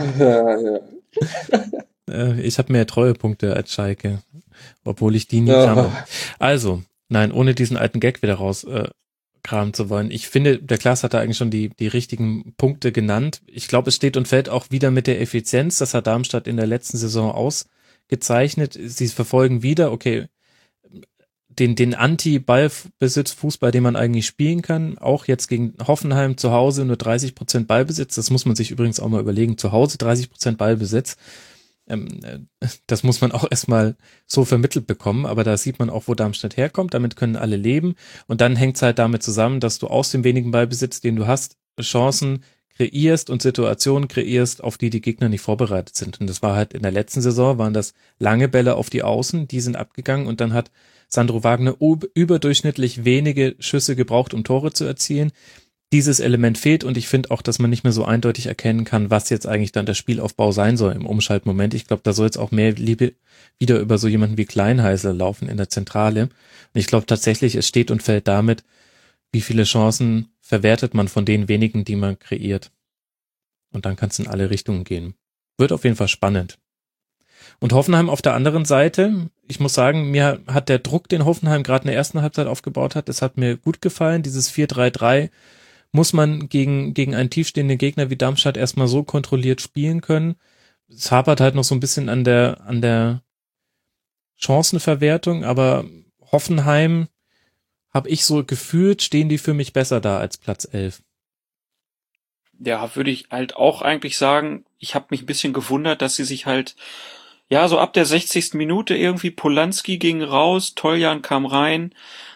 Ich habe mehr Treuepunkte als Schalke, obwohl ich die nie habe. Also, nein, ohne diesen alten Gag wieder rauskramen zu wollen. Ich finde, der Klaas hat da eigentlich schon die richtigen Punkte genannt. Ich glaube, es steht und fällt auch wieder mit der Effizienz. Das hat Darmstadt in der letzten Saison ausgezeichnet. Sie verfolgen wieder, okay, den Anti-Ballbesitz-Fußball, den man eigentlich spielen kann, auch jetzt gegen Hoffenheim zu Hause nur 30% Ballbesitz, das muss man sich übrigens auch mal überlegen, zu Hause 30% Ballbesitz, das muss man auch erstmal so vermittelt bekommen, aber da sieht man auch, wo Darmstadt herkommt, damit können alle leben und dann hängt es halt damit zusammen, dass du aus dem wenigen Ballbesitz, den du hast, Chancen kreierst und Situationen kreierst, auf die Gegner nicht vorbereitet sind und das war halt in der letzten Saison, waren das lange Bälle auf die Außen, die sind abgegangen und dann hat Sandro Wagner überdurchschnittlich wenige Schüsse gebraucht, um Tore zu erzielen. Dieses Element fehlt und ich finde auch, dass man nicht mehr so eindeutig erkennen kann, was jetzt eigentlich dann der Spielaufbau sein soll im Umschaltmoment. Ich glaube, da soll jetzt auch mehr Liebe wieder über so jemanden wie Kleinheißler laufen in der Zentrale. Und ich glaube tatsächlich, es steht und fällt damit, wie viele Chancen verwertet man von den wenigen, die man kreiert. Und dann kann es in alle Richtungen gehen. Wird auf jeden Fall spannend. Und Hoffenheim auf der anderen Seite, ich muss sagen, mir hat der Druck, den Hoffenheim gerade in der ersten Halbzeit aufgebaut hat, das hat mir gut gefallen. Dieses 4-3-3 muss man gegen einen tiefstehenden Gegner wie Darmstadt erstmal so kontrolliert spielen können. Es hapert halt noch so ein bisschen an der Chancenverwertung, aber Hoffenheim, habe ich so gefühlt, stehen die für mich besser da als Platz 11. Ja, würde ich halt auch eigentlich sagen, ich habe mich ein bisschen gewundert, dass sie sich halt ja, so ab der 60. Minute irgendwie Polanski ging raus, Toljan kam rein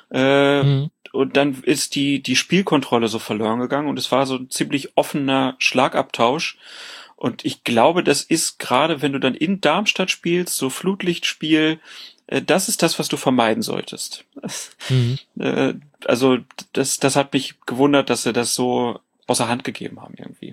und dann ist die Spielkontrolle so verloren gegangen und es war so ein ziemlich offener Schlagabtausch und ich glaube, das ist gerade, wenn du dann in Darmstadt spielst, so Flutlichtspiel, das ist das, was du vermeiden solltest. Also das hat mich gewundert, dass sie das so außer Hand gegeben haben irgendwie.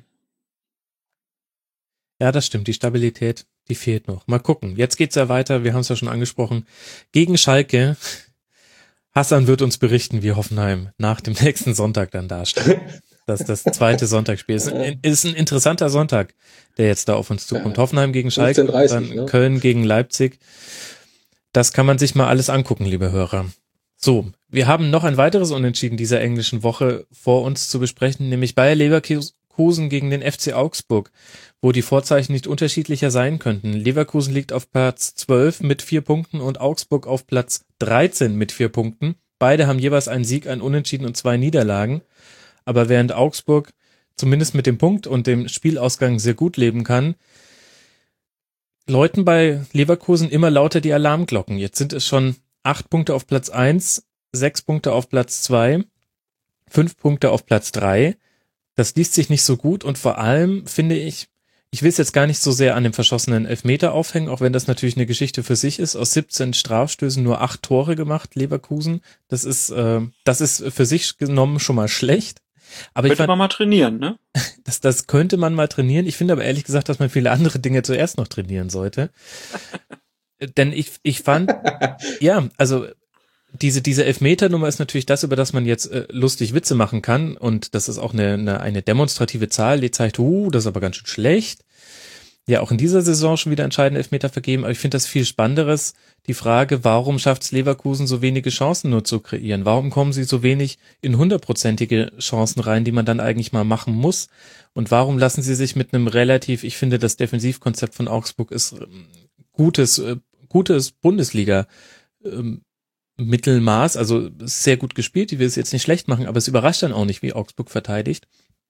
Ja, das stimmt, die Stabilität, die fehlt noch. Mal gucken, jetzt geht's ja weiter, wir haben es ja schon angesprochen, gegen Schalke. Hassan wird uns berichten, wie Hoffenheim nach dem nächsten Sonntag dann dasteht. Das zweite Sonntagsspiel ist ein interessanter Sonntag, der jetzt da auf uns zukommt. Hoffenheim gegen Schalke, 15:30, dann ne? Köln gegen Leipzig. Das kann man sich mal alles angucken, liebe Hörer. So, wir haben noch ein weiteres Unentschieden dieser englischen Woche vor uns zu besprechen, nämlich Bayer Leverkusen gegen den FC Augsburg, wo die Vorzeichen nicht unterschiedlicher sein könnten. Leverkusen liegt auf Platz 12 mit 4 Punkten und Augsburg auf Platz 13 mit 4 Punkten. Beide haben jeweils einen Sieg, ein Unentschieden und 2 Niederlagen. Aber während Augsburg zumindest mit dem Punkt und dem Spielausgang sehr gut leben kann, läuten bei Leverkusen immer lauter die Alarmglocken. Jetzt sind es schon 8 Punkte auf Platz 1, 6 Punkte auf Platz 2, 5 Punkte auf Platz 3. Das liest sich nicht so gut und vor allem finde ich will es jetzt gar nicht so sehr an dem verschossenen Elfmeter aufhängen, auch wenn das natürlich eine Geschichte für sich ist. Aus 17 Strafstößen nur 8 Tore gemacht, Leverkusen. Das ist für sich genommen schon mal schlecht. Aber könnte man mal trainieren, ne? Das könnte man mal trainieren. Ich finde aber ehrlich gesagt, dass man viele andere Dinge zuerst noch trainieren sollte. Denn ich fand, ja, also diese Elfmeter-Nummer ist natürlich das, über das man jetzt lustig Witze machen kann und das ist auch eine demonstrative Zahl, die zeigt, das ist aber ganz schön schlecht. Ja, auch in dieser Saison schon wieder entscheidende Elfmeter vergeben, aber ich finde das viel Spannenderes, die Frage, warum schafft es Leverkusen so wenige Chancen nur zu kreieren? Warum kommen sie so wenig in 100%ige Chancen rein, die man dann eigentlich mal machen muss? Und warum lassen sie sich mit einem relativ, ich finde, das Defensivkonzept von Augsburg ist gutes Bundesliga Mittelmaß, also sehr gut gespielt, ich will es jetzt nicht schlecht machen, aber es überrascht dann auch nicht, wie Augsburg verteidigt.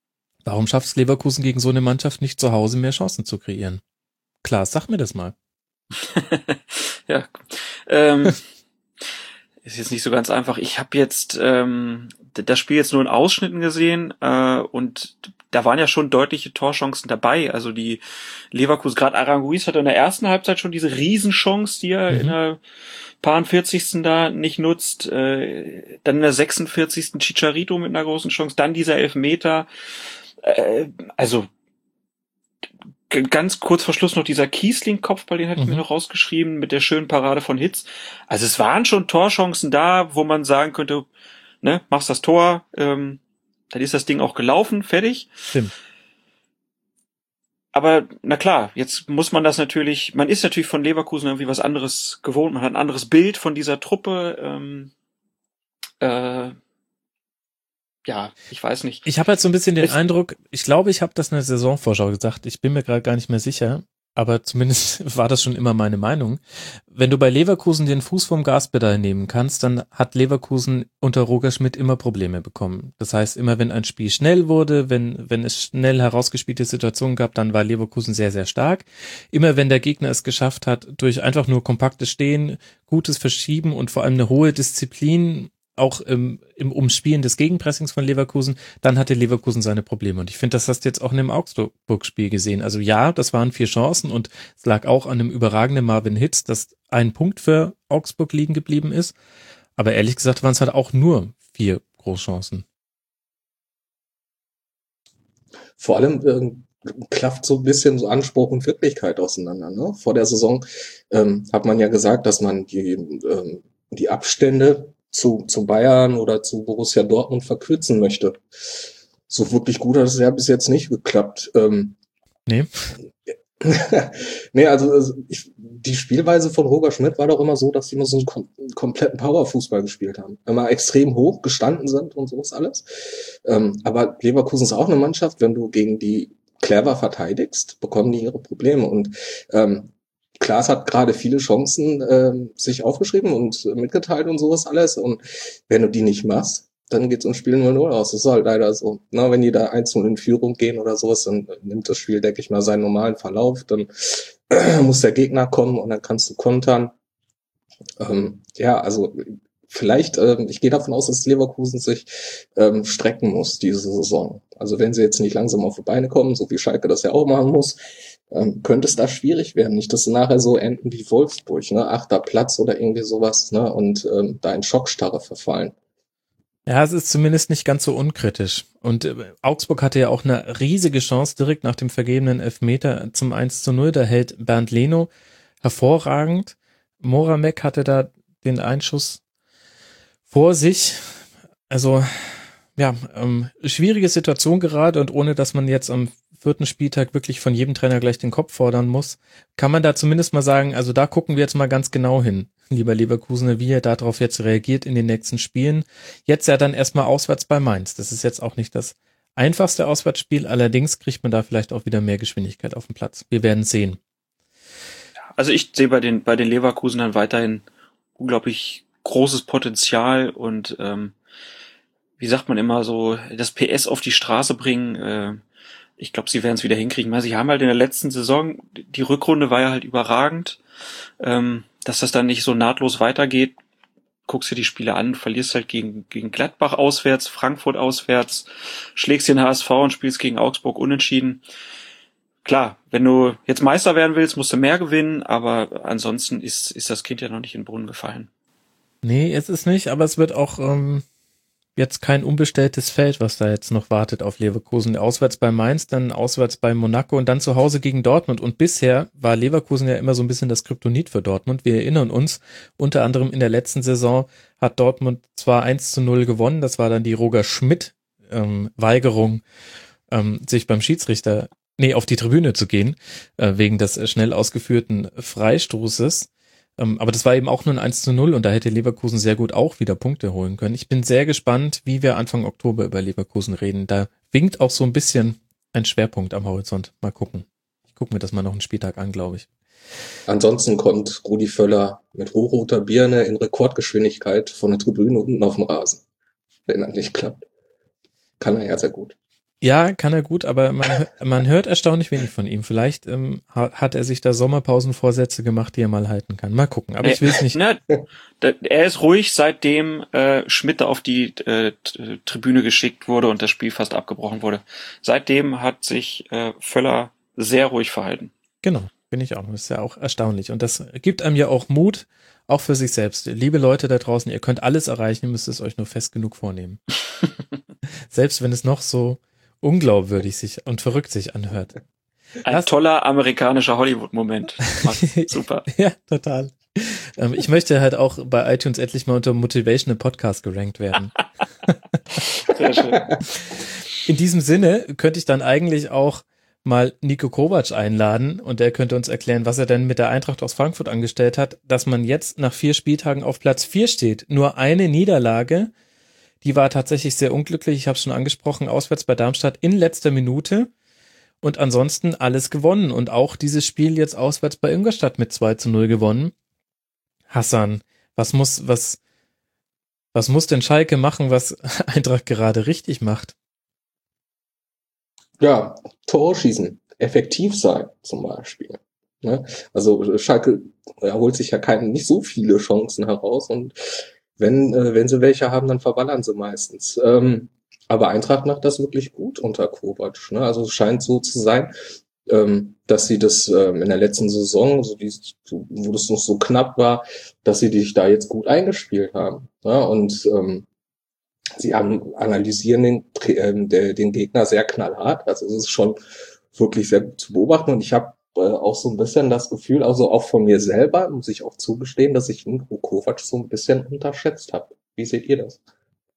Warum schafft es Leverkusen gegen so eine Mannschaft nicht zu Hause mehr Chancen zu kreieren? Klaas, sag mir das mal. Ja, ist jetzt nicht so ganz einfach. Ich habe jetzt das Spiel jetzt nur in Ausschnitten gesehen und da waren ja schon deutliche Torchancen dabei. Also die Leverkusen, gerade Aranguiz hatte in der ersten Halbzeit schon diese Riesenchance, die er in der paar 40. da nicht nutzt. Dann in der 46. Chicharito mit einer großen Chance, dann dieser Elfmeter. Also ganz kurz vor Schluss noch dieser Kiesling-Kopfball, den hatte ich mir noch rausgeschrieben, mit der schönen Parade von Hitz. Also es waren schon Torchancen da, wo man sagen könnte, ne, machst das Tor, dann ist das Ding auch gelaufen, fertig. Stimmt. Aber na klar, jetzt muss man das natürlich, man ist natürlich von Leverkusen irgendwie was anderes gewohnt, man hat ein anderes Bild von dieser Truppe, ja, ich weiß nicht. Ich habe halt so ein bisschen den Eindruck, ich glaube, ich habe das in der Saisonvorschau gesagt, ich bin mir gerade gar nicht mehr sicher, aber zumindest war das schon immer meine Meinung. Wenn du bei Leverkusen den Fuß vom Gaspedal nehmen kannst, dann hat Leverkusen unter Roger Schmidt immer Probleme bekommen. Das heißt, immer wenn ein Spiel schnell wurde, wenn es schnell herausgespielte Situationen gab, dann war Leverkusen sehr, sehr stark. Immer wenn der Gegner es geschafft hat, durch einfach nur kompaktes Stehen, gutes Verschieben und vor allem eine hohe Disziplin, auch im Umspielen des Gegenpressings von Leverkusen, dann hatte Leverkusen seine Probleme. Und ich finde, das hast du jetzt auch in dem Augsburg-Spiel gesehen. Also ja, das waren 4 Chancen und es lag auch an einem überragenden Marvin Hitz, dass ein Punkt für Augsburg liegen geblieben ist. Aber ehrlich gesagt waren es halt auch nur 4 Großchancen. Vor allem klafft so ein bisschen so Anspruch und Wirklichkeit auseinander. Ne? Vor der Saison hat man ja gesagt, dass man die Abstände zu Bayern oder zu Borussia Dortmund verkürzen möchte. So wirklich gut hat es ja bis jetzt nicht geklappt. Nee. Nee, also die Spielweise von Roger Schmidt war doch immer so, dass sie immer so einen kompletten Powerfußball gespielt haben. Immer extrem hoch gestanden sind und so ist alles. Aber Leverkusen ist auch eine Mannschaft, wenn du gegen die clever verteidigst, bekommen die ihre Probleme. Und Klaas hat gerade viele Chancen sich aufgeschrieben und mitgeteilt und sowas alles. Und wenn du die nicht machst, dann geht's ins Spiel 0-0 aus. Das ist halt leider so. Na, wenn die da 1-0 in Führung gehen oder sowas, dann nimmt das Spiel, denke ich mal, seinen normalen Verlauf. Dann muss der Gegner kommen und dann kannst du kontern. Ja, also vielleicht, ich gehe davon aus, dass Leverkusen sich strecken muss diese Saison. Also wenn sie jetzt nicht langsam auf die Beine kommen, so wie Schalke das ja auch machen muss, könnte es da schwierig werden. Nicht, dass sie nachher so enden wie Wolfsburg, ne, 8. Platz oder irgendwie sowas, ne, und da in Schockstarre verfallen. Ja, es ist zumindest nicht ganz so unkritisch. Und Augsburg hatte ja auch eine riesige Chance direkt nach dem vergebenen Elfmeter zum 1:0. Da hält Bernd Leno hervorragend. Moramek hatte da den Einschuss vor sich. Also, ja, schwierige Situation gerade und ohne, dass man jetzt am 4. Spieltag wirklich von jedem Trainer gleich den Kopf fordern muss, kann man da zumindest mal sagen, also da gucken wir jetzt mal ganz genau hin, lieber Leverkusener, wie ihr darauf jetzt reagiert in den nächsten Spielen. Jetzt ja dann erstmal auswärts bei Mainz. Das ist jetzt auch nicht das einfachste Auswärtsspiel, allerdings kriegt man da vielleicht auch wieder mehr Geschwindigkeit auf den Platz. Wir werden sehen. Also ich sehe bei den Leverkusenern weiterhin unglaublich großes Potenzial und wie sagt man immer so, das PS auf die Straße bringen. Ich glaube, sie werden es wieder hinkriegen. Weil sie haben halt in der letzten Saison, die Rückrunde war ja halt überragend, dass das dann nicht so nahtlos weitergeht. Guckst dir die Spiele an, verlierst halt gegen Gladbach auswärts, Frankfurt auswärts, schlägst den HSV und spielst gegen Augsburg unentschieden. Klar, wenn du jetzt Meister werden willst, musst du mehr gewinnen, aber ansonsten ist das Kind ja noch nicht in den Brunnen gefallen. Nee, es ist nicht, aber es wird auch jetzt kein unbestelltes Feld, was da jetzt noch wartet auf Leverkusen. Auswärts bei Mainz, dann auswärts bei Monaco und dann zu Hause gegen Dortmund. Und bisher war Leverkusen ja immer so ein bisschen das Kryptonit für Dortmund. Wir erinnern uns, unter anderem in der letzten Saison hat Dortmund zwar 1:0 gewonnen, das war dann die Roger Schmidt Weigerung, sich beim Schiedsrichter, auf die Tribüne zu gehen, wegen des schnell ausgeführten Freistoßes. Aber das war eben auch nur ein 1:0 und da hätte Leverkusen sehr gut auch wieder Punkte holen können. Ich bin sehr gespannt, wie wir Anfang Oktober über Leverkusen reden. Da winkt auch so ein bisschen ein Schwerpunkt am Horizont. Mal gucken. Ich gucke mir das mal noch einen Spieltag an, glaube ich. Ansonsten kommt Rudi Völler mit hochroter Birne in Rekordgeschwindigkeit von der Tribüne unten auf dem Rasen. Wenn das nicht klappt. Kann er ja sehr gut. Ja, kann er gut, aber man hört erstaunlich wenig von ihm. Vielleicht hat er sich da Sommerpausenvorsätze gemacht, die er mal halten kann. Mal gucken, aber ich will es nicht. Ne, er ist ruhig, seitdem Schmidt auf die Tribüne geschickt wurde und das Spiel fast abgebrochen wurde. Seitdem hat sich Völler sehr ruhig verhalten. Genau, bin ich auch. Das ist ja auch erstaunlich. Und das gibt einem ja auch Mut, auch für sich selbst. Liebe Leute da draußen, ihr könnt alles erreichen, ihr müsst es euch nur fest genug vornehmen. Selbst wenn es noch so unglaubwürdig sich und verrückt sich anhört. Ein toller amerikanischer Hollywood-Moment. Super. Ja, total. Ich möchte halt auch bei iTunes endlich mal unter Motivational Podcast gerankt werden. Sehr schön. In diesem Sinne könnte ich dann eigentlich auch mal Niko Kovac einladen und der könnte uns erklären, was er denn mit der Eintracht aus Frankfurt angestellt hat, dass man jetzt nach 4 Spieltagen auf Platz 4 steht. Nur eine Niederlage, die war tatsächlich sehr unglücklich, ich habe es schon angesprochen, auswärts bei Darmstadt in letzter Minute und ansonsten alles gewonnen und auch dieses Spiel jetzt auswärts bei Ingolstadt mit 2-0 gewonnen. Hassan, was muss denn Schalke machen, was Eintracht gerade richtig macht? Ja, Tore schießen, effektiv sein zum Beispiel. Ne? Also Schalke holt sich ja nicht so viele Chancen heraus und wenn sie welche haben, dann verballern sie meistens. Aber Eintracht macht das wirklich gut unter Kovac. Ne? Also es scheint so zu sein, dass sie das in der letzten Saison, wo das noch so knapp war, dass sie sich da jetzt gut eingespielt haben. Ne? Und sie analysieren den Gegner sehr knallhart. Also es ist schon wirklich sehr gut zu beobachten. Und ich habe auch so ein bisschen das Gefühl, also auch von mir selber, muss ich auch zugestehen, dass ich Niko Kovac so ein bisschen unterschätzt habe. Wie seht ihr das?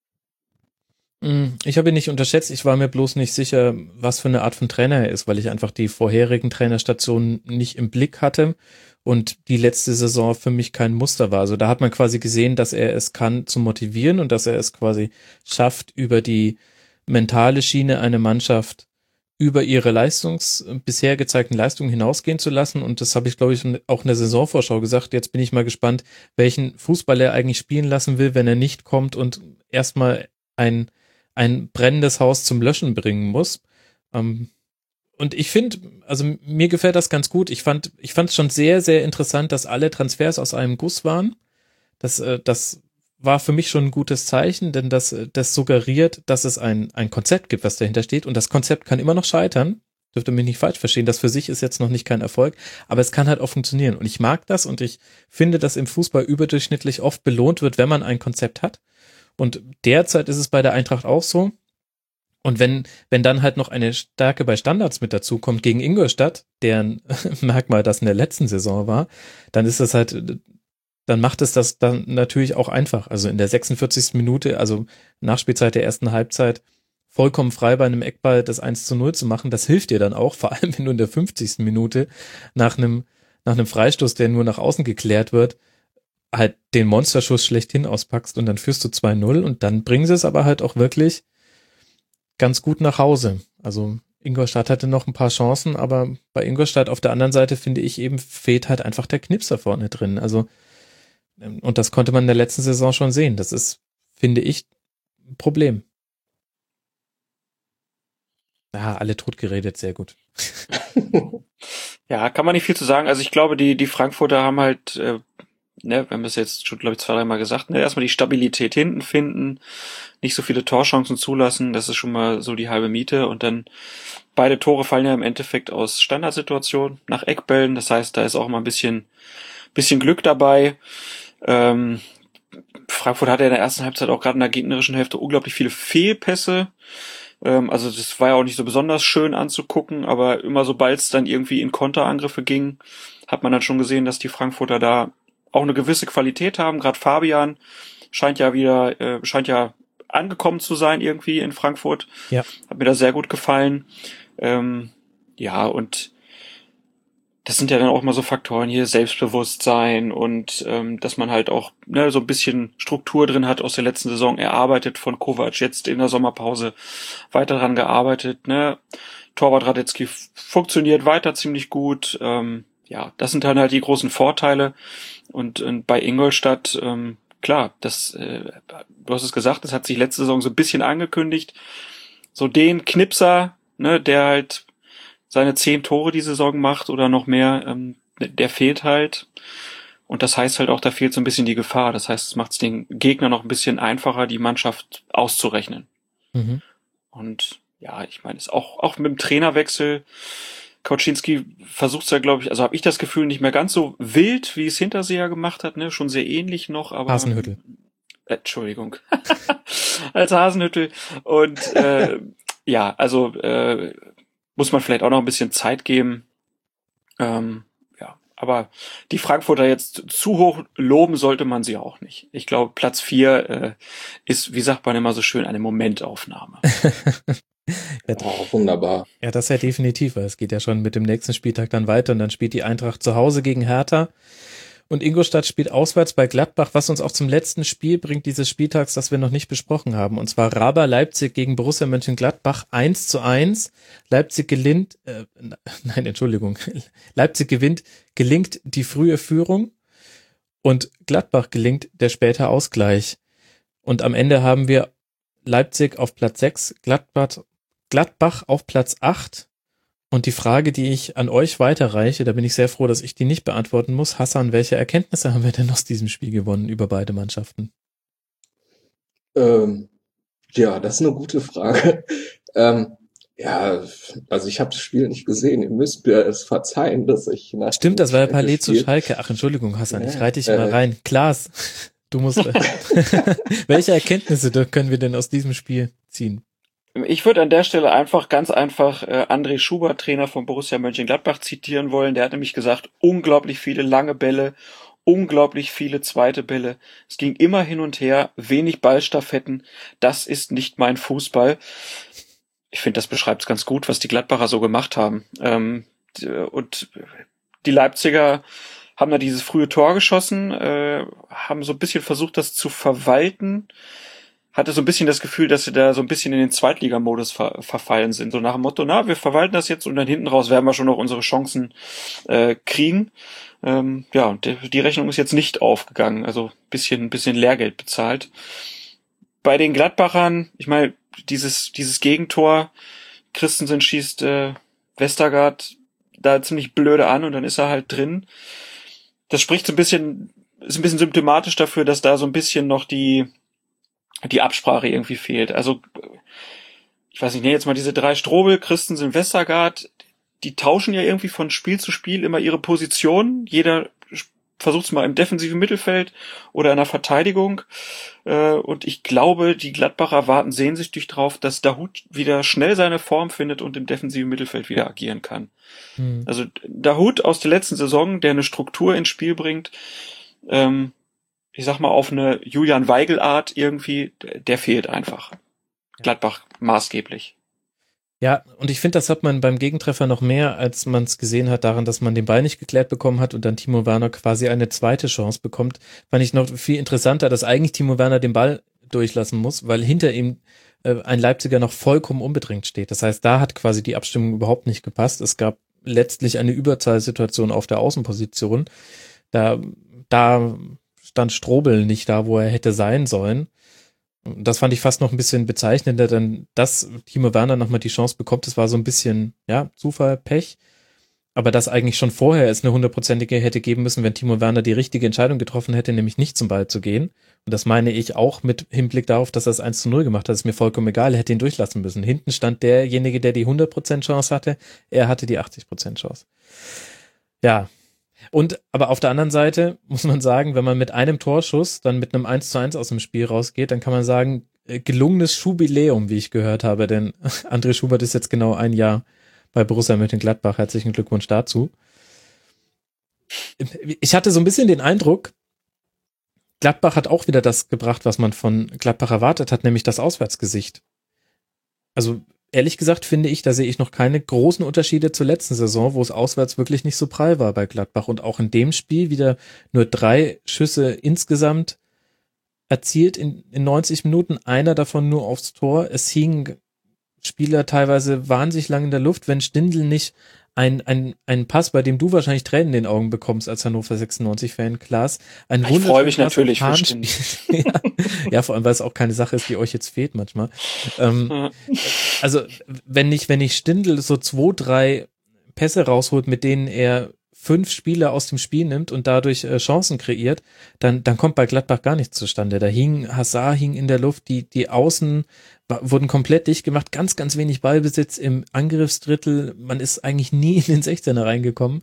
Ich habe ihn nicht unterschätzt, ich war mir bloß nicht sicher, was für eine Art von Trainer er ist, weil ich einfach die vorherigen Trainerstationen nicht im Blick hatte und die letzte Saison für mich kein Muster war. Also da hat man quasi gesehen, dass er es kann zu motivieren und dass er es quasi schafft, über die mentale Schiene eine Mannschaft über ihre bisher gezeigten Leistungen hinausgehen zu lassen. Und das habe ich, glaube ich, auch in der Saisonvorschau gesagt. Jetzt bin ich mal gespannt, welchen Fußball er eigentlich spielen lassen will, wenn er nicht kommt und erstmal ein brennendes Haus zum Löschen bringen muss. Und ich finde, also mir gefällt das ganz gut. Ich fand es schon sehr, sehr interessant, dass alle Transfers aus einem Guss waren. Das war für mich schon ein gutes Zeichen, denn das suggeriert, dass es ein Konzept gibt, was dahinter steht. Und das Konzept kann immer noch scheitern. Dürfte mich nicht falsch verstehen. Das für sich ist jetzt noch nicht kein Erfolg. Aber es kann halt auch funktionieren. Und ich mag das und ich finde, dass im Fußball überdurchschnittlich oft belohnt wird, wenn man ein Konzept hat. Und derzeit ist es bei der Eintracht auch so. Und wenn dann halt noch eine Stärke bei Standards mit dazu kommt gegen Ingolstadt, deren Merkmal das in der letzten Saison war, dann ist das halt, dann macht es das dann natürlich auch einfach. Also in der 46. Minute, also Nachspielzeit der ersten Halbzeit, vollkommen frei bei einem Eckball das 1:0 zu machen, das hilft dir dann auch, vor allem wenn du in der 50. Minute nach einem Freistoß, der nur nach außen geklärt wird, halt den Monsterschuss schlechthin auspackst und dann führst du 2:0 und dann bringen sie es aber halt auch wirklich ganz gut nach Hause. Also Ingolstadt hatte noch ein paar Chancen, aber bei Ingolstadt auf der anderen Seite, finde ich, eben fehlt halt einfach der Knipser vorne drin. Also, und das konnte man in der letzten Saison schon sehen. Das ist, finde ich, ein Problem. Ja, alle totgeredet, sehr gut. Ja, kann man nicht viel zu sagen. Also ich glaube, die Frankfurter haben halt, wir haben es jetzt schon, glaube ich, 2-3 Mal gesagt, erstmal die Stabilität hinten finden, nicht so viele Torchancen zulassen, das ist schon mal so die halbe Miete. Und dann beide Tore fallen ja im Endeffekt aus Standardsituationen nach Eckbällen. Das heißt, da ist auch mal ein bisschen Glück dabei. Frankfurt hatte in der ersten Halbzeit auch gerade in der gegnerischen Hälfte unglaublich viele Fehlpässe. Also das war ja auch nicht so besonders schön anzugucken, aber immer sobald es dann irgendwie in Konterangriffe ging, hat man dann schon gesehen, dass die Frankfurter da auch eine gewisse Qualität haben. Gerade Fabian scheint ja angekommen zu sein irgendwie in Frankfurt. Ja. Hat mir da sehr gut gefallen. Ja, und das sind ja dann auch mal so Faktoren hier, Selbstbewusstsein und dass man halt auch so ein bisschen Struktur drin hat aus der letzten Saison erarbeitet von Kovac, jetzt in der Sommerpause weiter dran gearbeitet. Torwart Radetzky funktioniert weiter ziemlich gut. Ja, das sind dann halt die großen Vorteile. Und bei Ingolstadt, klar, du hast es gesagt, das hat sich letzte Saison so ein bisschen angekündigt. so den Knipser, ne, der halt seine 10 Tore die Saison macht oder noch mehr, der fehlt halt. Und das heißt halt auch, da fehlt so ein bisschen die Gefahr. Das heißt, es macht es den Gegner noch ein bisschen einfacher, die Mannschaft auszurechnen. Mhm. Und ja, ich meine, es auch mit dem Trainerwechsel, Kauczynski versucht es ja, glaube ich, also habe ich das Gefühl, nicht mehr ganz so wild, wie es Hinterseher gemacht hat, ne, schon sehr ähnlich noch, aber Hasenhüttl. Entschuldigung. Als Hasenhüttl. Und ja, also muss man vielleicht auch noch ein bisschen Zeit geben. Ja, aber die Frankfurter jetzt zu hoch loben sollte man sie auch nicht. Ich glaube, Platz 4 ist, wie sagt man immer so schön, eine Momentaufnahme. Oh, wunderbar. Ja, das ja definitiv, weil es geht ja schon mit dem nächsten Spieltag dann weiter und dann spielt die Eintracht zu Hause gegen Hertha und Ingolstadt spielt auswärts bei Gladbach, was uns auch zum letzten Spiel bringt dieses Spieltags, das wir noch nicht besprochen haben, und zwar RB Leipzig gegen Borussia Mönchengladbach 1:1. Leipzig gelingt gelingt die frühe Führung und Gladbach gelingt der späte Ausgleich. Und am Ende haben wir Leipzig auf Platz 6, Gladbach auf Platz 8. Und die Frage, die ich an euch weiterreiche, da bin ich sehr froh, dass ich die nicht beantworten muss. Hassan, welche Erkenntnisse haben wir denn aus diesem Spiel gewonnen über beide Mannschaften? Ja, das ist eine gute Frage. Ja, also ich habe das Spiel nicht gesehen. Ihr müsst mir es verzeihen, dass ich nach Stimmt, das war ja Schalke Palais zu Spiel- Schalke. Ach, Entschuldigung, Hassan, ich Ja, reite dich mal rein. Klaas, du musst. Welche Erkenntnisse können wir denn aus diesem Spiel ziehen? Ich würde an der Stelle ganz einfach André Schubert, Trainer von Borussia Mönchengladbach, zitieren wollen. Der hat nämlich gesagt, unglaublich viele lange Bälle, unglaublich viele zweite Bälle. Es ging immer hin und her, wenig Ballstaffetten. Das ist nicht mein Fußball. Ich finde, das beschreibt es ganz gut, was die Gladbacher so gemacht haben. Und die Leipziger haben da dieses frühe Tor geschossen, haben so ein bisschen versucht, das zu verwalten. Hatte so ein bisschen das Gefühl, dass sie da so ein bisschen in den Zweitligamodus verfallen sind. So nach dem Motto, wir verwalten das jetzt und dann hinten raus werden wir schon noch unsere Chancen kriegen. Ja, und die Rechnung ist jetzt nicht aufgegangen. Also bisschen Lehrgeld bezahlt. Bei den Gladbachern, ich meine, dieses Gegentor, Christensen schießt Westergaard da ziemlich blöde an und dann ist er halt drin. Das spricht ist ein bisschen symptomatisch dafür, dass da so ein bisschen noch die Absprache irgendwie fehlt. Also, ich weiß nicht, jetzt mal diese 3 Strobel, Christensen, Westergaard, die tauschen ja irgendwie von Spiel zu Spiel immer ihre Position. Jeder versucht es mal im defensiven Mittelfeld oder in der Verteidigung. Und ich glaube, die Gladbacher warten sehnsüchtig drauf, dass Dahoud wieder schnell seine Form findet und im defensiven Mittelfeld wieder agieren kann. Hm. Also Dahoud aus der letzten Saison, der eine Struktur ins Spiel bringt, ich sag mal, auf eine Julian Weigel-Art irgendwie, der fehlt einfach. Gladbach maßgeblich. Ja, und ich finde, das hat man beim Gegentreffer noch mehr, als man es gesehen hat, daran, dass man den Ball nicht geklärt bekommen hat und dann Timo Werner quasi eine zweite Chance bekommt. Fand ich noch viel interessanter, dass eigentlich Timo Werner den Ball durchlassen muss, weil hinter ihm ein Leipziger noch vollkommen unbedrängt steht. Das heißt, da hat quasi die Abstimmung überhaupt nicht gepasst. Es gab letztlich eine Überzahlsituation auf der Außenposition. Da stand Strobel nicht da, wo er hätte sein sollen. Das fand ich fast noch ein bisschen bezeichnender, denn dass Timo Werner nochmal die Chance bekommt, das war so ein bisschen, ja, Zufall, Pech. Aber dass eigentlich schon vorher es eine 100%ige hätte geben müssen, wenn Timo Werner die richtige Entscheidung getroffen hätte, nämlich nicht zum Ball zu gehen. Und das meine ich auch mit Hinblick darauf, dass er es 1:0 gemacht hat. Ist mir vollkommen egal, er hätte ihn durchlassen müssen. Hinten stand derjenige, der die 100% Chance hatte. Er hatte die 80% Chance. Ja. Aber auf der anderen Seite muss man sagen, wenn man mit einem Torschuss dann mit einem 1:1 aus dem Spiel rausgeht, dann kann man sagen, gelungenes Schubiläum, wie ich gehört habe, denn André Schubert ist jetzt genau 1 Jahr bei Borussia Mönchengladbach. Herzlichen Glückwunsch dazu. Ich hatte so ein bisschen den Eindruck, Gladbach hat auch wieder das gebracht, was man von Gladbach erwartet hat, nämlich das Auswärtsgesicht. Also ehrlich gesagt finde ich, da sehe ich noch keine großen Unterschiede zur letzten Saison, wo es auswärts wirklich nicht so prall war bei Gladbach. Und auch in dem Spiel wieder nur 3 Schüsse insgesamt erzielt in 90 Minuten, einer davon nur aufs Tor. Es hingen Spieler teilweise wahnsinnig lang in der Luft. Wenn Stindl nicht ein Pass, bei dem du wahrscheinlich Tränen in den Augen bekommst als Hannover 96-Fan, Klaas. Ich freue mich natürlich für ja, vor allem, weil es auch keine Sache ist, die euch jetzt fehlt manchmal. Also, wenn nicht Stindl so 2, 3 Pässe rausholt, mit denen er 5 Spieler aus dem Spiel nimmt und dadurch Chancen kreiert, dann kommt bei Gladbach gar nichts zustande. Hazard hing in der Luft, die Außen wurden komplett dicht gemacht, ganz, ganz wenig Ballbesitz im Angriffsdrittel, man ist eigentlich nie in den 16er reingekommen.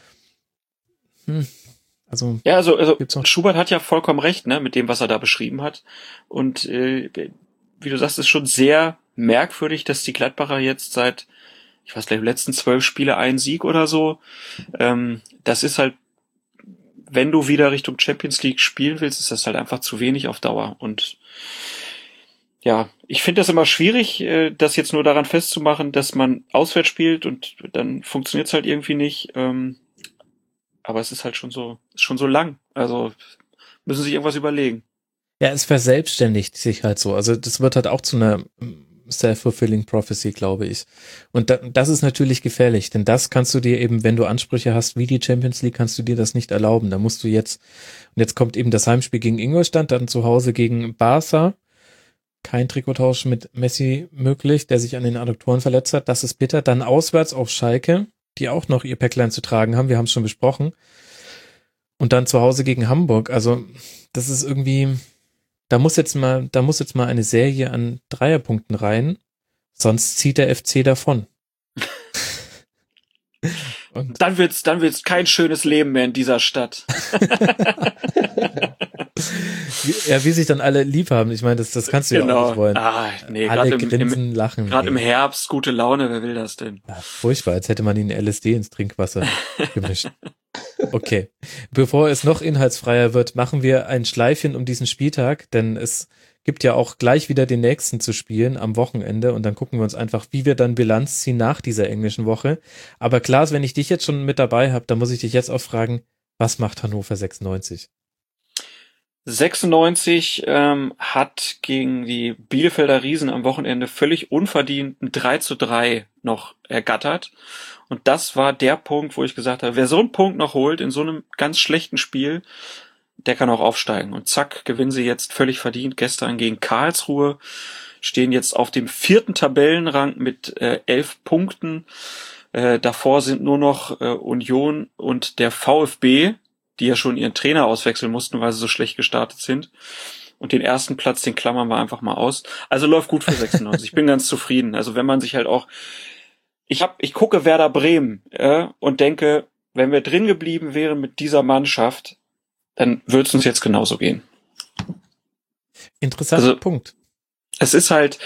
Also Schubert hat ja vollkommen recht, ne, mit dem, was er da beschrieben hat. Und wie du sagst, ist schon sehr merkwürdig, dass die Gladbacher jetzt seit, ich weiß gleich, letzten 12 Spiele einen Sieg oder so. Das ist halt, wenn du wieder Richtung Champions League spielen willst, ist das halt einfach zu wenig auf Dauer. Und ja, ich finde das immer schwierig, das jetzt nur daran festzumachen, dass man auswärts spielt und dann funktioniert es halt irgendwie nicht. Aber es ist halt schon so lang. Also müssen sich irgendwas überlegen. Ja, es verselbstständigt sich halt so. Also das wird halt auch zu einer self-fulfilling prophecy, glaube ich. Und das ist natürlich gefährlich, denn das kannst du dir eben, wenn du Ansprüche hast wie die Champions League, kannst du dir das nicht erlauben. Da musst du jetzt kommt eben das Heimspiel gegen Ingolstadt, dann zu Hause gegen Barca. Kein Trikottausch mit Messi möglich, der sich an den Adduktoren verletzt hat. Das ist bitter. Dann auswärts auf Schalke, die auch noch ihr Päcklein zu tragen haben. Wir haben es schon besprochen. Und dann zu Hause gegen Hamburg. Also das ist irgendwie, da muss jetzt mal eine Serie an Dreierpunkten rein. Sonst zieht der FC davon. Und dann wird's kein schönes Leben mehr in dieser Stadt. Wie sich dann alle lieb haben. Ich meine, das kannst du ja auch nicht wollen. Alle grinsen, lachen. Gerade im Herbst, gute Laune, wer will das denn? Ja, furchtbar, als hätte man ihnen LSD ins Trinkwasser gemischt. Okay. Bevor es noch inhaltsfreier wird, machen wir ein Schleifchen um diesen Spieltag, denn es gibt ja auch gleich wieder den nächsten zu spielen am Wochenende und dann gucken wir uns einfach, wie wir dann Bilanz ziehen nach dieser englischen Woche. Aber Klaas, wenn ich dich jetzt schon mit dabei habe, dann muss ich dich jetzt auch fragen, was macht Hannover 96? 96 hat gegen die Bielefelder Riesen am Wochenende völlig unverdient ein 3:3 noch ergattert. Und das war der Punkt, wo ich gesagt habe, wer so einen Punkt noch holt in so einem ganz schlechten Spiel, der kann auch aufsteigen. Und zack, gewinnen sie jetzt völlig verdient gestern gegen Karlsruhe, stehen jetzt auf dem 4. Tabellenrang mit 11 Punkten. Davor sind nur noch Union und der VfB, die ja schon ihren Trainer auswechseln mussten, weil sie so schlecht gestartet sind. Und den ersten Platz, den klammern wir einfach mal aus. Also läuft gut für 96. Ich bin ganz zufrieden. Also wenn man sich halt auch, ich gucke Werder Bremen und denke, wenn wir drin geblieben wären mit dieser Mannschaft, dann würde es uns jetzt genauso gehen. Interessanter Punkt. Es ist halt,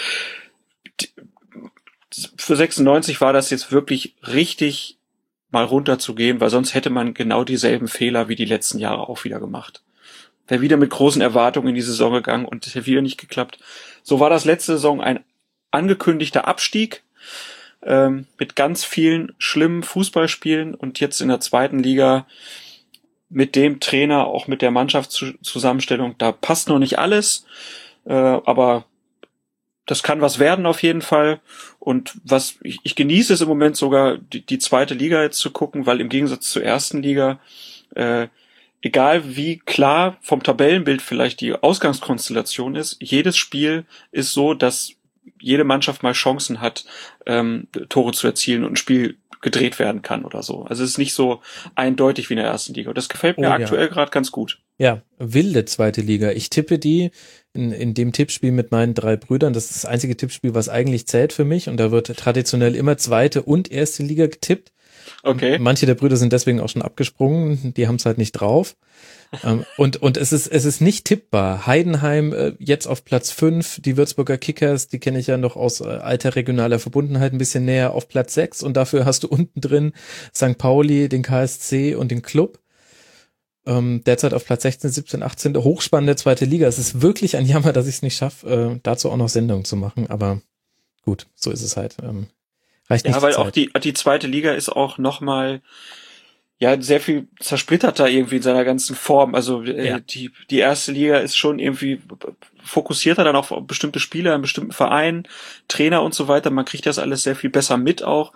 für 96 war das jetzt wirklich richtig mal runterzugehen, weil sonst hätte man genau dieselben Fehler wie die letzten Jahre auch wieder gemacht. Wäre wieder mit großen Erwartungen in die Saison gegangen und es hätte wieder nicht geklappt. So war das letzte Saison ein angekündigter Abstieg mit ganz vielen schlimmen Fußballspielen und jetzt in der 2. Liga mit dem Trainer, auch mit der Mannschaftszusammenstellung, da passt noch nicht alles, aber das kann was werden auf jeden Fall. Und was ich genieße es im Moment sogar, die 2. Liga jetzt zu gucken, weil im Gegensatz zur 1. Liga, egal wie klar vom Tabellenbild vielleicht die Ausgangskonstellation ist, jedes Spiel ist so, dass jede Mannschaft mal Chancen hat, Tore zu erzielen und ein Spiel gedreht werden kann oder so. Also es ist nicht so eindeutig wie in der 1. Liga. Und das gefällt mir aktuell gerade ganz gut. Ja, wilde 2. Liga. Ich tippe die in dem Tippspiel mit meinen 3 Brüdern. Das ist das einzige Tippspiel, was eigentlich zählt für mich. Und da wird traditionell immer 2. und 1. Liga getippt. Okay. Manche der Brüder sind deswegen auch schon abgesprungen. Die haben es halt nicht drauf. Und es ist nicht tippbar. Heidenheim jetzt auf Platz 5, die Würzburger Kickers, die kenne ich ja noch aus alter regionaler Verbundenheit ein bisschen näher, auf Platz 6 und dafür hast du unten drin St. Pauli, den KSC und den Club. Derzeit auf Platz 16, 17, 18, hochspannende 2. Liga. Es ist wirklich ein Jammer, dass ich es nicht schaffe, dazu auch noch Sendungen zu machen, aber gut, so ist es halt. Reicht nicht. Ja, weil auch die 2. Liga ist auch nochmal sehr viel zersplitterter irgendwie in seiner ganzen Form. Also die 1. Liga ist schon irgendwie fokussierter dann auf bestimmte Spieler, in bestimmten Vereinen, Trainer und so weiter. Man kriegt das alles sehr viel besser mit auch.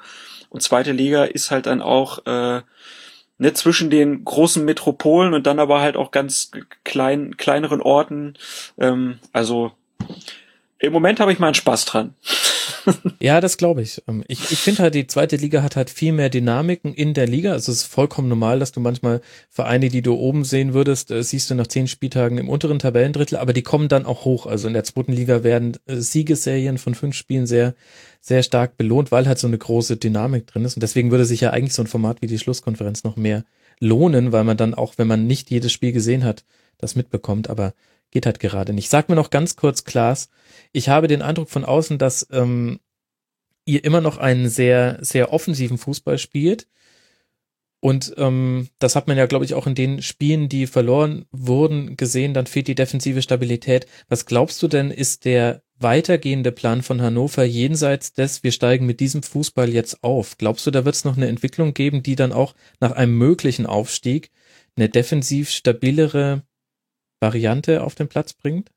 Und zweite Liga ist halt dann auch zwischen den großen Metropolen und dann aber halt auch ganz kleineren Orten. Also im Moment habe ich mal einen Spaß dran. Ja, das glaube ich. Ich finde halt, die zweite Liga hat halt viel mehr Dynamiken in der Liga. Also es ist vollkommen normal, dass du manchmal Vereine, die du oben sehen würdest, siehst du nach 10 Spieltagen im unteren Tabellendrittel, aber die kommen dann auch hoch. Also in der zweiten Liga werden Siegesserien von 5 Spielen sehr, sehr stark belohnt, weil halt so eine große Dynamik drin ist. Und deswegen würde sich ja eigentlich so ein Format wie die Schlusskonferenz noch mehr lohnen, weil man dann auch, wenn man nicht jedes Spiel gesehen hat, das mitbekommt. Aber geht halt gerade nicht. Sag mir noch ganz kurz, Klaas, ich habe den Eindruck von außen, dass ihr immer noch einen sehr, sehr offensiven Fußball spielt. Und das hat man ja, glaube ich, auch in den Spielen, die verloren wurden, gesehen. Dann fehlt die defensive Stabilität. Was glaubst du denn, ist der weitergehende Plan von Hannover jenseits des, wir steigen mit diesem Fußball jetzt auf? Glaubst du, da wird es noch eine Entwicklung geben, die dann auch nach einem möglichen Aufstieg eine defensiv stabilere Variante auf den Platz bringt?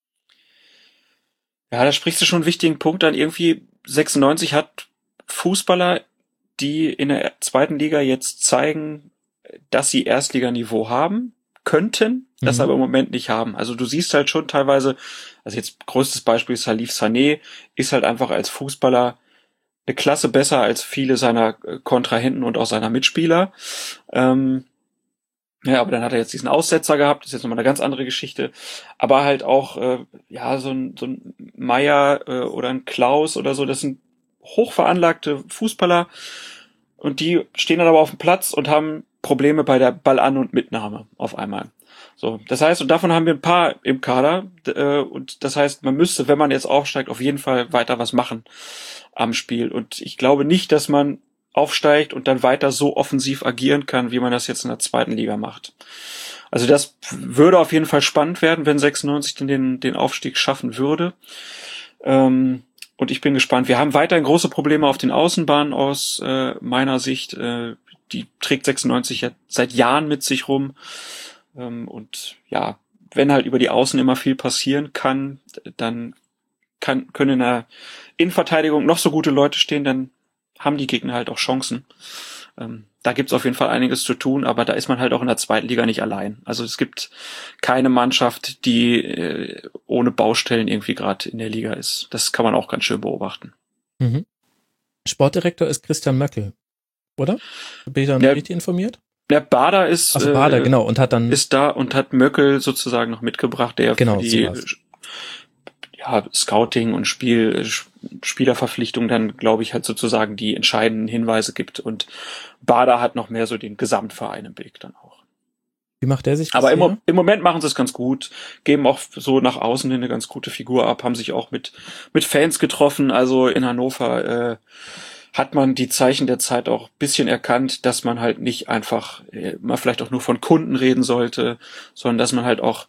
Ja, da sprichst du schon einen wichtigen Punkt an. Irgendwie 96 hat Fußballer, die in der zweiten Liga jetzt zeigen, dass sie Erstliganiveau haben könnten, das aber im Moment nicht haben. Also du siehst halt schon teilweise, also jetzt größtes Beispiel ist Salif Sané, ist halt einfach als Fußballer eine Klasse besser als viele seiner Kontrahenten und auch seiner Mitspieler. Ja, aber dann hat er jetzt diesen Aussetzer gehabt, das ist jetzt nochmal eine ganz andere Geschichte. Aber halt auch, so ein Meier oder ein Klaus oder so, das sind hochveranlagte Fußballer und die stehen dann aber auf dem Platz und haben Probleme bei der Ballan- und Mitnahme auf einmal. So, das heißt, und davon haben wir ein paar im Kader und das heißt, man müsste, wenn man jetzt aufsteigt, auf jeden Fall weiter was machen am Spiel. Und ich glaube nicht, dass man aufsteigt und dann weiter so offensiv agieren kann, wie man das jetzt in der zweiten Liga macht. Also das würde auf jeden Fall spannend werden, wenn 96 denn den Aufstieg schaffen würde. Und ich bin gespannt. Wir haben weiterhin große Probleme auf den Außenbahnen aus meiner Sicht. Die trägt 96 ja seit Jahren mit sich rum. Und ja, wenn halt über die Außen immer viel passieren kann, dann können in der Innenverteidigung noch so gute Leute stehen, dann haben die Gegner halt auch Chancen. Da gibt's auf jeden Fall einiges zu tun, aber da ist man halt auch in der zweiten Liga nicht allein. Also es gibt keine Mannschaft, die ohne Baustellen irgendwie gerade in der Liga ist. Das kann man auch ganz schön beobachten. Mhm. Sportdirektor ist Christian Möckel, oder? Bin ich da richtig informiert? Der Bader ist Bader, genau, und hat dann ist da und hat Möckel sozusagen noch mitgebracht, der genau, für die Scouting und Spielerverpflichtung dann, glaube ich, halt sozusagen die entscheidenden Hinweise gibt. Und Bader hat noch mehr so den Gesamtverein im Blick dann auch. Wie macht der sich das? Aber im Moment machen sie es ganz gut, geben auch so nach außen hin eine ganz gute Figur ab, haben sich auch mit Fans getroffen. Also in Hannover hat man die Zeichen der Zeit auch ein bisschen erkannt, dass man halt nicht einfach mal vielleicht auch nur von Kunden reden sollte, sondern dass man halt auch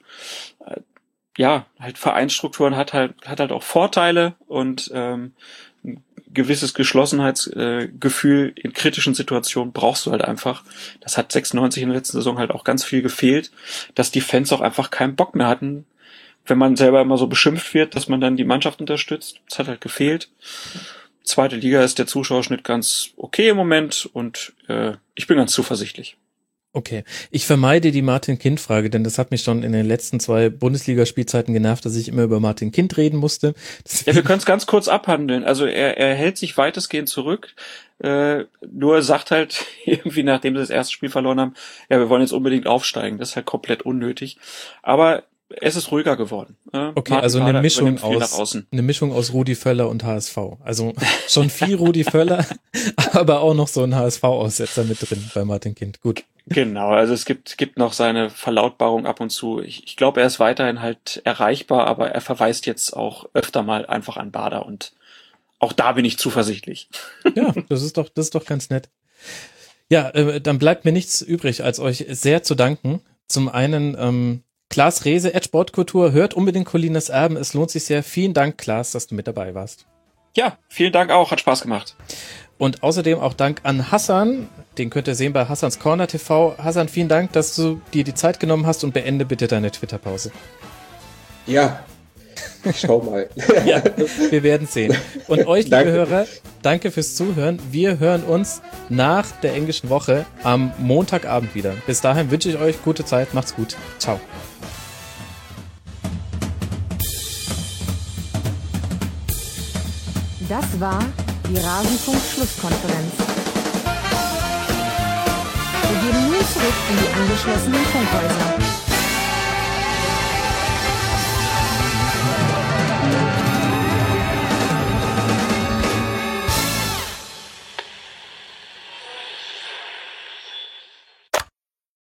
halt Vereinsstrukturen hat halt auch Vorteile und ein gewisses Geschlossenheitsgefühl in kritischen Situationen brauchst du halt einfach. Das hat 96 in der letzten Saison halt auch ganz viel gefehlt, dass die Fans auch einfach keinen Bock mehr hatten, wenn man selber immer so beschimpft wird, dass man dann die Mannschaft unterstützt. Das hat halt gefehlt. Zweite Liga ist der Zuschauerschnitt ganz okay im Moment und ich bin ganz zuversichtlich. Okay, ich vermeide die Martin-Kind-Frage, denn das hat mich schon in den letzten 2 Bundesligaspielzeiten genervt, dass ich immer über Martin Kind reden musste. Ja, wir können es ganz kurz abhandeln. Also er hält sich weitestgehend zurück, nur sagt halt irgendwie, nachdem sie das erste Spiel verloren haben, ja, wir wollen jetzt unbedingt aufsteigen. Das ist halt komplett unnötig. Aber es ist ruhiger geworden. Okay, Martin also eine Mischung aus Rudi Völler und HSV. Also schon viel Rudi Völler, aber auch noch so ein HSV-Aussetzer mit drin bei Martin Kind. Gut. Genau, also es gibt noch seine Verlautbarung ab und zu. Ich glaube, er ist weiterhin halt erreichbar, aber er verweist jetzt auch öfter mal einfach an Bader und auch da bin ich zuversichtlich. Ja, das ist doch ganz nett. Ja, dann bleibt mir nichts übrig, als euch sehr zu danken. Zum einen Klaas Reese, @Sportkultur, hört unbedingt Colinas Erben, es lohnt sich sehr. Vielen Dank, Klaas, dass du mit dabei warst. Ja, vielen Dank auch, hat Spaß gemacht. Und außerdem auch Dank an Hassan, den könnt ihr sehen bei Hassans Corner TV. Hassan, vielen Dank, dass du dir die Zeit genommen hast und beende bitte deine Twitter-Pause. Ja, ich schau mal. Ja, wir werden sehen. Und euch, liebe Hörer, Danke fürs Zuhören. Wir hören uns nach der englischen Woche am Montagabend wieder. Bis dahin wünsche ich euch gute Zeit. Macht's gut. Ciao. Das war die Rasenfunk-Schlusskonferenz. Wir gehen nun zurück in die angeschlossenen Funkhäuser.